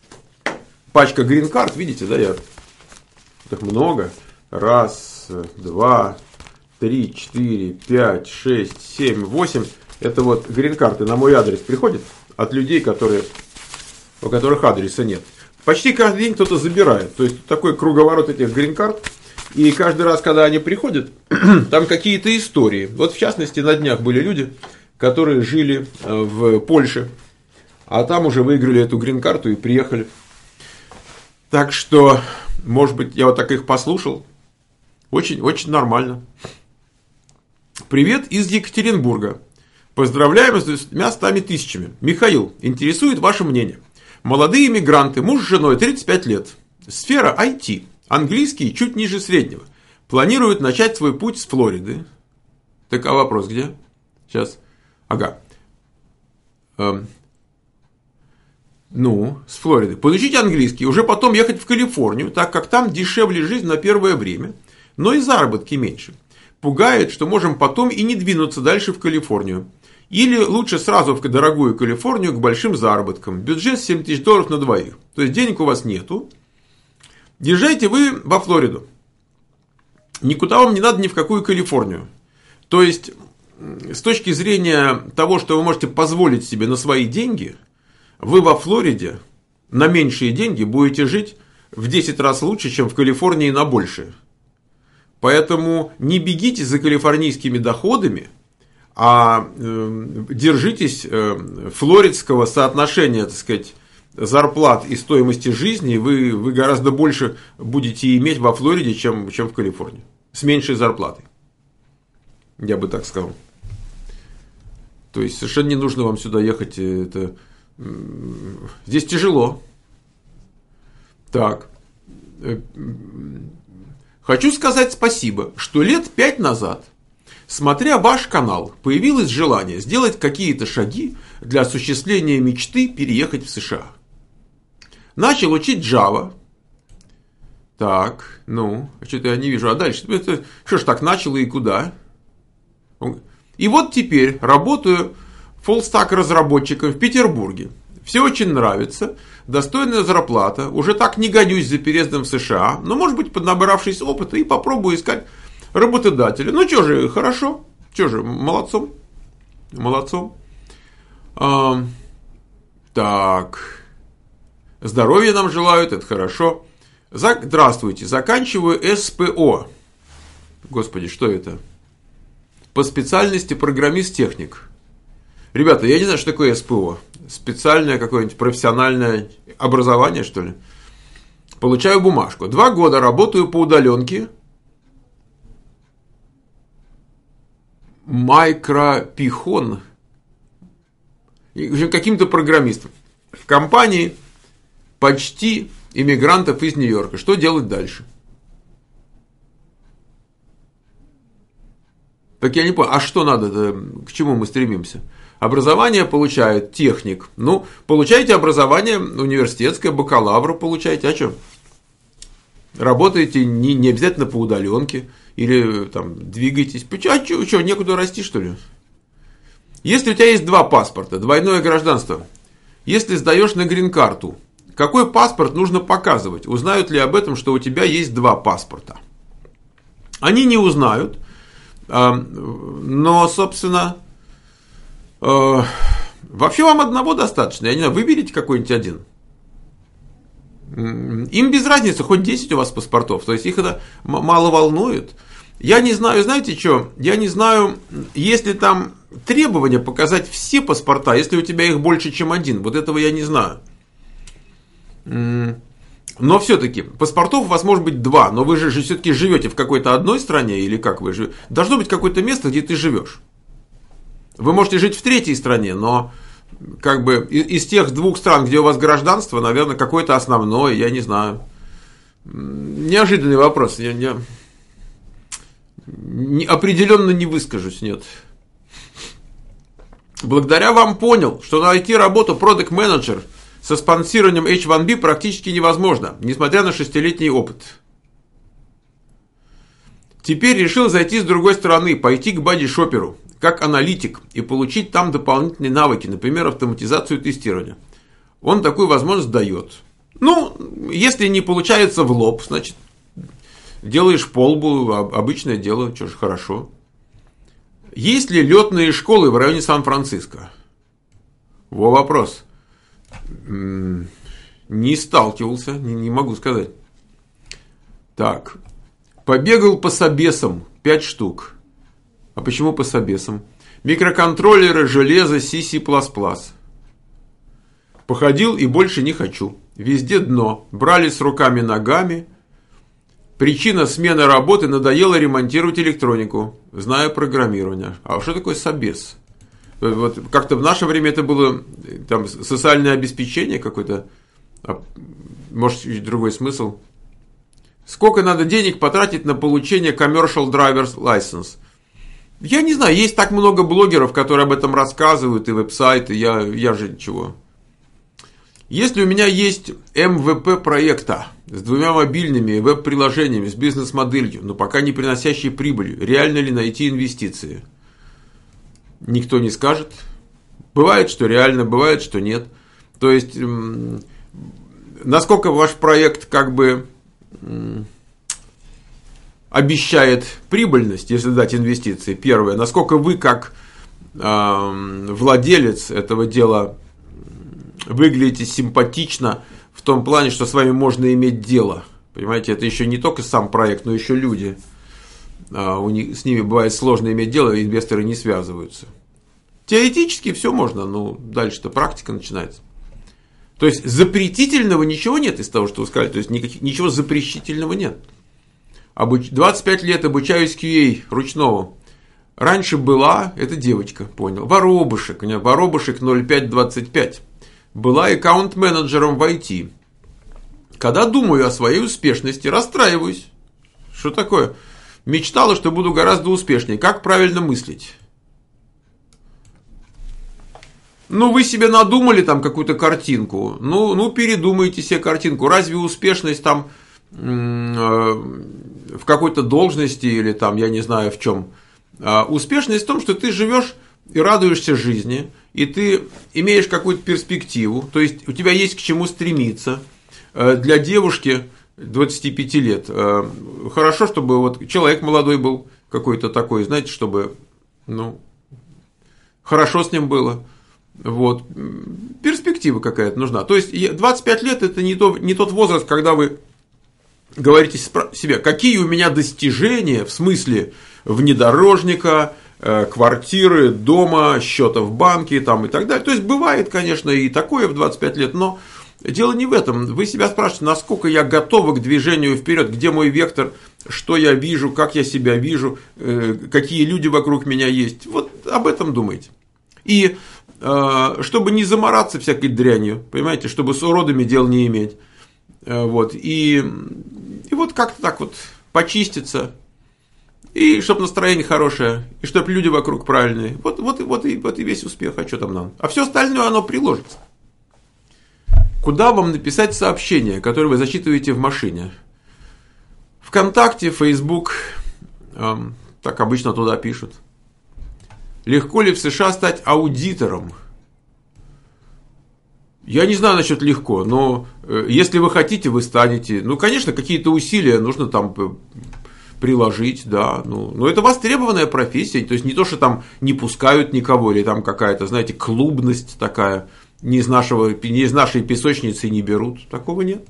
A: пачка грин-карт, видите, да, я так много. Раз, два, три, четыре, пять, шесть, семь, восемь. Это вот грин-карты на мой адрес приходят от людей, которые, у которых адреса нет. Почти каждый день кто-то забирает. То есть такой круговорот этих грин-карт. И каждый раз, когда они приходят, там какие-то истории. Вот в частности, на днях были люди, которые жили в Польше, а там уже выиграли эту грин-карту и приехали. Так что, может быть, я вот так их послушал. Очень, очень нормально. Привет из Екатеринбурга. Поздравляем с двумястами стами тысячами. Михаил, интересует ваше мнение. Молодые мигранты, муж с женой, тридцать пять лет. Сфера ай ти. Английский чуть ниже среднего. Планируют начать свой путь с Флориды. Так, а вопрос где? Сейчас. Ага. Эм. Ну, с Флориды. Подучить английский, уже потом ехать в Калифорнию, так как там дешевле жизнь на первое время, но и заработки меньше. Пугает, что можем потом и не двинуться дальше в Калифорнию. Или лучше сразу в дорогую Калифорнию к большим заработкам. Бюджет семь тысяч долларов на двоих. То есть денег у вас нету. Езжайте вы во Флориду. Никуда вам не надо ни в какую Калифорнию. То есть, с точки зрения того, что вы можете позволить себе на свои деньги, вы во Флориде на меньшие деньги будете жить в десять раз лучше, чем в Калифорнии на большие. Поэтому не бегите за калифорнийскими доходами, а э, держитесь э, флоридского соотношения, так сказать, зарплат и стоимости жизни. Вы, вы гораздо больше будете иметь во Флориде, чем, чем в Калифорнии. С меньшей зарплатой. Я бы так сказал. То есть совершенно не нужно вам сюда ехать. Это... Здесь тяжело. Так. Хочу сказать спасибо, что лет пять назад, смотря ваш канал, появилось желание сделать какие-то шаги для осуществления мечты переехать в США. Начал учить Java. Так, ну, что-то я не вижу. А дальше? Это, что ж так начало и куда? И вот теперь работаю фуллстак разработчиком в Петербурге. Все очень нравится. Достойная зарплата. Уже так не гонюсь за переездом в США. Но, может быть, поднабравшись опыта, и попробую искать работодателя. Ну, что же, хорошо. Что же, молодцом. Молодцом. А, так. Здоровья нам желают, это хорошо. Здравствуйте. Заканчиваю эс пэ о. Господи, что это? По специальности программист-техник. Ребята, я не знаю, что такое эс пэ о. Специальное какое-нибудь профессиональное образование, что ли? получаю бумажку. Два года работаю по удаленке. Микропихон. Каким-то программистом. В компании почти иммигрантов из Нью-Йорка. Что делать дальше? Так я не понял, а что надо, к чему мы стремимся? Образование получает техник. Ну, получаете образование университетское, бакалавра получаете. А что? Работаете не, не обязательно по удаленке. Или там двигаетесь. А что, что, некуда расти, что ли? Если у тебя есть два паспорта, двойное гражданство, если сдаешь на грин-карту, какой паспорт нужно показывать? Узнают ли об этом, что у тебя есть два паспорта? Они не узнают. Но, собственно, вообще вам одного достаточно. Я не знаю, выберите какой-нибудь один. Им без разницы, хоть десять у вас паспортов. То есть их это мало волнует. Я не знаю, знаете что? Я не знаю, есть ли там требования показать все паспорта, если у тебя их больше, чем один. Вот этого я не знаю. Но все-таки паспортов у вас может быть два, но вы же, же все-таки живете в какой-то одной стране, или как вы живете? Должно быть какое-то место, где ты живешь. Вы можете жить в третьей стране, но как бы из тех двух стран, где у вас гражданство, наверное, какое-то основное, я не знаю. Неожиданный вопрос. Я, я не, определенно не выскажусь, нет. Благодаря вам понял, что найти работу продакт-менеджер со спонсированием эйч один би практически невозможно, несмотря на шестилетний опыт. Теперь решил зайти с другой стороны, пойти к бодишоперу, как аналитик, и получить там дополнительные навыки, например, автоматизацию тестирования. Он такую возможность дает. Ну, если не получается в лоб, значит, делаешь полбу, обычное дело, что ж, хорошо. Есть ли летные школы в районе Сан-Франциско? Во вопрос. Не сталкивался, не, не могу сказать. Так. Побегал по собесам, пять штук. А почему по собесам? Микроконтроллеры, железо, си си плюс плюс. Походил и больше не хочу. Везде дно. Брали с руками-ногами. Причина смены работы: надоело ремонтировать электронику. Знаю программирование. А что такое собес? Вот как-то в наше время это было там социальное обеспечение какое-то, а может, другой смысл. Сколько надо денег потратить на получение Commercial Driver's License? Я не знаю, есть так много блогеров, которые об этом рассказывают, и веб-сайты, я, я же чего. Если у меня есть эм вэ пэ проекта с двумя мобильными веб-приложениями, с бизнес-моделью, но пока не приносящей прибыль, реально ли найти инвестиции? Никто не скажет. Бывает, что реально, бывает, что нет. То есть, насколько ваш проект как бы обещает прибыльность, если дать инвестиции, первое. Насколько вы как владелец этого дела выглядите симпатично в том плане, что с вами можно иметь дело. Понимаете, это еще не только сам проект, но еще люди. У них, с ними бывает сложно иметь дело, инвесторы не связываются. Теоретически все можно, но дальше-то практика начинается. То есть запретительного ничего нет из того, что вы сказали. То есть никаких, ничего запрещительного нет. Обуч... двадцать пять лет обучаюсь кью эй ручного. Раньше была, эта девочка, понял, воробушек, у меня воробушек ноль пять двадцать пять. Была аккаунт-менеджером в ай ти. Когда думаю о своей успешности, расстраиваюсь. Что такое? Мечтала, что буду гораздо успешнее. Как правильно мыслить? Ну, вы себе надумали там какую-то картинку. Ну, ну передумайте себе картинку. Разве успешность там э, в какой-то должности или там, я не знаю в чем. А успешность в том, что ты живешь и радуешься жизни, и ты имеешь какую-то перспективу, то есть у тебя есть к чему стремиться. Для девушки двадцати пяти лет хорошо, чтобы вот человек молодой был какой-то такой, знаете, чтобы ну, хорошо с ним было. Вот. Перспектива какая-то нужна. То есть двадцать пять лет это не, то, не тот возраст, когда вы говорите себе, какие у меня достижения в смысле внедорожника, квартиры, дома, счета в банке там, и так далее. То есть бывает, конечно, и такое в двадцать пять лет, но дело не в этом. Вы себя спрашиваете, насколько я готова к движению вперед, где мой вектор, что я вижу, как я себя вижу, какие люди вокруг меня есть. Вот об этом думайте. И чтобы не замораться всякой дрянью, понимаете, чтобы с уродами дел не иметь. Вот. И, и вот как-то так вот почиститься. И чтобы настроение хорошее, и чтобы люди вокруг правильные. Вот, вот, вот, и, вот и весь успех, а что там нам? А все остальное оно приложится. Куда вам написать сообщение, которое вы зачитываете в машине? ВКонтакте, Фейсбук, эм, так обычно туда пишут. Легко ли в США стать аудитором? Я не знаю насчет легко, но э, если вы хотите, вы станете. Ну, конечно, какие-то усилия нужно там приложить, да. Ну, но это востребованная профессия, то есть не то, что там не пускают никого, или там какая-то, знаете, клубность такая, ни из, нашего, ни из нашей песочницы не берут. Такого нет.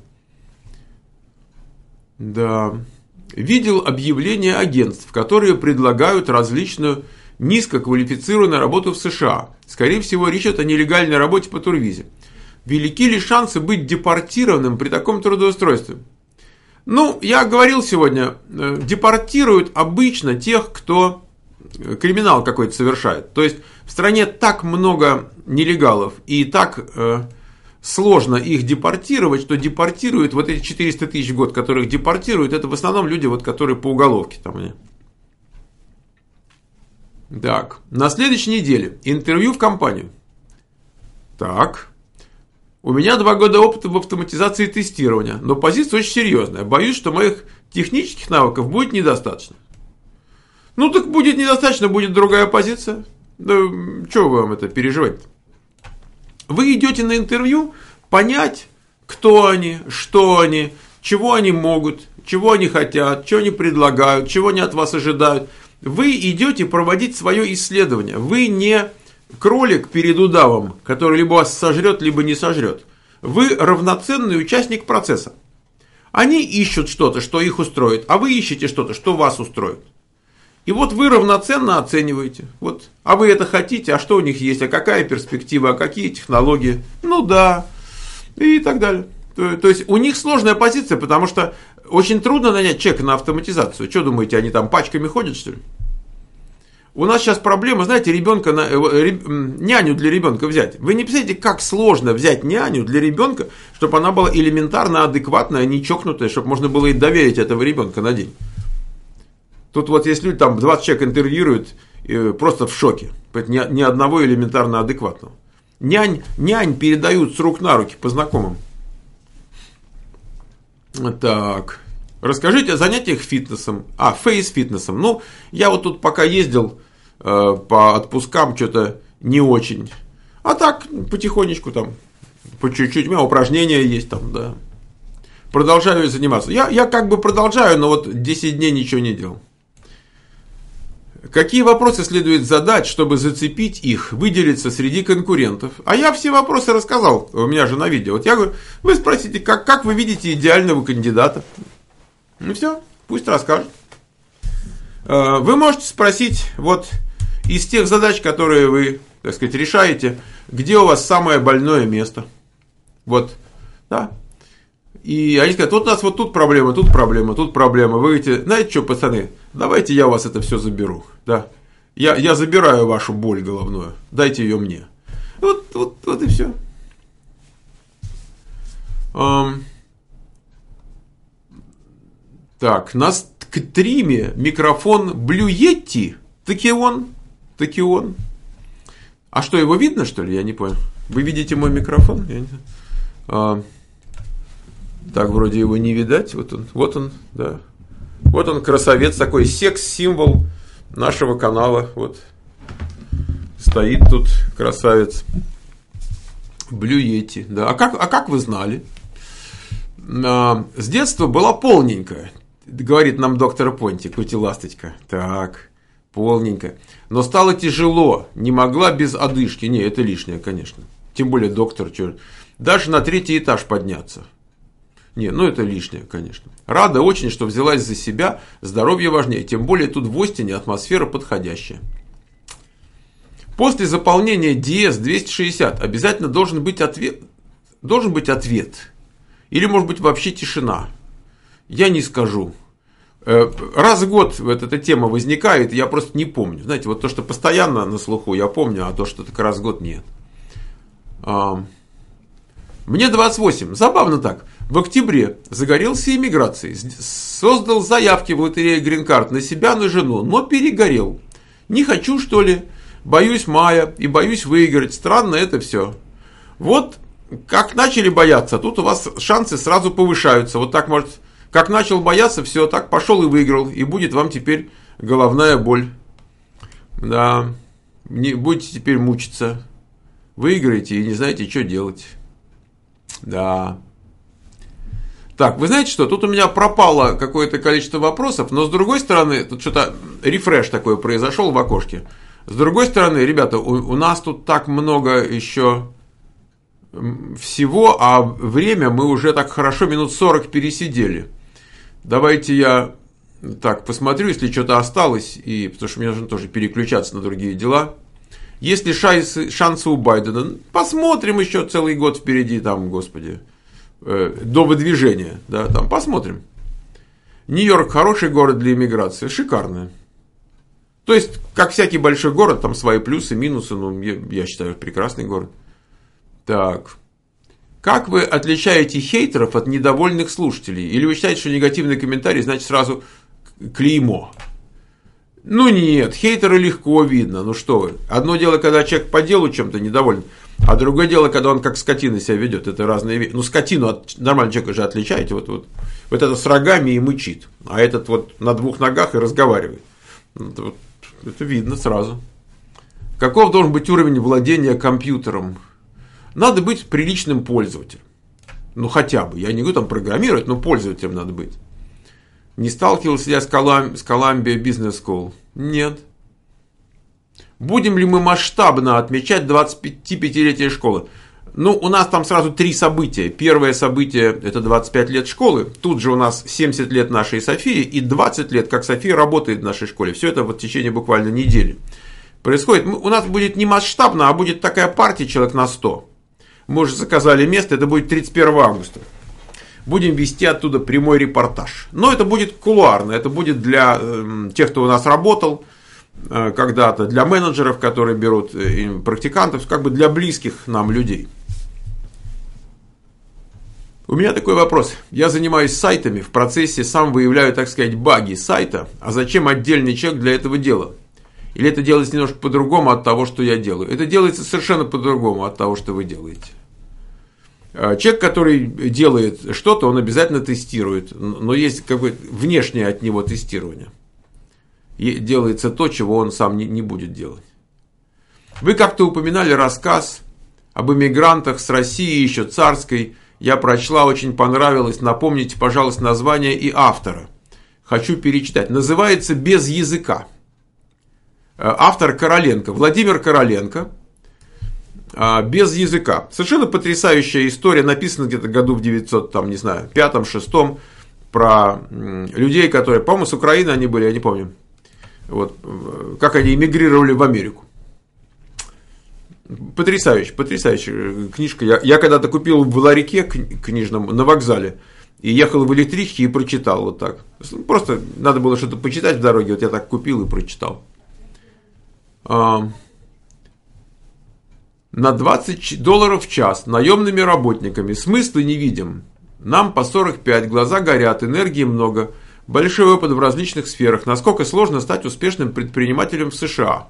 A: Да. Видел объявления агентств, которые предлагают различную низкоквалифицированную работу в США. Скорее всего, речь идет о нелегальной работе по турвизе. Велики ли шансы быть депортированным при таком трудоустройстве? Ну, я говорил сегодня, депортируют обычно тех, кто криминал какой-то совершает. То есть в стране так много нелегалов и так э, сложно их депортировать, что депортируют вот эти четыреста тысяч в год, которых депортируют, это в основном люди, вот, которые по уголовке там они. Так, на следующей неделе интервью в компанию. Так, у меня два года опыта в автоматизации тестирования, но позиция очень серьезная. Боюсь, что моих технических навыков будет недостаточно. Ну, так будет недостаточно, будет другая позиция. Да, чего вам это переживать-то? Вы идете на интервью понять, кто они, что они, чего они могут, чего они хотят, что они предлагают, чего они от вас ожидают. Вы идете проводить свое исследование. Вы не кролик перед удавом, который либо вас сожрет, либо не сожрет. Вы равноценный участник процесса. Они ищут что-то, что их устроит, а вы ищете что-то, что вас устроит. И вот вы равноценно оцениваете. Вот, а вы это хотите, а что у них есть, а какая перспектива, а какие технологии. Ну да, и так далее. То, то есть у них сложная позиция, потому что очень трудно нанять человека на автоматизацию. Что думаете, они там пачками ходят, что ли? У нас сейчас проблема, знаете, ребенка, няню для ребенка взять. Вы не представляете, как сложно взять няню для ребенка, чтобы она была элементарно адекватная, не чокнутая, чтобы можно было ей доверить этого ребенка на день. Тут вот если люди там двадцать человек интервьюируют, просто в шоке. Ни, ни одного элементарно адекватного. Нянь, нянь передают с рук на руки по знакомым. Так. Расскажите о занятиях фитнесом. А, фейс-фитнесом. Ну, я вот тут пока ездил э, по отпускам, что-то не очень. А так, потихонечку там, по чуть-чуть. У меня упражнения есть там, да. Продолжаю заниматься. Я, я как бы продолжаю, но вот десять дней ничего не делал. Какие вопросы следует задать, чтобы зацепить их, выделиться среди конкурентов? А я все вопросы рассказал, у меня же на видео. Вот я говорю, вы спросите, как, как вы видите идеального кандидата? Ну все, пусть расскажет. Вы можете спросить, вот из тех задач, которые вы, так сказать, решаете, где у вас самое больное место? Вот, да. И они скажут, вот у нас вот тут проблема, тут проблема, тут проблема. Вы говорите, знаете что, пацаны, давайте я у вас это все заберу. Да. Я, я забираю вашу боль головную, дайте ее мне. Вот, вот, вот и все. Эм. Так, на стриме микрофон Blue Yeti. Таки он, таки он. А что, его видно, что ли? Я не понял. Вы видите мой микрофон? Я не знаю. А, так, вроде его не видать. Вот он, вот он, да. Вот он, красавец, такой секс-символ нашего канала. Вот. Стоит тут красавец. Blue Yeti. Да. А как, а как вы знали? А, с детства была полненькая. Говорит нам доктор Понти, кути-ласточка. Так, полненькая. Но стало тяжело. Не могла без одышки. Не, это лишнее, конечно. Тем более доктор. Чё, даже на третий этаж подняться. Не, ну это лишнее, конечно. Рада очень, что взялась за себя. Здоровье важнее. Тем более тут в Остине атмосфера подходящая. После заполнения ди эс двести шестьдесят обязательно должен быть ответ... должен быть ответ. Или, может быть, вообще тишина. Я не скажу. Раз в год вот эта тема возникает, я просто не помню. Знаете, вот то, что постоянно на слуху, я помню, а то, что так раз в год нет. Мне двадцать восемь. Забавно так. В октябре загорелся иммиграцией. Создал заявки в лотерее Грин-карт на себя, на жену, но перегорел. Не хочу, что ли? Боюсь мая и боюсь выиграть. Странно это все. Вот как начали бояться, тут у вас шансы сразу повышаются. Вот так может... Как начал бояться, все, так пошел и выиграл. И будет вам теперь головная боль. Да, не будете теперь мучиться. Выиграете и не знаете, что делать. Да. Так, вы знаете что? Тут у меня пропало какое-то количество вопросов, но с другой стороны, тут что-то рефреш такой произошел в окошке. С другой стороны, ребята, у, у нас тут так много еще всего, а время мы уже так хорошо минут сорок пересидели. Давайте я так посмотрю, если что-то осталось, и, потому что мне нужно тоже переключаться на другие дела. Есть ли шансы, шансы у Байдена? Посмотрим, еще целый год впереди, там, господи, э, до выдвижения, да, там, посмотрим. Нью-Йорк хороший город для иммиграции, шикарный. То есть, как всякий большой город, там свои плюсы, минусы, ну, я, я считаю, прекрасный город. Так. Как вы отличаете хейтеров от недовольных слушателей? Или вы считаете, что негативный комментарий значит сразу клеймо? Ну нет, хейтеры легко видно. Ну что вы. Одно дело, когда человек по делу чем-то недоволен, а другое дело, когда он как скотина себя ведет. Это разные вещи. Ну скотину от нормального человека же отличаете. Вот, вот, вот это с рогами и мычит. А этот вот на двух ногах и разговаривает. Это, вот, это видно сразу. Каков должен быть уровень владения компьютером? Надо быть приличным пользователем. Ну, хотя бы. Я не говорю там программировать, но пользователем надо быть. Не сталкивался я с Columbia Business School? Нет. Будем ли мы масштабно отмечать двадцать пятилетие школы? Ну, у нас там сразу три события. Первое событие – это двадцать пять лет школы. Тут же у нас семьдесят лет нашей Софии и двадцать лет, как София работает в нашей школе. Все это вот в течение буквально недели происходит. У нас будет не масштабно, а будет такая партия человек на сто. Мы уже заказали место, это будет тридцать первого августа. Будем вести оттуда прямой репортаж. Но это будет кулуарно, это будет для э, тех, кто у нас работал э, когда-то, для менеджеров, которые берут э, практикантов, как бы для близких нам людей. У меня такой вопрос. Я занимаюсь сайтами, в процессе сам выявляю, так сказать, баги сайта. А зачем отдельный человек для этого дела? Или это делается немножко по-другому от того, что я делаю? Это делается совершенно по-другому от того, что вы делаете. Человек, который делает что-то, он обязательно тестирует. Но есть какое-то внешнее от него тестирование. И делается то, чего он сам не, не будет делать. Вы как-то упоминали рассказ об иммигрантах с России, еще царской. Я прочла, очень понравилось. Напомните, пожалуйста, название и автора. Хочу перечитать. Называется «Без языка». Автор Короленко, Владимир Короленко, «Без языка». Совершенно потрясающая история, написана где-то году в девятьсот, там, не знаю, пятом-шестом, про людей, которые, по-моему, с Украины они были, я не помню, вот, как они эмигрировали в Америку. Потрясающая, потрясающая книжка. Я, я когда-то купил в ларьке книжном на вокзале и ехал в электричке и прочитал вот так. Просто надо было что-то почитать в дороге, вот я так купил и прочитал. На двадцать долларов в час наемными работниками. Смысла не видим. Нам по сорок пять, глаза горят, энергии много, большой опыт в различных сферах. Насколько сложно стать успешным предпринимателем в США?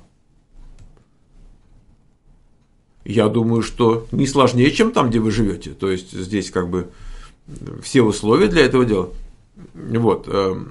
A: Я думаю, что не сложнее, чем там, где вы живете. То есть здесь как бы все условия для этого дела. Вот.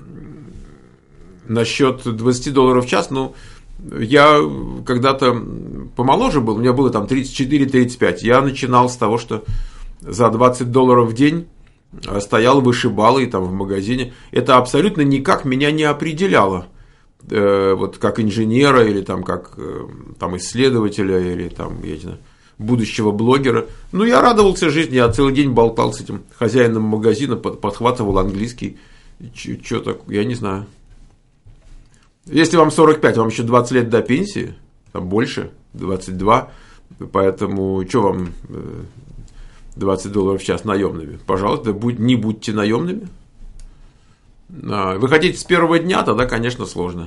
A: Насчет двадцать долларов в час, ну, я когда-то помоложе был, у меня было там тридцать четыре - тридцать пять. Я начинал с того, что за двадцать долларов в день стоял вышибалой там в магазине. Это абсолютно никак меня не определяло. Э, вот как инженера или там как э, там исследователя или там, я не знаю, будущего блогера. Ну, я радовался жизни, я целый день болтал с этим хозяином магазина, под, подхватывал английский. Что такое, я не знаю. Если вам сорок пять, вам еще двадцать лет до пенсии, там больше, двадцать два, поэтому что вам, двадцать долларов в час наемными. Пожалуйста, будь, не будьте наемными. Вы хотите с первого дня, тогда, конечно, сложно.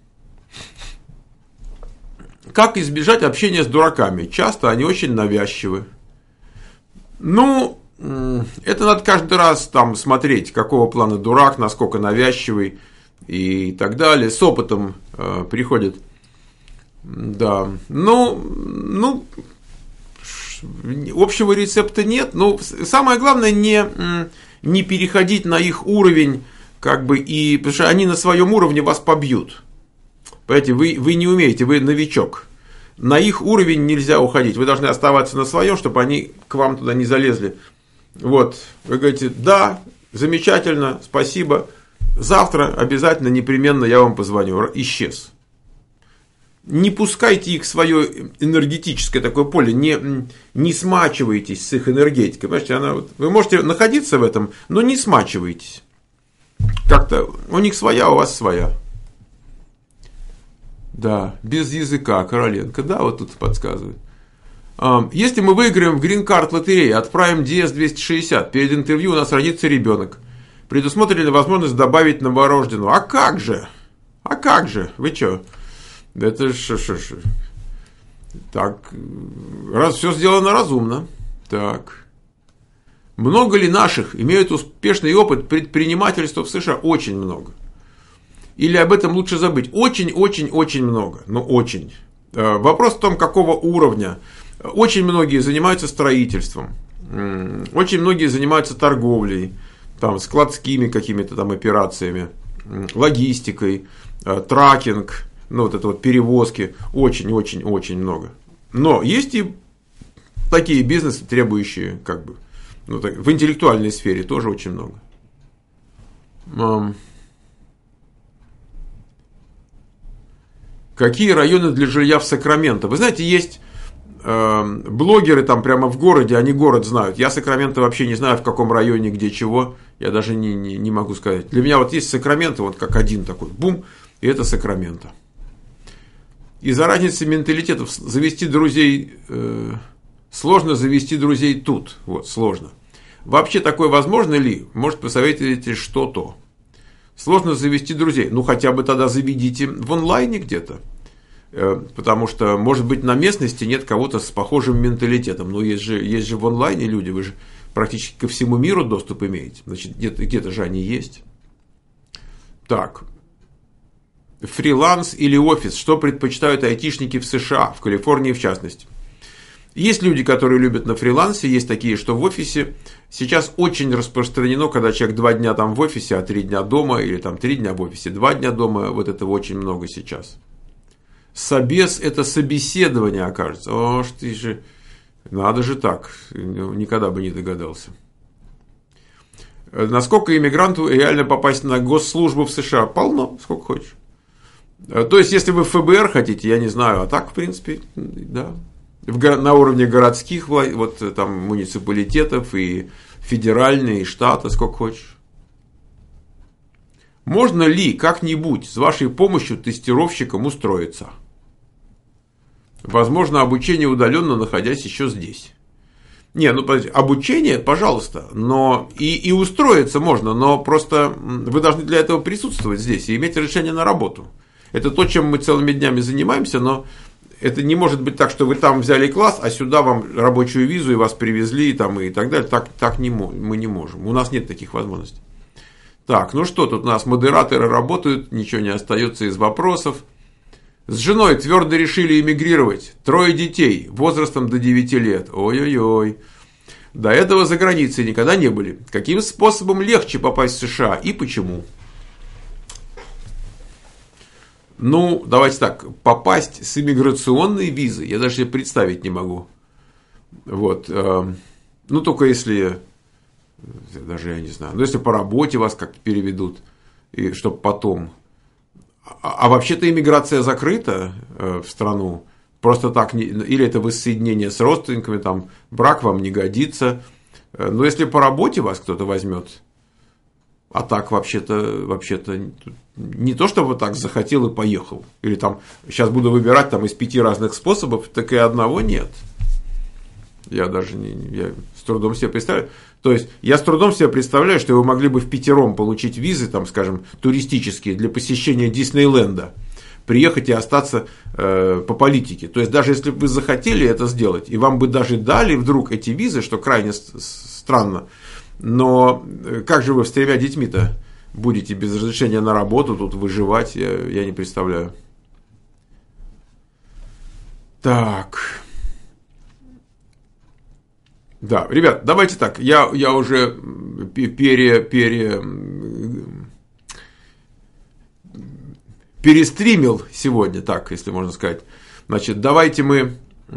A: Как избежать общения с дураками? Часто они очень навязчивы. Ну, это надо каждый раз там смотреть, какого плана дурак, насколько навязчивый и так далее. С опытом э, приходит. Да. Ну, ну, общего рецепта нет. Но самое главное не, не переходить на их уровень, как бы, и, потому что они на своем уровне вас побьют. Понимаете, вы, вы не умеете, вы новичок. На их уровень нельзя уходить. Вы должны оставаться на своем, чтобы они к вам туда не залезли. Вот. Вы говорите, да, замечательно, спасибо. Завтра обязательно, непременно я вам позвоню. Исчез. Не пускайте их в свое энергетическое такое поле. Не, не смачивайтесь с их энергетикой. Понимаете, она, вот, вы можете находиться в этом, но не смачивайтесь. Как-то у них своя, у вас своя. Да, без языка, Короленко. Да, вот тут подсказывает. Если мы выиграем в грин-карт лотереи, отправим ди эс двести шестьдесят, перед интервью у нас родится ребенок. Предусмотрена ли возможность добавить новорожденного? А как же? А как же? Вы что? Это ж, ш, ш. Так, раз все сделано разумно. Так. Много ли наших имеют успешный опыт предпринимательства в США? Очень много. Или об этом лучше забыть? Очень-очень-очень много. Ну, очень. Вопрос в том, какого уровня. Очень многие занимаются строительством. Очень многие занимаются торговлей. Там, складскими какими-то там операциями. Логистикой. Тракинг. Ну, вот это вот перевозки. Очень-очень-очень много. Но есть и такие бизнесы, требующие, как бы, ну, так, в интеллектуальной сфере тоже очень много. Какие районы для жилья в Сакраменто? Вы знаете, есть э, блогеры там прямо в городе, они город знают. Я Сакраменто вообще не знаю, в каком районе, где чего. Я даже не, не, не могу сказать. Для меня вот есть Сакраменто, вот как один такой, бум, и это Сакраменто. Из-за разницы менталитетов завести друзей, э, сложно завести друзей тут. Вот, сложно. Вообще такое возможно ли? Может, посоветуете что-то? Сложно завести друзей. Ну, хотя бы тогда заведите в онлайне где-то. Потому что, может быть, на местности нет кого-то с похожим менталитетом. Но есть же, есть же в онлайне люди. Вы же практически ко всему миру доступ имеете. Значит, где-то, где-то же они есть. Так. Фриланс или офис? Что предпочитают айтишники в США, в Калифорнии в частности? Есть люди, которые любят на фрилансе, есть такие, что в офисе. Сейчас очень распространено, когда человек два дня там в офисе, а три дня дома, или там три дня в офисе, два дня дома, вот этого очень много сейчас. Собес – это собеседование, окажется. О, ты же, надо же так, никогда бы не догадался. Насколько иммигранту реально попасть на госслужбу в США? Полно, сколько хочешь. То есть, если вы в эф бэ эр хотите, я не знаю, а так, в принципе, да. На уровне городских, вот там муниципалитетов и федеральные, и штата, сколько хочешь. Можно ли как-нибудь с вашей помощью тестировщиком устроиться? Возможно, обучение удаленно, находясь еще здесь. Не, ну подождите, обучение, пожалуйста, но и, и устроиться можно, но просто вы должны для этого присутствовать здесь и иметь разрешение на работу. Это то, чем мы целыми днями занимаемся, но это не может быть так, что вы там взяли класс, а сюда вам рабочую визу и вас привезли там, и так далее. Так, так не, мы не можем. У нас нет таких возможностей. Так, ну что, тут у нас модераторы работают, ничего не остается из вопросов. С женой твердо решили эмигрировать. Трое детей, возрастом до девяти лет. Ой-ой-ой. До этого за границей никогда не были. Каким способом легче попасть в США и почему? Ну, давайте так, попасть с иммиграционной визой я даже себе представить не могу. Вот. Ну, только если, даже я не знаю, ну, если по работе вас как-то переведут, и чтобы потом. А, а вообще-то иммиграция закрыта в страну. Просто так, не, или это воссоединение с родственниками, там, брак вам не годится. Но если по работе вас кто-то возьмет, а так вообще-то, вообще-то не то, чтобы так захотел и поехал. Или там сейчас буду выбирать там из пяти разных способов, так и одного нет. Я даже не, я с трудом себе представляю. То есть, я с трудом себе представляю, что вы могли бы впятером получить визы, там, скажем, туристические для посещения Диснейленда, приехать и остаться э, по политике. То есть, даже если бы вы захотели это сделать, и вам бы даже дали вдруг эти визы, что крайне странно, но как же вы с тремя детьми-то будете без разрешения на работу тут выживать, я, я не представляю. Так. Да, ребят, давайте так, я, я уже пере, пере, перестримил сегодня, так, если можно сказать. Значит, давайте мы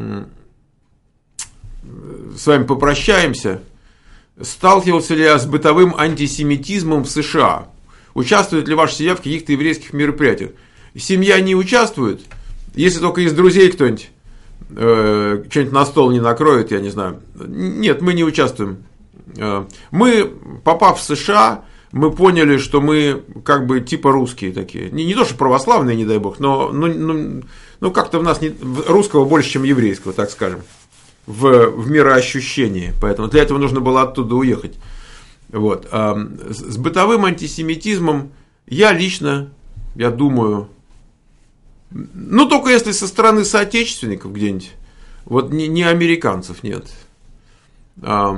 A: с вами попрощаемся. Сталкивался ли я с бытовым антисемитизмом в США? Участвует ли ваша семья в каких-то еврейских мероприятиях? Семья не участвует, если только из друзей кто-нибудь э, что-нибудь на стол не накроет, я не знаю. Нет, мы не участвуем. Мы, попав в США, мы поняли, что мы как бы типа русские такие. Не, не то, что православные, не дай бог, но ну, ну, ну как-то в нас не, русского больше, чем еврейского, так скажем, в, в мироощущении. Поэтому для этого нужно было оттуда уехать. Вот. А с бытовым антисемитизмом я лично, я думаю, ну только если со стороны соотечественников где-нибудь, вот не, не американцев, нет. А,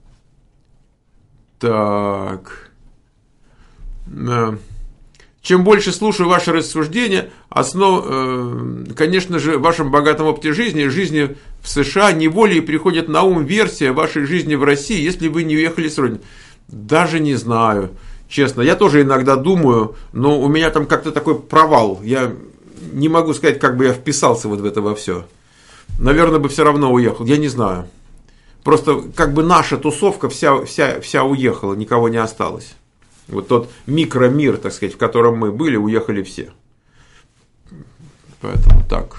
A: так. Чем больше слушаю ваши рассуждения, основ, конечно же, в вашем богатом опыте жизни, жизни в США, неволей приходит на ум версия вашей жизни в России, если вы не уехали с родины. Даже не знаю, честно. Я тоже иногда думаю, но у меня там как-то такой провал. Я не могу сказать, как бы я вписался вот в это во все. Наверное, бы все равно уехал. Я не знаю. Просто как бы наша тусовка вся, вся, вся уехала, никого не осталось. Вот тот микромир, так сказать, в котором мы были, уехали все. Поэтому так.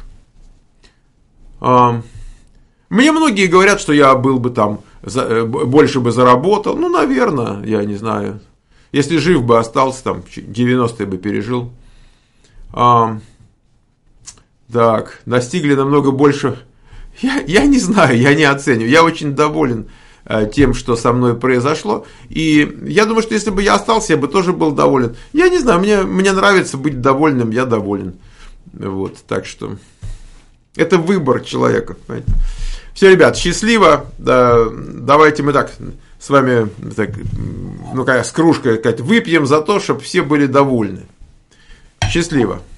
A: А, мне многие говорят, что я был бы там, за, больше бы заработал. Ну, наверное, я не знаю. Если жив бы остался, там, девяностые бы пережил. А, так, достигли намного больше. Я, я не знаю, я не оцениваю. Я очень доволен тем, что со мной произошло. И я думаю, что если бы я остался, я бы тоже был доволен. Я не знаю, мне, мне нравится быть довольным, я доволен. Вот, так что это выбор человека. Понимаете? Все, ребят, счастливо. Да, давайте мы так с вами так, ну, с кружкой выпьем за то, чтобы все были довольны. Счастливо.